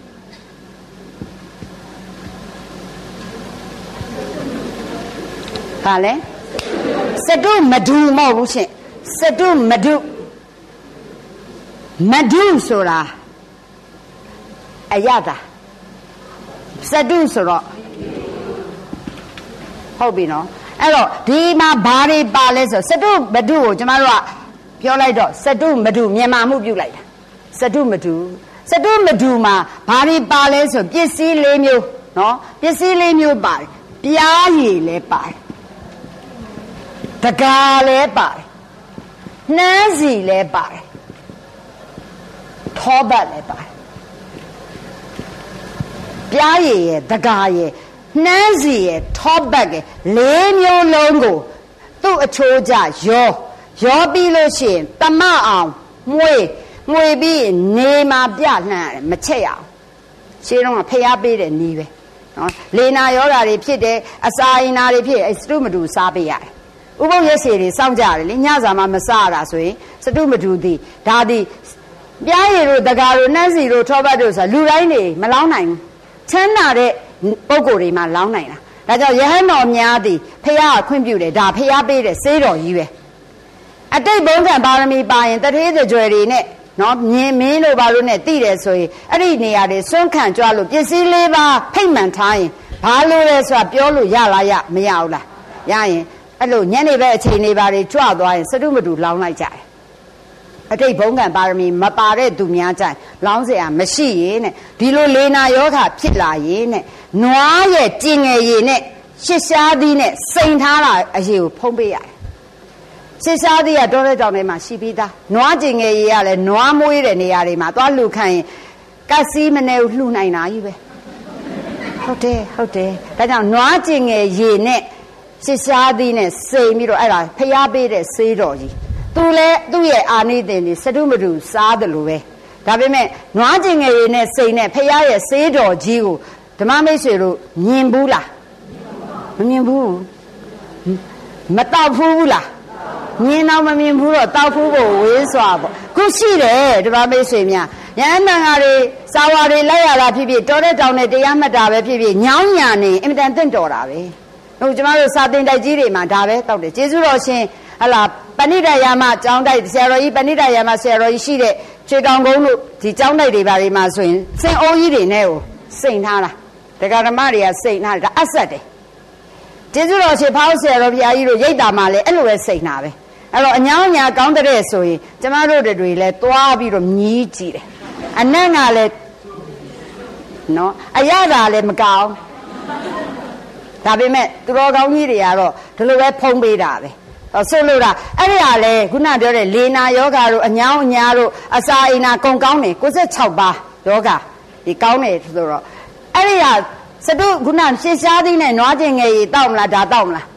ဟာလဲစတုမဒုမဟုတ်ဘူးရှင်စတုမဒုမဒုဆိုတာအရသာစတုဆိုတော့ဟုတ်ပြီနော်အဲ့တော့ဒီမှာဘာတွေပါလဲဆိုစတုမဒုကိုကျမတို့ကပြောလိုက်တော့စတုမဒုမြန်မာမှုပြုလိုက်တာစတုမဒုစတုမဒုမှာဘာတွေပါလဲဆိုပစ္စည်းလေးမျိုးနော်ပစ္စည်းလေးမျိုးပါတယ်ပြားရည်လည်းပါတယ်တကားလည်းပါတယ်နှမ်းစီလည်းပါတယ်ထောပတ်လည်းပါတယ်ပြားရည်ရဲ့တကားရဲ့နှမ်းစီရဲ့ထောပတ်ရဲ့လေးမျိုးလုံးကိုသူ့အချိုးကြရောရောပြီးလို့ရှိရင်တမအောင်မွေမွေပြီးနေမှာပြလှမ်းရတယ်မချက်ရအောင်ရှင်းတော့ဖျားပေးတဲ့နီးပဲနော်လေနာယောဂါတွေဖြစ်တယ်အစာအိနာတွေဖြစ်အဲ့စတုမတူစားပေးရတယ်ဥပုပ်ရက်စီတွေစောင့်ကြတယ်လေညစာမှမစားရတာဆိုရင်စတုမတူသည်ဒါသည်ပြားရည်တို့တကားတို့နှမ်းစီတို့ထောပတ်တို့ဆိုတာလူတိုင်းနေမလောင်းနိုင်ဘူးချမ်းသာတဲ့ပုံကိုယ်တွေမှာလောင်းနိုင်တာဒါကြောင့်ယဟန်တော်များသည်ဖះခွင့်ပြုတယ်ဒါဖះပေးတဲ့စေးတော်ကြီးပဲအတိတ်ဘုံကံပါရမီပါရင်တထေးကြွယ်တွေနဲ့နော်မြင်မင်းတို့ဘာလို့နဲ့တိတယ်ဆိုရင်အဲ့ဒီနေရာတွေစွန့်ခံကြွလို့ပစ္စည်းလေးပါဖိတ်မှန်ထားရင်ဘာလို့လဲဆိုတာပြောလို့ရလားရမရဘူးလားရရင်အဲ့လိုညနေဘက်အချိန်လေးပါတွေကြွသွားရင်စတုမတူလောင်းလိုက်ကြတယ်အတိတ်ဘုံကံပါရမီမပါတဲ့သူများကြိုင်လောင်းเสียမရှိရင်နဲ့ဒီလိုလေနာယောဂဖြစ်လာရင်နဲ့နွားရဲ့ကျင်ငယ်ရည်နဲ့ရှစ်ရှားသီးနဲ့စိန်ထားတာအရေးကိုဖုံးပေးရတယ်ရှစ်ရှားသီးကတောတဲ့တောင်ထဲမှာရှိပြီးသားနွားကျင်ငယ်ရည်ကလည်းနွားမွေးတဲ့နေရာတွေမှာသွားလူခံရင်ကတ်စီးမနေဘူးလှူနိုင်တာကြီးပဲဟုတ်တယ်ဟုတ်တယ်ဒါကြောင့်နွားကျင်ငယ်ရည်နဲ့ရှစ်ရှားသီးနဲ့စိန်ပြီးတော့အဲ့ဒါဖျားပေးတဲ့စေးတော်ကြီးသူလည်းသူ့ရဲ့အာနိသင်တွေစတုမတူစားတယ်လို့ပဲဒါပေမဲ့နွားကျင်ငယ်ရည်နဲ့စိန်နဲ့ဖျားရဲ့စေးတော်ကြီးကိုဓမ္မမိတ်ဆွေတို့မြင်ဘူးလားမမြင်ဘူးမတောက်ဘူးလားမြင်တော့မမြင်ဘူးတော့တောက်ဘူးကိုဝေးစွာပေါ့ခုရှိတယ်ဓမ္မမိတ်ဆွေများရဟန်းတန်ဃာတွေစာဝါတွေလိုက်ရတာဖြစ်ဖြစ်တောတဲ့တောင်နဲ့တရားမှတ်တာပဲဖြစ်ဖြစ်ညောင်းညာနေအင်မတန်တင့်တော်တာပဲဟုတ်ကျမတို့စာသင်တိုက်ကြီးတွေမှာဒါပဲတောက်တယ်ကျေးဇူးတော်ရှင်ဟလာပဏိတယာမကျောင်းတိုက်ဆရာတော်ကြီးပဏိတယာမဆရာတော်ကြီးရှိတဲ့ခြေတောင်ကုန်းတို့ဒီကျောင်းတိုက်တွေဘာတွေမှာဆိုရင်စင်အိုးကြီးတွေနဲ့ကိုစိန်ထားတာတရားဓမ္မတွေကစိန်ထားတာအဆက်တယ်ကျေးဇူးတော်ရှင်ဖောက်ဆရာတော်ဘုရားကြီးတို့ရိတ်တာမှလည်းအဲ့လိုပဲစိန်တာပဲအဲ့တော့အညောင်းညာကောင်းတဲ့ဆိုရင်ကျမတို့တွေလည်းသွားပြီးတော့မြည်ကြည့်တယ်အနက်ကလည်းနော်အရသာလည်းမကောင်းဒါပေမဲ့သူတော်ကောင်းကြီးတွေကတော့ဒီလိုပဲဖုံးပေးတာပဲဆိုလို့တာအဲ့ဒီဟာလေခုနပြောတဲ့လေနာယောဂါတို့အညောင်းအညာတို့အစာအိနာကုန်ကောင်းတယ်၉၆ပါးယောဂါဒီကောင်းတယ်ဆိုတော့အဲ့ဒီဟာစတုခုနရှင်းရှားသည်နဲ့နွားကျင်ငယ်ကြီးတောက်မလားဒါတောက်မလား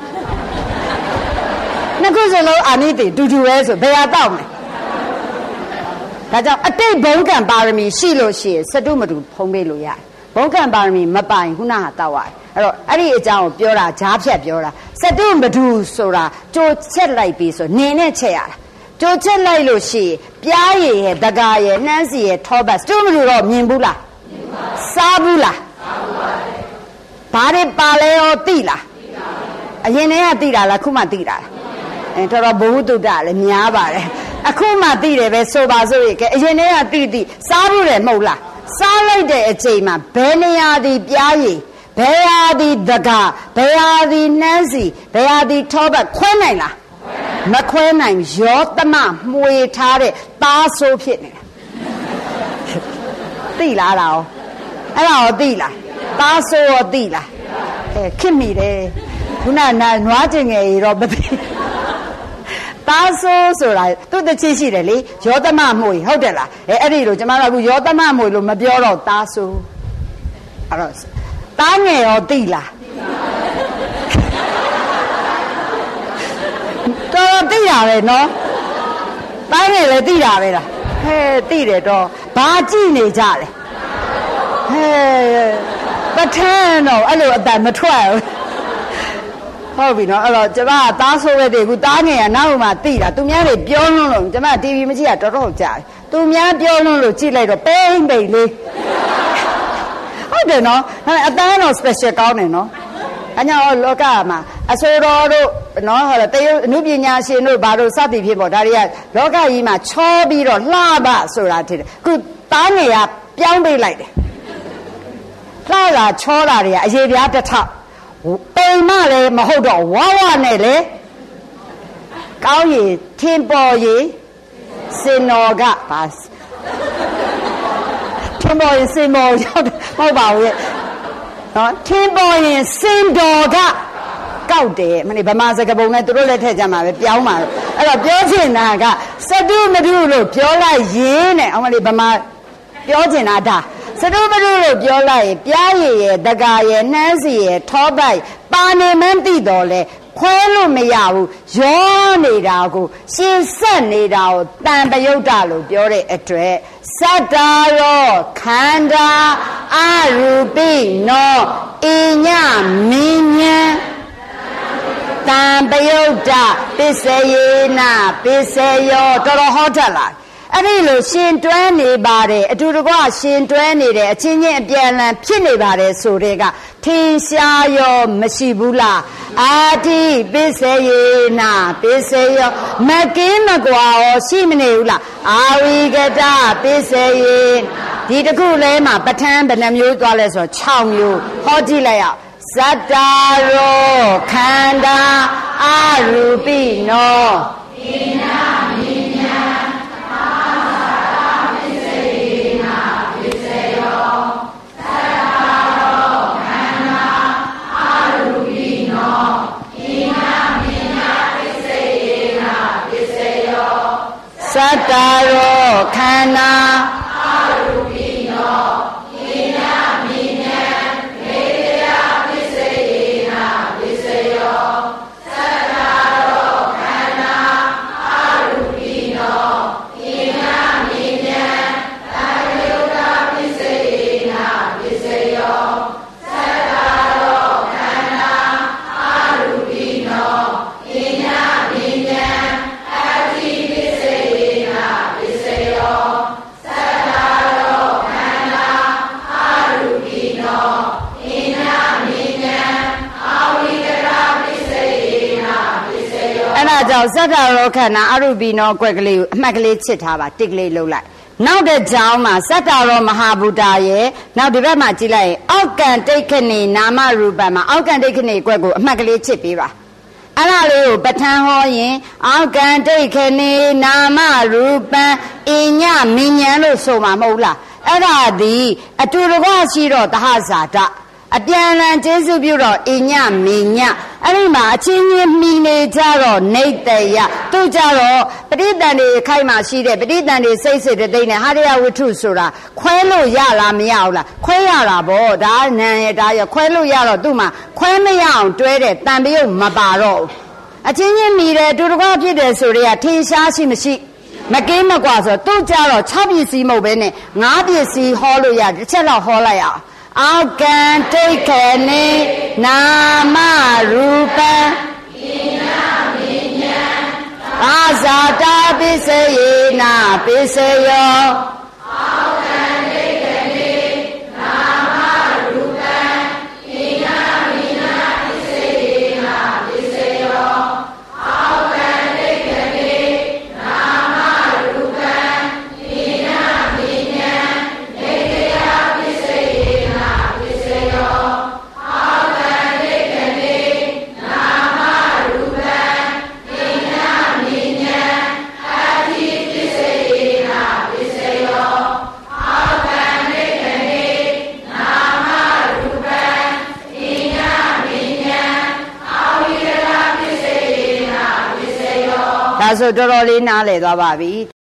နှစ်ခုစလုံးအာနိတိတူတူပဲဆိုဘယ်ဟာတောက်မလဲဒါကြောင့်အတိတ်ဘုံကံပါရမီရှိလို့ရှိရင်စတုမတူဖုံးပေးလို့ရတယ်ဘုံကံပါရမီမပိုင်ခုနဟာတောက်ရတယ်အဲ့တော့အဲ့ဒီအကြောင်းကိုပြောတာဂျားဖြတ်ပြောတာစတုမတူဆိုတာကြိုချက်လိုက်ပြီးဆိုနင်းနဲ့ချက်ရတာကြိုချက်လိုက်လို့ရှိရင်ပြားရည်ရဲ့တကားရဲ့နှမ်းစီရဲ့ထောပတ်စတုမတူတော့မြင်ဘူးလားမြင်ပါဘူးစားဘူးလားစားဘူးပါလေဘာတွေပါလဲရောသိလားသိပါဘူးအရင်တည်းကသိတာလားခုမှသိတာလားအဲတော်တော်ဘုဟုတုတ္တလည်းများပါတယ်အခုမှသိတယ်ပဲဆိုပါစို့ရေကဲအရင်တည်းကသိသိစားဘူးတယ်မဟုတ်လားစားလိုက်တဲ့အချိန်မှာဘယ်နေရာဒီပြားရည်ဘယ်ဟာဒီတကားဘယ်ဟာဒီနှမ်းစီဘယ်ဟာဒီထောပတ်ခွဲနိုင်လားမခွဲနိုင်ရောသမမှွေထားတဲ့သားဆိုးဖြစ်နေတာသိလားတော့အဲ့ဒါရောသိလားသားဆိုးရောသိလားအဲခင်မိတယ်ခုနကနွားကျင်ငယ်ကြီးတော့မသိသားဆိုးဆိုတာသူ့တချစ်ရှိတယ်လေရောသမမှွေဟုတ်တယ်လားအဲအဲ့ဒီလိုကျမတို့အခုရောသမမှွေလို့မပြောတော့သားဆိုးအဲ့တော့သားငယ်ရောသိလားတော်သိတာပဲနော်သားငယ်လည်းသိတာပဲလားဟဲ့သိတယ်တော့ဘာကြည့်နေကြလဲဟဲ့ပထန်းတော့အဲ့လိုအတန်မထွက်ဘူးဟုတ်ပြီနော်အဲ့တော့ကျမကသားဆိုးပဲတည်းခုသားငယ်ကနောက်မှသိတာသူများတွေပြောလွန်းလို့ကျမတီဗီမကြည့်ရတော်တော်ကြာတယ်သူများပြောလွန်းလို့ကြည့်လိုက်တော့ပိမ့်ပိမ့်လေးဟုတ်တယ်နော်အတန်းတော့ special ကောင်းတယ်နော်အညာလောကမှာအစိုးရတို့နော်ဟောတရုတ်အနုပညာရှင်တို့ဘာလို့စသည်ဖြစ်ပေါ့ဒါတွေကလောကကြီးမှာချောပြီးတော့လှပဆိုတာထင်တယ်ခုသားငယ်ကပြောင်းပေးလိုက်တယ်လှတာချောတာတွေကအရေးပြားတစ်ထောက်ပိန်မလည်းမဟုတ်တော့ဝါဝနဲ့လေကောင်းရီထင်ပေါ်ရီစင်တော်ကပါထင်ပေါ်ရင်စင်ပေါ်ရောက်တယ်မဟုတ်ပါဘူးရဲ့နော်ထင်ပေါ်ရင်စင်တော်ကကောက်တယ်မနေ့ဗမာစကားပုံနဲ့သူတို့လည်းထည့်ကြမှာပဲပြောင်းမှာအဲ့တော့ပြောချင်တာကစတုမတုလို့ပြောလိုက်ရင်တဲ့အောင်မလေးဗမာပြောချင်တာဒါစတုမတုလို့ပြောလိုက်ရင်ပြားရည်ရဲ့တကာရဲ့နှမ်းစီရဲ့ထောပိုက်ပါနေမှန်းသိတော်လဲခွဲလို့မရဘူးရောနေတာကိုရှင်းဆက်နေတာကိုတန်ပယုတ်တလို့ပြောတဲ့အတွက်စတ္တာရောခန္ဓာအရူပိနောအညမင်းဉ္တံပယုတ်တပစ္စယေနပစ္စယောတော်တော်ဟောတတ်လားအဲ့ဒီလိုရှင်တွဲနေပါတယ်အတူတကွရှင်တွဲနေတယ်အချင်းချင်းအပြန်အလှန်ဖြစ်နေပါတယ်ဆိုတဲ့ကထင်ရှားရောမရှိဘူးလားအာတိပစ္စယေနပစ္စယောမကင်းမကွာရောရှိမနေဘူးလားအာဝိကတပစ္စယေဒီတခုလဲမှာပဋ္ဌာန်းဘယ်နှမျိုးသွားလဲဆိုတော့၆မျိုးဟောကြည့်လိုက်အောင်စတ္တာရောခန္ဓာအရူပိနောဣနာမိညာအာသာပစ္စယေနာပစ္စယောစတ္တာရောခန္ဓာအရူပိနောဣနာမိညာပစ္စယေနာပစ္စယောစတ္တာရောခန္ဓာအရူပိနောဣနာမိညာကြောင့်စတ္တရောခန္ဓာအရူပိနောကွက်ကလေးကိုအမှတ်ကလေးချစ်ထားပါတစ်ကလေးလှုပ်လိုက်နောက်တဲ့ကြောင်းမှာစတ္တရောမဟာဘူတာရဲ့နောက်ဒီဘက်မှာကြည့်လိုက်ရင်အောက်ကံတိဋ္ဌိနေနာမရူပံမှာအောက်ကံတိဋ္ဌိနေကွက်ကိုအမှတ်ကလေးချစ်ပေးပါအဲ့ဒါလေးကိုပဋ္ဌာန်းဟောရင်အောက်ကံတိဋ္ဌိနေနာမရူပံအညမဉ္ဇဉ်လို့ဆိုမှာမဟုတ်လားအဲ့ဒါဒီအတူတကွရှိတော့သဟဇာတအပြန်အလှန်ကျေးဇူးပြုတော့အညမေညအဲ့ဒီမှာအချင်းချင်းမှီနေကြတော့နေတယသူကြတော့ပဋိသန္ဓေခိုက်မှာရှိတဲ့ပဋိသန္ဓေစိတ်စိတ်တဲ့နဲ့ဟာရယဝတ္ထုဆိုတာခွဲလို့ရလားမရဘူးလားခွဲရတာဗောဒါနံရတာရခွဲလို့ရတော့သူ့မှာခွဲမရအောင်တွဲတဲ့တန်ပယုတ်မပါတော့ဘူးအချင်းချင်းမှီတယ်တူတကွဖြစ်တယ်ဆိုတွေကထင်ရှားရှိမရှိမကင်းမကွာဆိုသူကြတော့၆ပစ္စည်းမဟုတ်ဘဲနဲ့၅ပစ္စည်းဟောလို့ရတစ်ချက်တော့ဟောလိုက်အောင်အောက်ကံတိဋ္ဌိနေနာမရူပံဣနာမိညာအာဇာတာပစ္စယေနာပစ္စယောအောက်ကံတိဋ္ဌိနေနာမရူပံဣနာမိညာပစ္စယေနာပစ္စယောအောက်ကံတိဋ္ဌိနေနာမရဆိုတော်တော်လေးနားလည်သွားပါပြီ